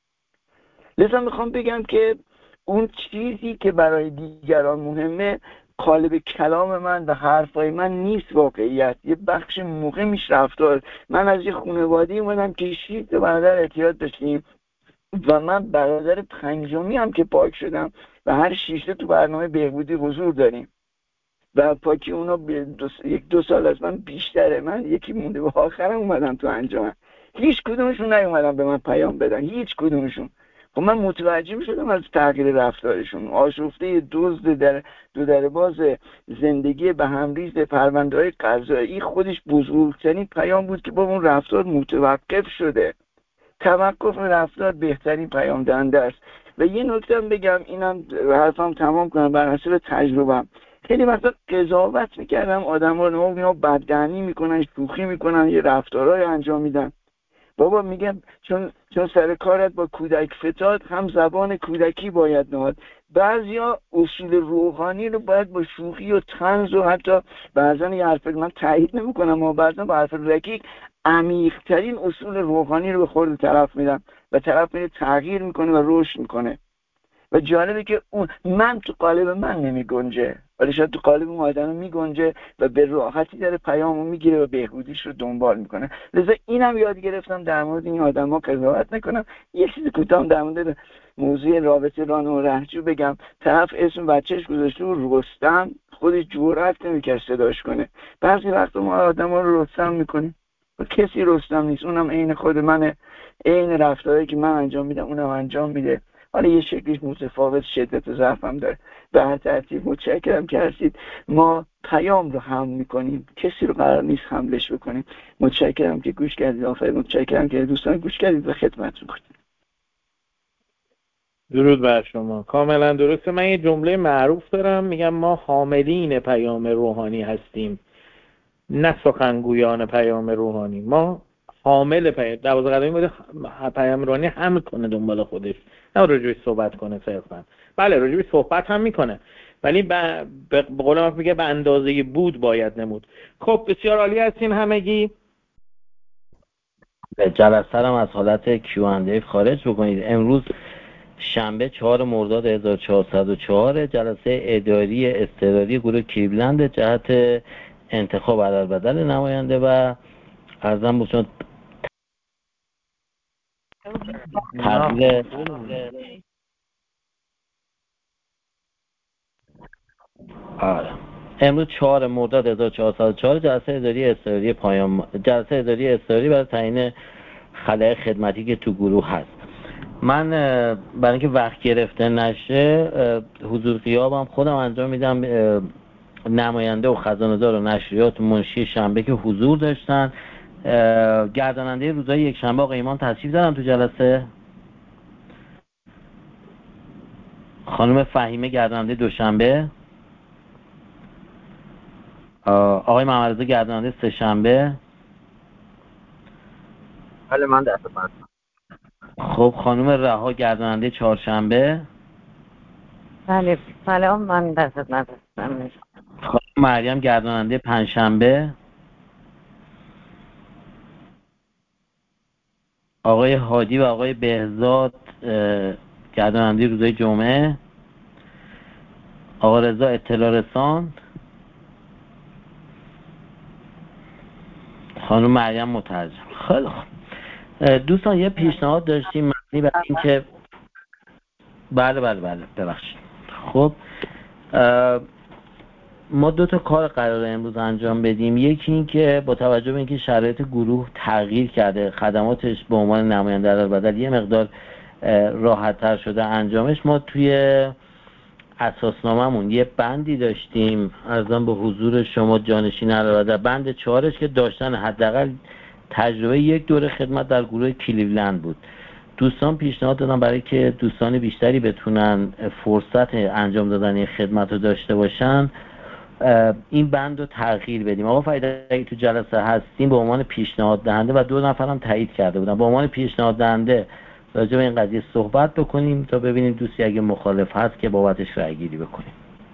S12: لذا میخوام بگم که اون چیزی که برای دیگران مهمه قالب کلام من و حرفای من نیست واقعیت. یه بخش مهمیش رفتار. من از یه خانواده اومدم که شیش تا برادر اعتیاد داشتیم و من برادر پنجمی هم که پاک شدم و هر شیشته تو برنامه بهبودی حضور داریم و پاکی اونا دو س... یک دو سال از من بیشتره. من یکی مونده و آخرم اومدم تو انجام. هیچ کدومشون نیومدن به من پیام بدن، هیچ کدومشون. خب من متوجه شدم از تغییر رفتارشون. آشفته دزد در دو در باز زندگی به هم ریز پرونده‌های قضایی خودش بزرگترین پیام بود که با اون رفتار متوقف شده. توقف رفتار بهترین پیام دهنده است. و یه نکته هم بگم، اینم حرفم تمام کنم بر حسب تجربه‌ام. خیلی وقتا قضاوت میکردم آدم ها رو، بددهنی میکنن، شوخی میکنن، یه رفتارهای انجام میدن. بابا میگم چون چون سر کارت با کودک فتاد، هم زبان کودکی باید نهاد. بعضیا اصول روحانی رو باید با شوخی و طنز و حتی بعضا یه حرف من تایید نمیکنم، اما بعضا با حرف رکیک عمیق‌ترین اصول روحانی رو به خورد طرف میدم و طرف میره تغییر میکنه و رشد میکنه. و جالبه که اون من تو قالب من نمی گنجه، ولی شاید تو قالب اون آدم می گنجه و به راحتی داره پیامو میگیره و بهبودیش رو دنبال میکنه. لذا اینم یاد گرفتم در مورد این آدما قضاوت نکنم. یه چیز کوتاه در مورد موضوع رابطه رانو و رهجو بگم. طرف اسم بچهش گذاشته و رستم، خودش جرئت نمیکنه صداش کنه. بعضی وقتا ما آدما رو رستم میکنیم و کسی رستم نیست، اونم عین خود منه، عین رفتاری که من انجام میدم اونم انجام میده، حالا یه شکلیش متفاوت، شدت و ضعف هم داره. به هر ترتیب متشکرم که هستید. ما پیام رو حمل میکنیم، کسی رو قرار نیست حملش بکنیم. متشکرم که گوش کردید. آفرین. متشکرم که دوستان گوش کردید و خدمتتون بودیم.
S1: درود بر شما. کاملا درسته. من یه جمله معروف دارم میگم ما حاملین پیام روحانی هستیم، نه سخنگویان پیام روحانی. ما حامل پیام دوازده قدمی بوده پیام روحانی حمل کنه دنبال خودش، نه راجعش صحبت کنه صرفا. بله راجعش صحبت هم میکنه ولی به قول ما میگه به اندازه بود باید نمود. خب بسیار عالی هستین همگی.
S3: جلسه هم از حالت کیو اند ای خارج بکنید. امروز شنبه چهار مرداد هزار و چهارصد و چهار جلسه اداری اضطراری گروه کلیولند جهت انتخاب عددبدل نماینده و عرضم بچون تغییر آره. امروز چهار مرداد هزار و چهارصد و چهار جلسه اداری اضطراری پایان جلسه اداری اضطراری برای تعیین خلای خدمتی که تو گروه هست. من برای اینکه وقت گرفته نشه حضور غیابم خودم انجام میدم. نماینده و خزانه‌دار و نشریات منشی شنبه که حضور داشتن، گرداننده روزهای یک شنبه آقای ایمان تشریف دارن تو جلسه، خانم فهیمه گرداننده دوشنبه، آقای محمد رضا گرداننده سه شنبه.
S5: بله من در خدمت.
S3: خب خانم رها گرداننده چهارشنبه.
S2: بله سلام من در خدمت هستم.
S3: خانم مریم گرداننده پنجشنبه. آقای هادی و آقای بهزاد گرداننده روزهای جمعه. آقا رضا اطلاع رسان. خانم مریم مترجم. خیلی خوب دوستان، یه پیشنهاد داشتیم مبنی بر اینکه بله بله بله ببخشید. خب ما دو تا کار قراره امروز انجام بدیم. یکی این که با توجه به اینکه شرایط گروه تغییر کرده، خدماتش به عنوان نماینده عددبدل یه مقدار راحت‌تر شده انجامش، ما توی اساسنامه‌مون یه بندی داشتیم عرضم به حضور شما جانشین عددبدل، بند چهارش که داشتن حداقل تجربه یک دوره خدمت در گروه کلیولند بود. دوستان پیشنهاد دادن برای که دوستان بیشتری بتونن فرصت انجام دادن این خدمت رو داشته باشن این بند رو تغییر بدیم. آقا فرید اگه تو جلسه هستیم به عنوان پیشنهاد دهنده و دو نفرم تایید کرده بودن، به عنوان پیشنهاد دهنده راجع به این قضیه صحبت بکنیم تا ببینیم دوستی اگه مخالف هست که بابتش رأی گیری بکنیم.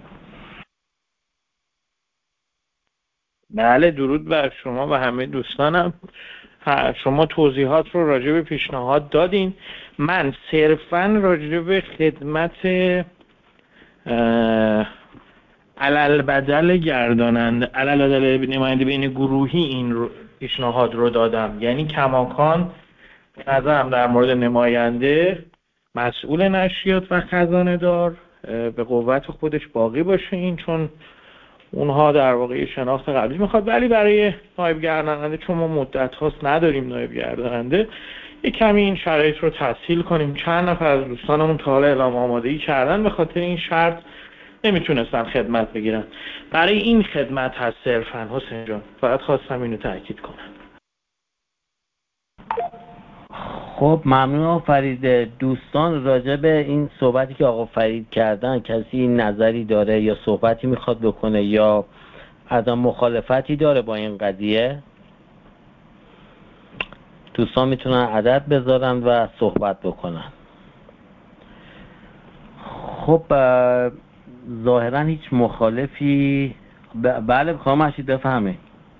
S1: بله درود بر شما و همه دوستانم. شما توضیحات رو راجع به پیشنهاد دادین. من صرفاً راجع به خدمت علل گرداننده علل نماینده بین گروهی این رو پیشنهاد رو دادم. یعنی کماکان به نظرم در مورد نماینده مسئول نشریات و خزانه دار به قوت خودش باقی باشه این، چون اونها در واقع شناخت قبلی میخواد، ولی برای نایب گرداننده چون ما مدت هاست نداریم نایب گرداننده یک کمی این شرایط رو تسهیل کنیم. چند نفر از دوستانمون تا حالا اعلام آمادگی کردن، به خاطر این شرط نمیتونستن خدمت بگیرن. برای این خدمت هست صرفاً حسین جان، فقط خواستم اینو تاکید کنم.
S3: خب ممنون آقا فرید. دوستان راجع به این صحبتی که آقا فرید کردن کسی نظری داره یا صحبتی میخواد بکنه یا از مخالفتی داره با این قضیه؟ دوستان میتونن عدد بذارن و صحبت بکنن. خب ظاهرا هیچ مخالفی ب... بله بخوام اشید بفهمه.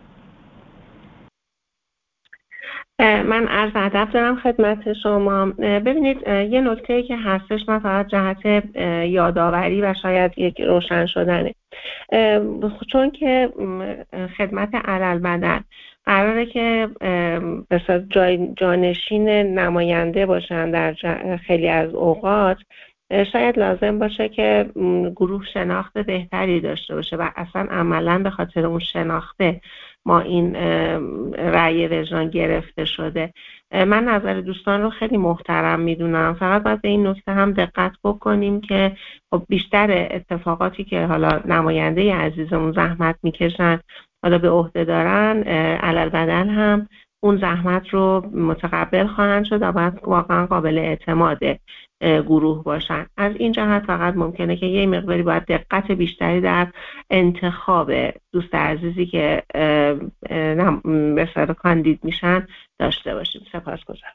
S4: من عرض ادب دارم خدمت شما. ببینید یه نکته‌ای که هستش، من فقط جهت یادآوری و شاید یک روشن شدنه، چون که خدمت علل قراره که به جانشین نماینده باشن در خیلی از اوقات، شاید لازم باشه که گروه شناخت بهتری داشته باشه و اصلا عملاً به خاطر اون شناخته ما این رأی وجدان گرفته شده. من نظر دوستان رو خیلی محترم میدونم، فقط باید به این نکته هم دقت بکنیم که خب بیشتر اتفاقاتی که حالا نماینده عزیزمون زحمت میکشن حالا به عهده دارن، علل بدل هم اون زحمت رو متقبل خواهند شد و باید واقعا قابل اعتماد گروه باشن. از این جهت فقط ممکنه که یه مقداری باید دقت بیشتری در انتخاب دوست عزیزی که به صورت کاندید میشن داشته باشیم. سپاسگزارم.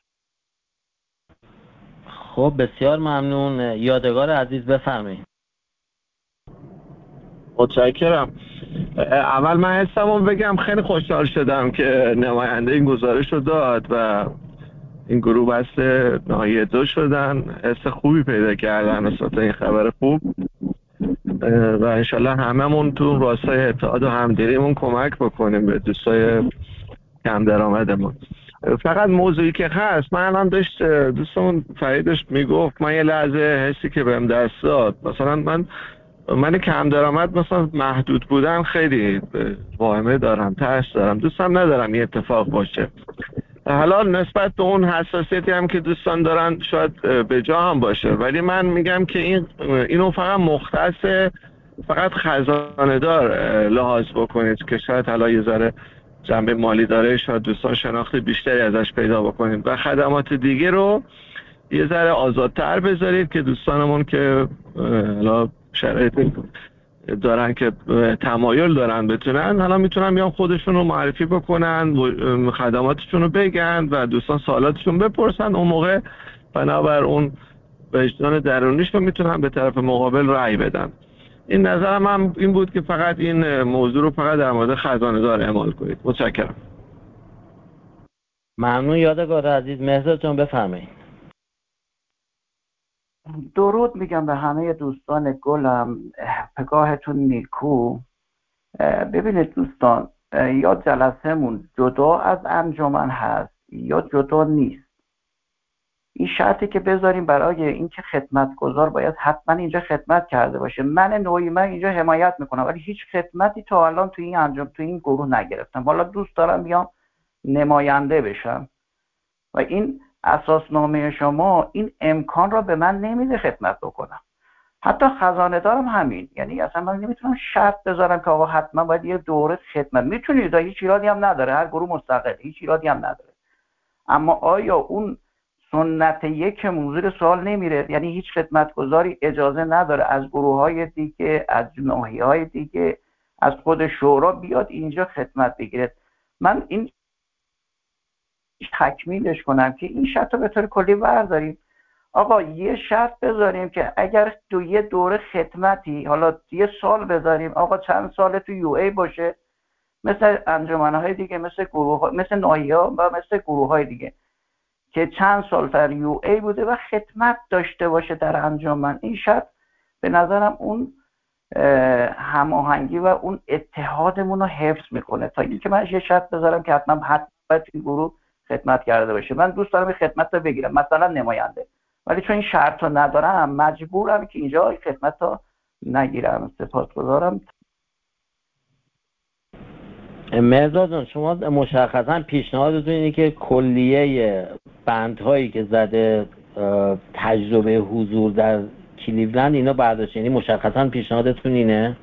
S3: خب بسیار ممنون. یادگار عزیز بفرمایید.
S5: متشکرم.
S10: اول من حسمون بگم خیلی خوشحال شدم که نماینده این گزارش رو داد و این گروه بسته ناحیه دو شدن، حس خوبی پیدا کردن نسبت این خبر خوب و انشالله هممون تو راستای اتحاد و همدلیمون کمک بکنیم به دوستای کم درآمدمون. فقط موضوعی که هست، من الان داشت دوستمون فریدش میگفت، من یه لحظه حسی که بهم دست داد، مثلا من من کم درآمد مثلا محدود بودن خیلی واهمه دارم، ترس دارم، دوستم ندارم یه اتفاق باشه. حالا نسبت به اون حساسیتی هم که دوستان دارن شاید به جا هم باشه، ولی من میگم که این اینو فقط مختص فقط خزانه دار لحاظ بکنید که شاید حالا یه ذره جنبه مالی داره، شاید دوستان شناخت بیشتری ازش پیدا بکنید و خدمات دیگه رو یه ذره آزادتر بذارید که دوستانمون که حالا شرایط دارن که تمایل دارن بتونن، حالا میتونن بیان خودشون رو معرفی بکنن، خدماتشون رو بگن و دوستان سوالاتشون بپرسن، اون موقع بنابر اون وجدان درونیش رو میتونن به طرف مقابل رأی بدن. این نظرم هم این بود که فقط این موضوع رو فقط در مورد خزانه دار اعمال کنید. متشکرم.
S3: ممنون یادگار عزیز. مهرزاد جان بفرمایید.
S13: درود میگم به همه دوستان گلم، پگاهتون نیکو. ببینید دوستان، یا جلسهمون جدا از انجمن هست یا جدا نیست. این شرطی که بذاریم برای اینکه خدمتگزار باید حتما اینجا خدمت کرده باشه. من نوعی من اینجا حمایت میکنم ولی هیچ خدمتی تا الان تو این انجام تو این گروه نگرفتم. حالا دوست دارم بیام نماینده بشم و این اساسنامه شما این امکان را به من نمیده خدمت بکنم. حتی خزانه دارم همین، یعنی اصلا من نمیتونم شرط بذارم که آقا حتما باید یه دوره خدمت. میتونید، هیچ ایرادی هم نداره، هر گروه مستقل، هیچ ایرادی هم نداره. اما آیا اون سنت یک موضوع سوال نمیره؟ یعنی هیچ خدمتگزاری اجازه نداره از گروه‌های دیگه، از ناحیه‌های دیگه، از خود شورا بیاد اینجا خدمت بگیره؟ من این تکمیلش کنم که این شرط رو به طور کلی برداریم. آقا یه شرط بذاریم که اگر تو یه دوره خدمتی، حالا یه سال بذاریم، آقا چند سال تو یو ای باشه، مثل انجمن‌های دیگه، مثل گروه، مثل ناحیه‌ها و مثل گروه‌های دیگه که چند سال در یو ای بوده و خدمت داشته باشه در انجمن. این شرط به نظرم اون هماهنگی و اون اتحادمون رو حفظ میکنه، تا اینکه من یه شرط بذارم که حتما حتما باید این گروه خدمت کرده باشه. من دوست دارم این خدمت رو بگیرم، مثلا نماینده، ولی چون این شرط رو ندارم مجبورم که اینجا این خدمت رو نگیرم. سپاسگزارم.
S3: مهرزاد جان، شما مشخصا پیشنهادتون اینه که کلیه بندهایی که زده تجربه حضور در کلیولند اینا برداشت، یعنی مشخصا پیشنهادتون اینه؟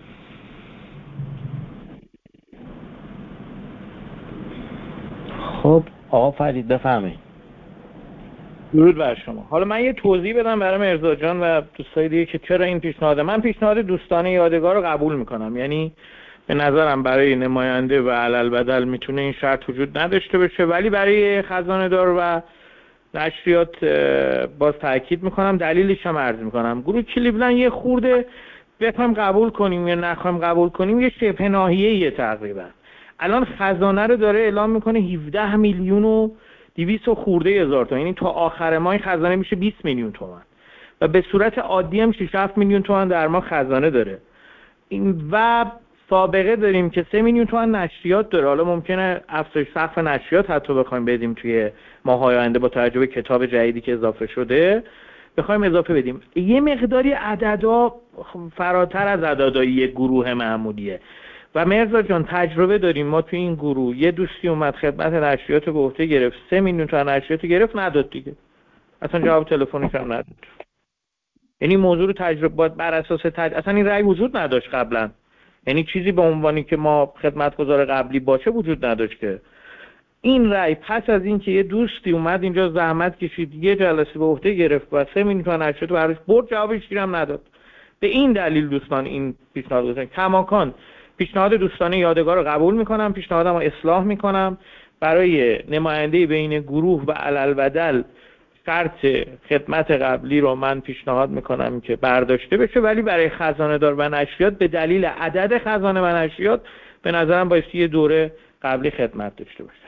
S3: خب آقا فرید بفرمایید.
S5: درود بر شما. حالا من یه توضیح بدم برای مهرزاد جان و دوستای دیگه که چرا این پیشنهاد. من پیشنهاد دوستانه یادگار رو قبول میکنم، یعنی به نظرم برای نماینده و علالبدل میتونه این شرط وجود نداشته باشه، ولی برای خزانه دار و نشریات باز تاکید میکنم، دلیلش هم عرض میکنم. گروه کلیولند یه خورده بخوایم قبول کنیم یا نخوایم قبول کنیم یه شبه ناحیه‌ایه تقریبا. الان خزانه رو داره اعلام میکنه هفده میلیون و دویست و خورده هزار تومان، یعنی تا آخر ماه خزانه میشه بیست میلیون تومان و به صورت عادی هم شش هفت میلیون تومان در ماه خزانه داره. این و سابقه داریم که سه میلیون تومان نشریات داره. حالا ممکنه افزایش سقف نشریات حتی بخوایم بدیم توی ماه‌های آینده با توجه به کتاب جدیدی که اضافه شده، بخوایم اضافه بدیم. یه مقداری عددا فراتر از عددهای یک گروه معمولیه و مهرزاد جان تجربه داریم. ما توی این گروه یه دوستی اومد خدمت نشریات رو به عهده گرفت، سه میلیون تومان نشریات گرفت، نداد دیگه، اصلا جواب تلفنش هم نداد. یعنی موضوع رو تجربه باید بر اساس تج... اصلا این رأی وجود نداشت قبلا، یعنی چیزی به عنوانی که ما خدمتگزار قبلی باشه وجود نداشت که این رأی پس از این که یه دوستی اومد اینجا زحمت کشید یه جلسه به عهده گرفت و سه میلیون تومان نشریات براش برد، جوابش گیرم نداد. به این دلیل دوستان این پیشنهاد گذاشتن. کماکان پیشنهاد دوستانه یادگار رو قبول میکنم، پیشنهادم رو اصلاح میکنم، برای نماینده بین گروه و علالبدل
S1: شرط خدمت قبلی رو من پیشنهاد میکنم که برداشته بشه، ولی برای خزانه دار و نشریات به دلیل عدد خزانه و نشریات به نظرم باید یه دوره قبلی خدمت داشته باشه.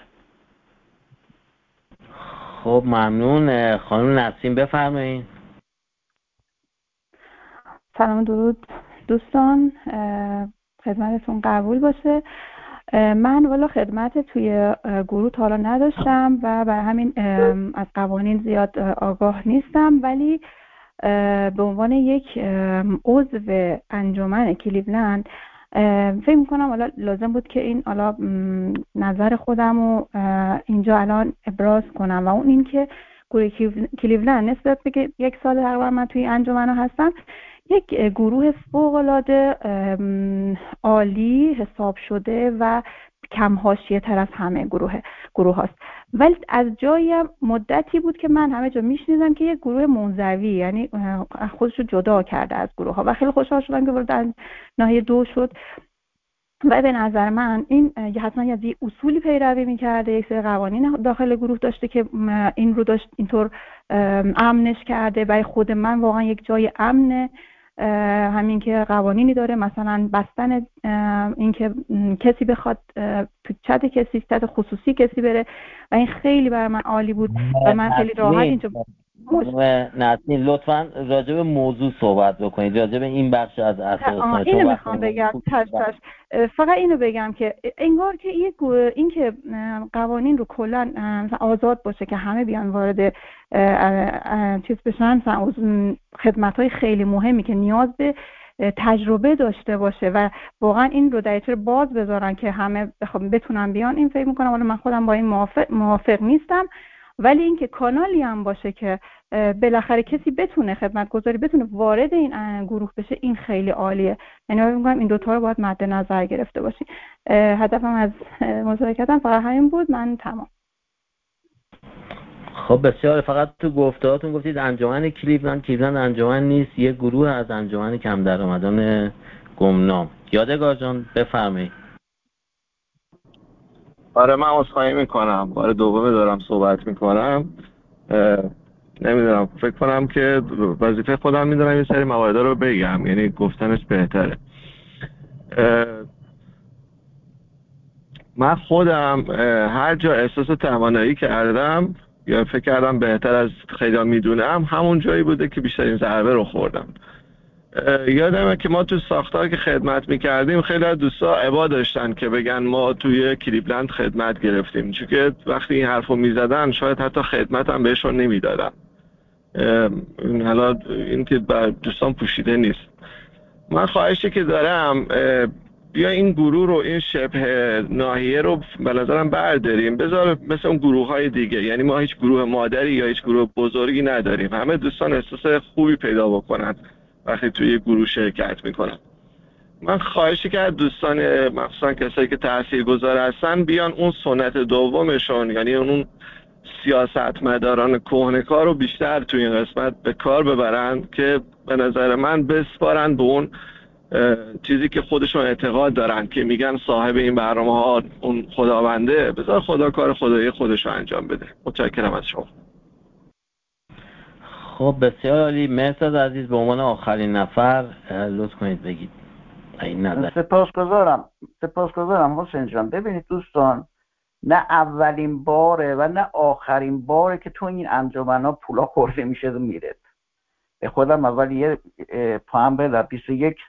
S3: خب ممنون. خانم نسیم بفرمایید.
S14: سلام درود دوستان، خدمتتون قبول باشه. من والا خدمت توی گروه تا حالا نداشتم و برای همین از قوانین زیاد آگاه نیستم، ولی به عنوان یک عضو انجمن کلیولند فکر میکنم حالا لازم بود که این حالا نظر خودم رو اینجا الان ابراز کنم، و اون این که گروه کلیولند نسبت به یک سال تقریبا من توی انجمن هستم یک گروه فوق‌العاده عالی حساب شده و کم حاشیه تر از همه گروه گروه هاست. ولی از جای مدتی بود که من همه جا میشنیدم که یک گروه منزوی، یعنی خودش رو جدا کرده از گروه ها، و خیلی خوشحال شدم که وارد ناحیه دو شد. و به نظر من این حتما از یک اصولی پیروی میکرده، یک سری قوانین داخل گروه داشته که این رو داشت اینطور امنش کرده. برای خود من واقعا یک جای امنه، همین که قوانینی داره، مثلا بستن این که کسی بخواد تو چت کسی چت خصوصی کسی بره، و این خیلی برای من عالی بود و من خیلی راحت اینجا
S3: نسیم لطفاً راجع به موضوع صحبت بکنید، راجع به این بخش از اساس.
S14: اینو میخوام بگم تش تش فقط اینو بگم که انگار که یک این که قوانین رو کلا آزاد باشه که همه بیان وارد چیز بشن، خدمت‌های خیلی مهمی که نیاز به تجربه داشته باشه و واقعا این رو دریچه باز بذارن که همه بتونن بیان، این فکر میکنم، حالا من خودم با این موافق موافق نیستم، ولی اینکه کانالی هم باشه که بالاخره کسی بتونه خدمت گذاری بتونه وارد این گروه بشه، این خیلی عالیه. یعنی من میگم این دوتا رو باید مد نظر گرفته باشیم. هدفم از مشارکتم فقط همین بود. من تمام.
S3: خب بسیار. فقط تو گفتهاتون گفتید انجمن کلیولند، کلیولند انجمن نیست، یه گروه از انجمن کم درآمدان گمنام. یادگار جان بفرمایید.
S10: آره من عذرخواهی میکنم، بار دومه دارم صحبت میکنم. نمیدونم، فکر کنم که وظیفه خودم میدونم یه سری موارد رو بگم، یعنی گفتنش بهتره. من خودم هر جا احساس توانایی کردم یا فکر کردم بهتر از خیلی میدونم، همون جایی بوده که بیشترین ضربه رو خوردم. یادمه که ما تو ساختار که خدمت میکردیم خیلی از دوستا ابا داشتن که بگن ما توی کلیولند خدمت گرفتیم، چون که وقتی این حرفو میزدن شاید حتی خدمت هم بهشون نمیدادن. حالا این که بر دوستان پوشیده نیست. من خواهشی که دارم بیا این گروه رو، این شبه ناحیه رو به نظرم برداریم، بذار مثل اون گروه های دیگه. یعنی ما هیچ گروه مادری یا هیچ گروه بزرگی نداریم، همه دوستان احساس خوبی پیدا بکنن وقتی توی گروه شرکت میکنن. من خواهشی که از دوستان مخصوصا کسایی که تاثیرگذار هستن بیان اون سنت دومشون، یعنی اون سیاستمداران کهنه‌کار رو بیشتر توی این قسمت به کار ببرن که به نظر من بسپارن به اون چیزی که خودشون اعتقاد دارن که میگن صاحب این برنامه ها اون خداونده، بذار خدا کار خدایی خودش رو انجام بده. متشکرم از شما.
S3: خب بسیار عالی. مهرداد عزیز به عنوان آخرین نفر لطف کنید بگید این نظر.
S13: سپاسگزارم سپاسگزارم حسین جان. ببینید دوستان، نه اولین باره و نه آخرین باره که تو این انجمن‌ها پولا خورده میشه و میره. به خودم اول یه پاهم به بیست و یک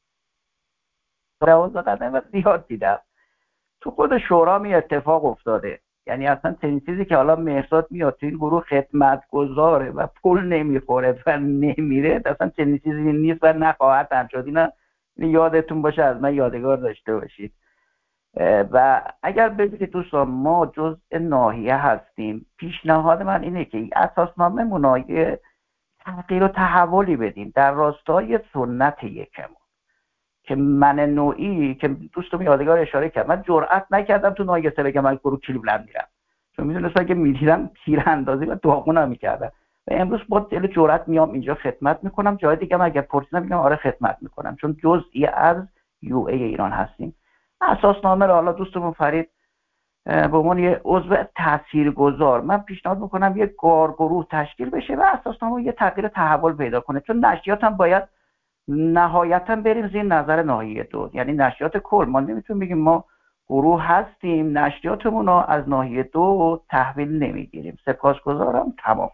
S13: دوازده قدم و زیاد دیدم. تو خود شورا می اتفاق افتاده. یعنی اصلا چنین چیزی که حالا مهرداد میاد تو این گروه خدمت گذاره و پول نمیخوره و نمیره، اصلا چنین چیزی نیست و نخواهد انجام. اینا یادتون باشه، از من یادگار داشته باشید. و اگر ببینید دوستان، ما جزء ناحیه هستیم. پیشنهاد من اینه که اساسنامه مناهیه تغییر و تحولی بدیم در راستای سنت یکمون، که من نوعی که دوستم یادگار اشاره کرد، من جرئت نکردم تو ناحیه سه بگم من گروه کلیولند میرم، چون میدونستم که میدیدم تیراندازی و داغونم میکردم. و امروز با دل جرئت میام اینجا خدمت میکنم. جای دیگه اگر پرسیدم میگم آره خدمت میکنم، چون جزئی از یو ای ایران هستیم. اساسنامه رو حالا دوستمون فرید به عنوان یه عضو تاثیرگذار من پیشنهاد میکنم یه کارگروه تشکیل بشه و اساسنامه یه تغییر تحول پیدا کنه، چون نشریات هم باید نهایتا بریم زیر نظر ناحیه دو، یعنی نشریات کل. ما نمیتونیم بگیم ما گروه هستیم نشریاتمون رو از ناحیه دو تحویل نمیگیریم. سپاسگزارم. تمام.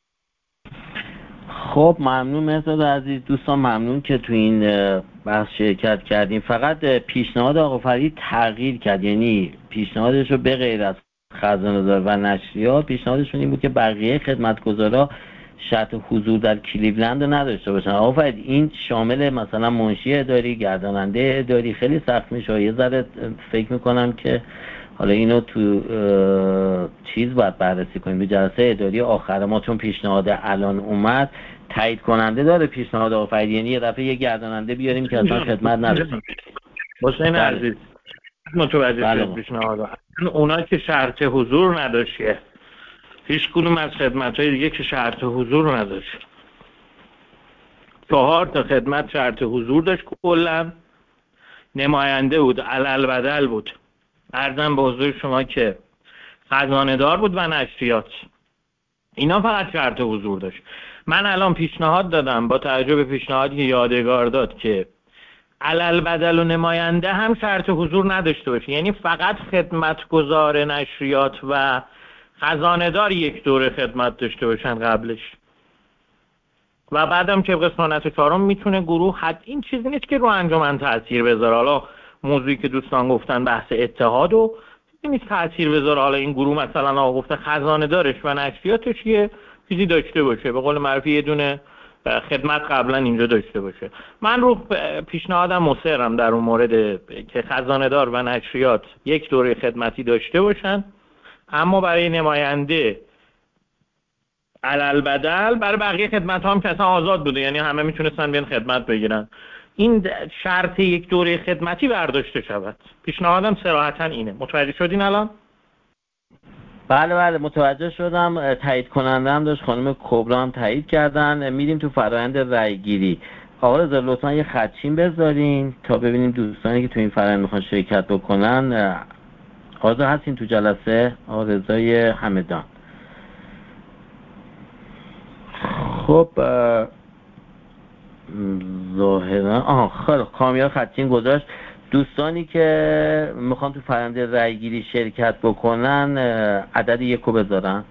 S3: خب ممنون مهرداد عزیز. دوستان ممنون که تو این بحث شرکت کردیم. فقط پیشنهاد آقا فرید تغییر کرد، یعنی پیشنهادش رو به غیر از خزانه‌دار و نشریات پیشنهادشون این بود که بقیه خدمتگزارا شرط حضور در کلیولند رو نداشته باشن. آقا فرید این شامل مثلا منشی اداری، گرداننده اداری خیلی سخت میشه. یه ذره فکر میکنم که حالا اینو تو چیز باید بررسی کنیم، تو جلسه اداری آخر ما، چون پیشنهاد الان اومد تایید کننده داره پیشنهاد آقا فرید، یعنی یه دفعه یه گرداننده بیاریم که اصلا خدمت نداره.
S15: حسین عزیز متوجه شد پیشنهاد اونا که شرط حضور نداشته، هیچ کدوم از خدمت‌های دیگه که شرط حضور نداشت. چهار تا خدمت شرط حضور داشت، کلا نماینده بود، علل بدل بود. عرضم به حضور شما که خزانه دار بود و نشریات، اینا فقط شرط حضور داشت. من الان پیشنهاد دادم با توجه به پیشنهادی که یادگار داد که علل بدل و نماینده هم شرط حضور نداشته باشه، یعنی فقط خدمتگزار نشریات و خزانه دار یک دوره خدمت داشته باشن قبلش و بعدم که قسمت چهارم میتونه گروه حد این چیزی نیست که رو انجمن تاثیر بذاره. حالا موضوعی که دوستان گفتن بحث اتحاد و نیست تاثیر بذاره، حالا این گروه مثلا آقا گفته خزانه دارش و نشریاتش یه چیزی داشته باشه، به قول معروف یه دونه خدمت قبلا اینجا داشته باشه. من رو پیشنهادم مصرم در اون مورد که خزانه دار و نشریات یک دوره خدمتی داشته باشن، اما برای نماینده علل بدل، برای بقیه خدمت هم که اصلا آزاد بوده، یعنی همه میتونستن بیان خدمت بگیرن، این شرط یک دوره خدمتی برداشته شود. پیشنهادم صراحتا اینه. متوجه شدین الان؟
S3: بله بله متوجه شدم. تایید کننده هم داشت خانم کبرا هم تایید کردن. میریم تو فرآیند رای گیری. آقا رضا لطفا یه خطچین بذارین تا ببینیم دوستانی که تو این فرآیند میخوان شرکت بکنن. آقا هستین تو جلسه؟ آقا رضای همدان. خب ظاهرا آها خیلی کامیاب خطین گذاشت. دوستانی که میخوان تو فرآیند رای گیری شرکت بکنن عدد یکو بذارن.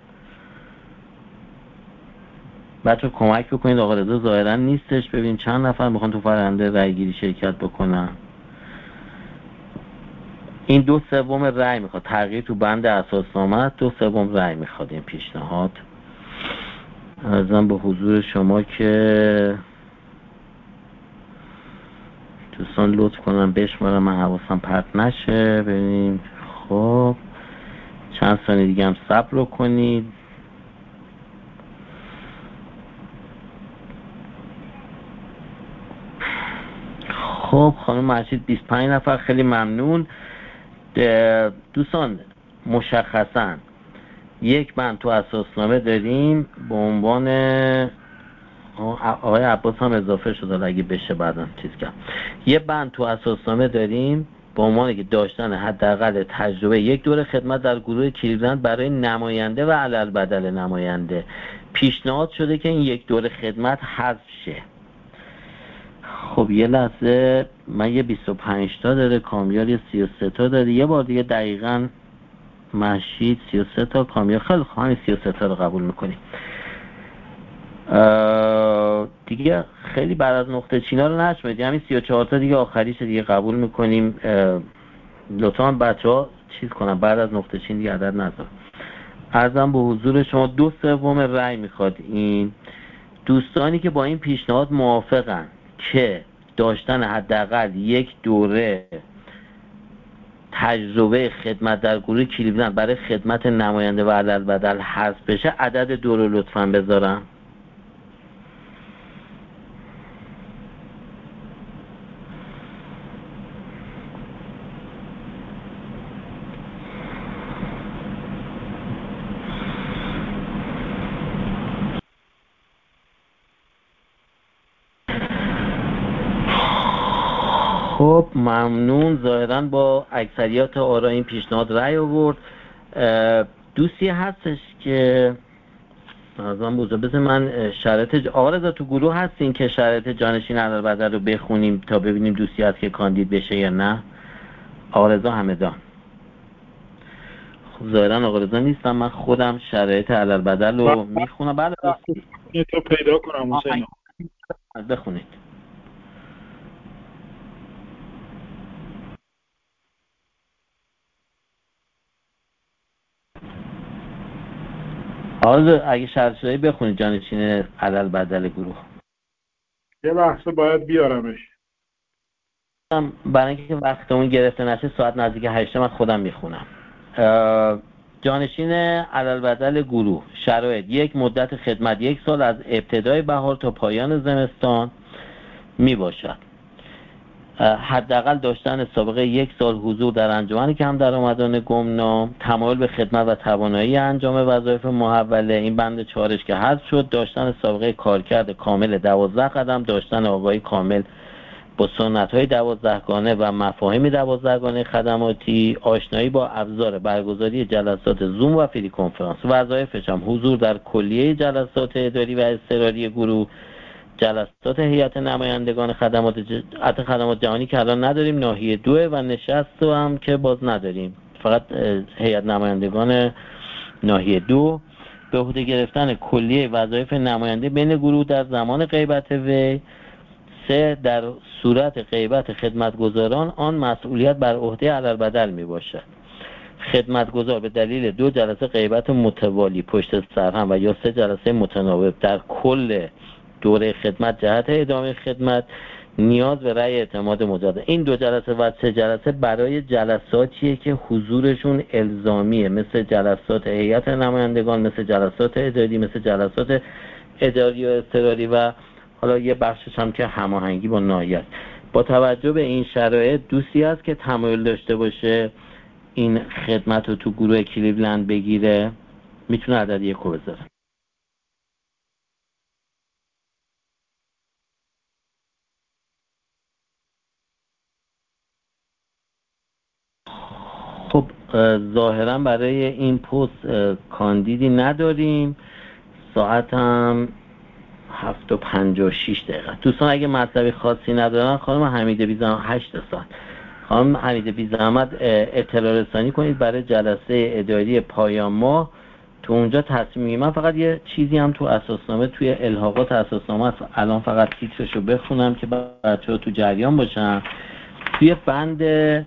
S3: بچه کمک بکنید آقا رضا ظاهرا نیستش، ببین چند نفر میخوان تو فرآیند رای گیری شرکت بکنن. این دو سوم رای میخواد، تغییر تو بند اساسنامه دو سوم رای میخواد این پیشنهاد. عرضم به حضور شما که دوستان لطف کنن بشمارم من حواسم پرت نشه. ببینیم خب چند ثانیه دیگه هم صبر رو کنید. خب خانم مرشید بیست و پنج نفر، خیلی ممنون. دوستان مشخصا یک بند تو اساسنامه داریم به عنوان آقای عباس هم اضافه شده اگه بشه بعدا چیز کنم. یه بند تو اساسنامه داریم به عنوان که داشتن حداقل تجربه یک دوره خدمت در گروه کلیولند برای نماینده و علل بدل نماینده. پیشنهاد شده که این یک دوره خدمت حذف شه. خب یه لحظه، من یه بیست و پنج تا داره، کامیار یه سی و سه تا داره. یه بار دیگه دقیقاً مشید سی و سه تا، کامیار خیلی خواهی سی و سه تا رو قبول میکنیم دیگه. خیلی بعد از نقطه چینا رو نشمید، همین سی و چهار تا دیگه آخریش دیگه قبول میکنیم. لطفاً بچه ها چیز کنن بعد از نقطه چین دیگه عدد نذار. عرضم به حضور شما دو سوم رأی میخواد. این دوستانی که با این پیشنهاد موافقن که داشتن حداقل یک دوره تجربه خدمت در گروه کلیولند برای خدمت نماینده و علل بدل حذف بشه عدد دو رو لطفاً بذارم. خب ممنون. ظاهرا با اکثریت آرا این پیشنهاد رأی آورد. دوستی هستش که نظام بوزه بذار من شرایط آقا رضا تو گروه هستین که شرایط جانشین علالبدر رو بخونیم تا ببینیم دوستی هست که کاندید بشه یا نه؟ آقا رضا همدان. خب ظاهرا آقا رضا نیستم، من خودم شرایط علالبدر رو میخونم. بله
S16: دوستی تو پیدا کنم حسین
S3: بخونید. آقا اگه شرط شدهی بخونید جانشین علالبدر گروه.
S16: یه لحظه باید بیارمش.
S3: برای اینکه وقتمون گرفته نشه ساعت نزدیک هشت من خودم میخونم. جانشین علالبدر گروه شرایط: یک، مدت خدمت یک سال از ابتدای بهار تا پایان زمستان می باشد. حداقل داشتن سابقه یک سال حضور در انجمن کم درآمدان گمنام، تمایل به خدمت و توانایی انجام وظایف محوله، این بند چهارش که حذف شد، داشتن سابقه کارکرد کامل دوازده قدم، داشتن آگاهی کامل با سنت‌های دوازدهگانه و مفاهیم دوازدهگانه خدماتی، آشنایی با ابزار برگزاری جلسات زوم و فری کنفرانس. وظایفش هم حضور در کلیه جلسات اداری و اضطراری گروه، جلسات هیئت نمایندگان خدمات ج... خدمات جهانی که الان نداریم، ناحیه دو و نشست هم که باز نداریم، فقط هیئت نمایندگان ناحیه دو. به عهده گرفتن کلیه وظایف نماینده بین گروه در زمان غیبت وی. سه، در صورت غیبت خدمتگزاران آن مسئولیت بر عهده علالبدر می باشد. خدمتگزار به دلیل دو جلسه غیبت متوالی پشت سر هم و یا سه جلسه متناوب در کل دوره خدمت جهت ادامه خدمت نیاز به رأی اعتماد مجدد. این دو جلسه و سه جلسه برای جلساتیه که حضورشون الزامیه، مثل جلسات هیئت نمایندگان، مثل جلسات اداری، مثل جلسات اداری و اضطراری و حالا یه بخشش هم که هماهنگی با ناحیه. با توجه به این شرایط دوستی هست که تمایل داشته باشه این خدمت رو تو گروه کلیولند بگیره، میتونه عدد یک رو بذاره. خب ظاهرا برای این پست کاندیدی نداریم. ساعت هم هفت و پنجاه و شیش دقیقه. دوستان اگه مطلبی خاصی ندارن خانم حمیده بی زحمت هشت ساعت خانم حمیده بی زحمت اطلاع رسانی کنید برای جلسه اداری پایان ماه. تو اونجا تصمیم میگیرم. من فقط یه چیزی هم تو اساسنامه توی الحاقات اساسنامه است، الان فقط تیترشو بخونم که بچه‌ها تو جریان باشن. توی بند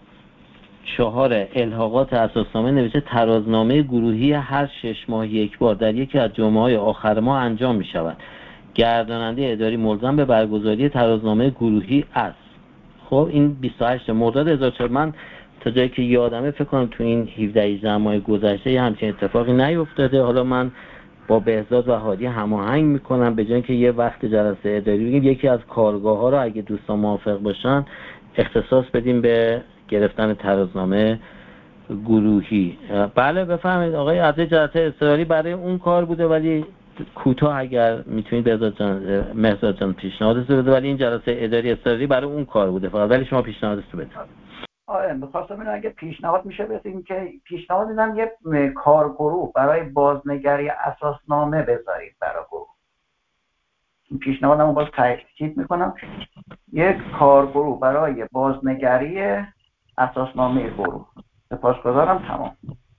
S3: چهار الحاقات اساسنامه نوشته ترازنامه گروهی هر شش ماه یک بار در یکی از جمعه‌های آخر ماه انجام می شود. گرداننده اداری ملزم به برگزاری ترازنامه گروهی است. خب این بیست و هشت مرداد هزار و چهار. من تا جایی که یادمه فکر کنم تو این هفده هجده ماه گذشته یه همچین اتفاقی نیفتاده. حالا من با بهزاد و هادی هماهنگ میکنم به جای اینکه یه وقت جلسه اداری بگیم یکی از کارگاه ها رو اگه دوستان موافق باشن اختصاص بدیم به گرفتن ترازنامه گروهی. بله بفهمید آقای عبد جلسه اضطراری برای اون کار بوده، ولی کوتاه اگر میتونید بهزاد جان مهزاد جان پیشنهادتو بده. ولی این جلسه اداری اضطراری برای اون کار بوده فقط، ولی شما پیشنهادتو بده.
S13: آره می‌خواستم اینو اگه پیشنهاد میشه بسیم که پیشنهاد دیدم یه کارگروه برای بازنگری اساسنامه بذارید برای گروه. این پیشنهادمو باز تاکید میکنم، یک کارگروه برای بازنگری اساسنامه گروه. سپاسگزارم. تمام.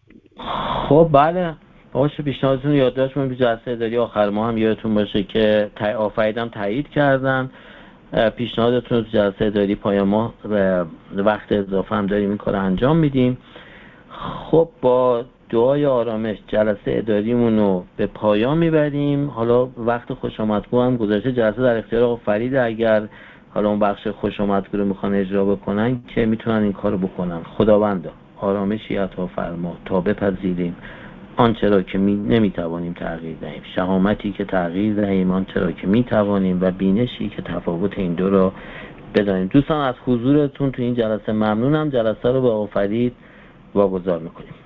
S3: خب بله باشه، پیشنهادتون رو یادداشت کنید. جلسه اداری آخر ماه هم یادتون باشه که آفریدم تایید کردن پیشنهادتون رو. جلسه اداری پایان ماه وقت اضافه هم داریم این کار انجام میدیم. خب با دعای آرامش جلسه اداریمون رو به پایان میبریم. حالا وقت خوش آمدگو هم گذاشته، جلسه در اختیار آقا فرید، اگر حالا اون بخش خوش آمدگو رو میخوان اجرا بکنن که میتونن این کارو بکنن. خداوندا آرامشی عطا فرما تا بپذیریم آنچه را که می نمیتوانیم تغییر دهیم، شهامتی که تغییر دهیم آنچه را که میتوانیم، و بینشی که تفاوت این دو را بدانیم. دوستان از حضورتون تو این جلسه ممنونم. جلسه رو به آقا فرید واگذار میکنیم.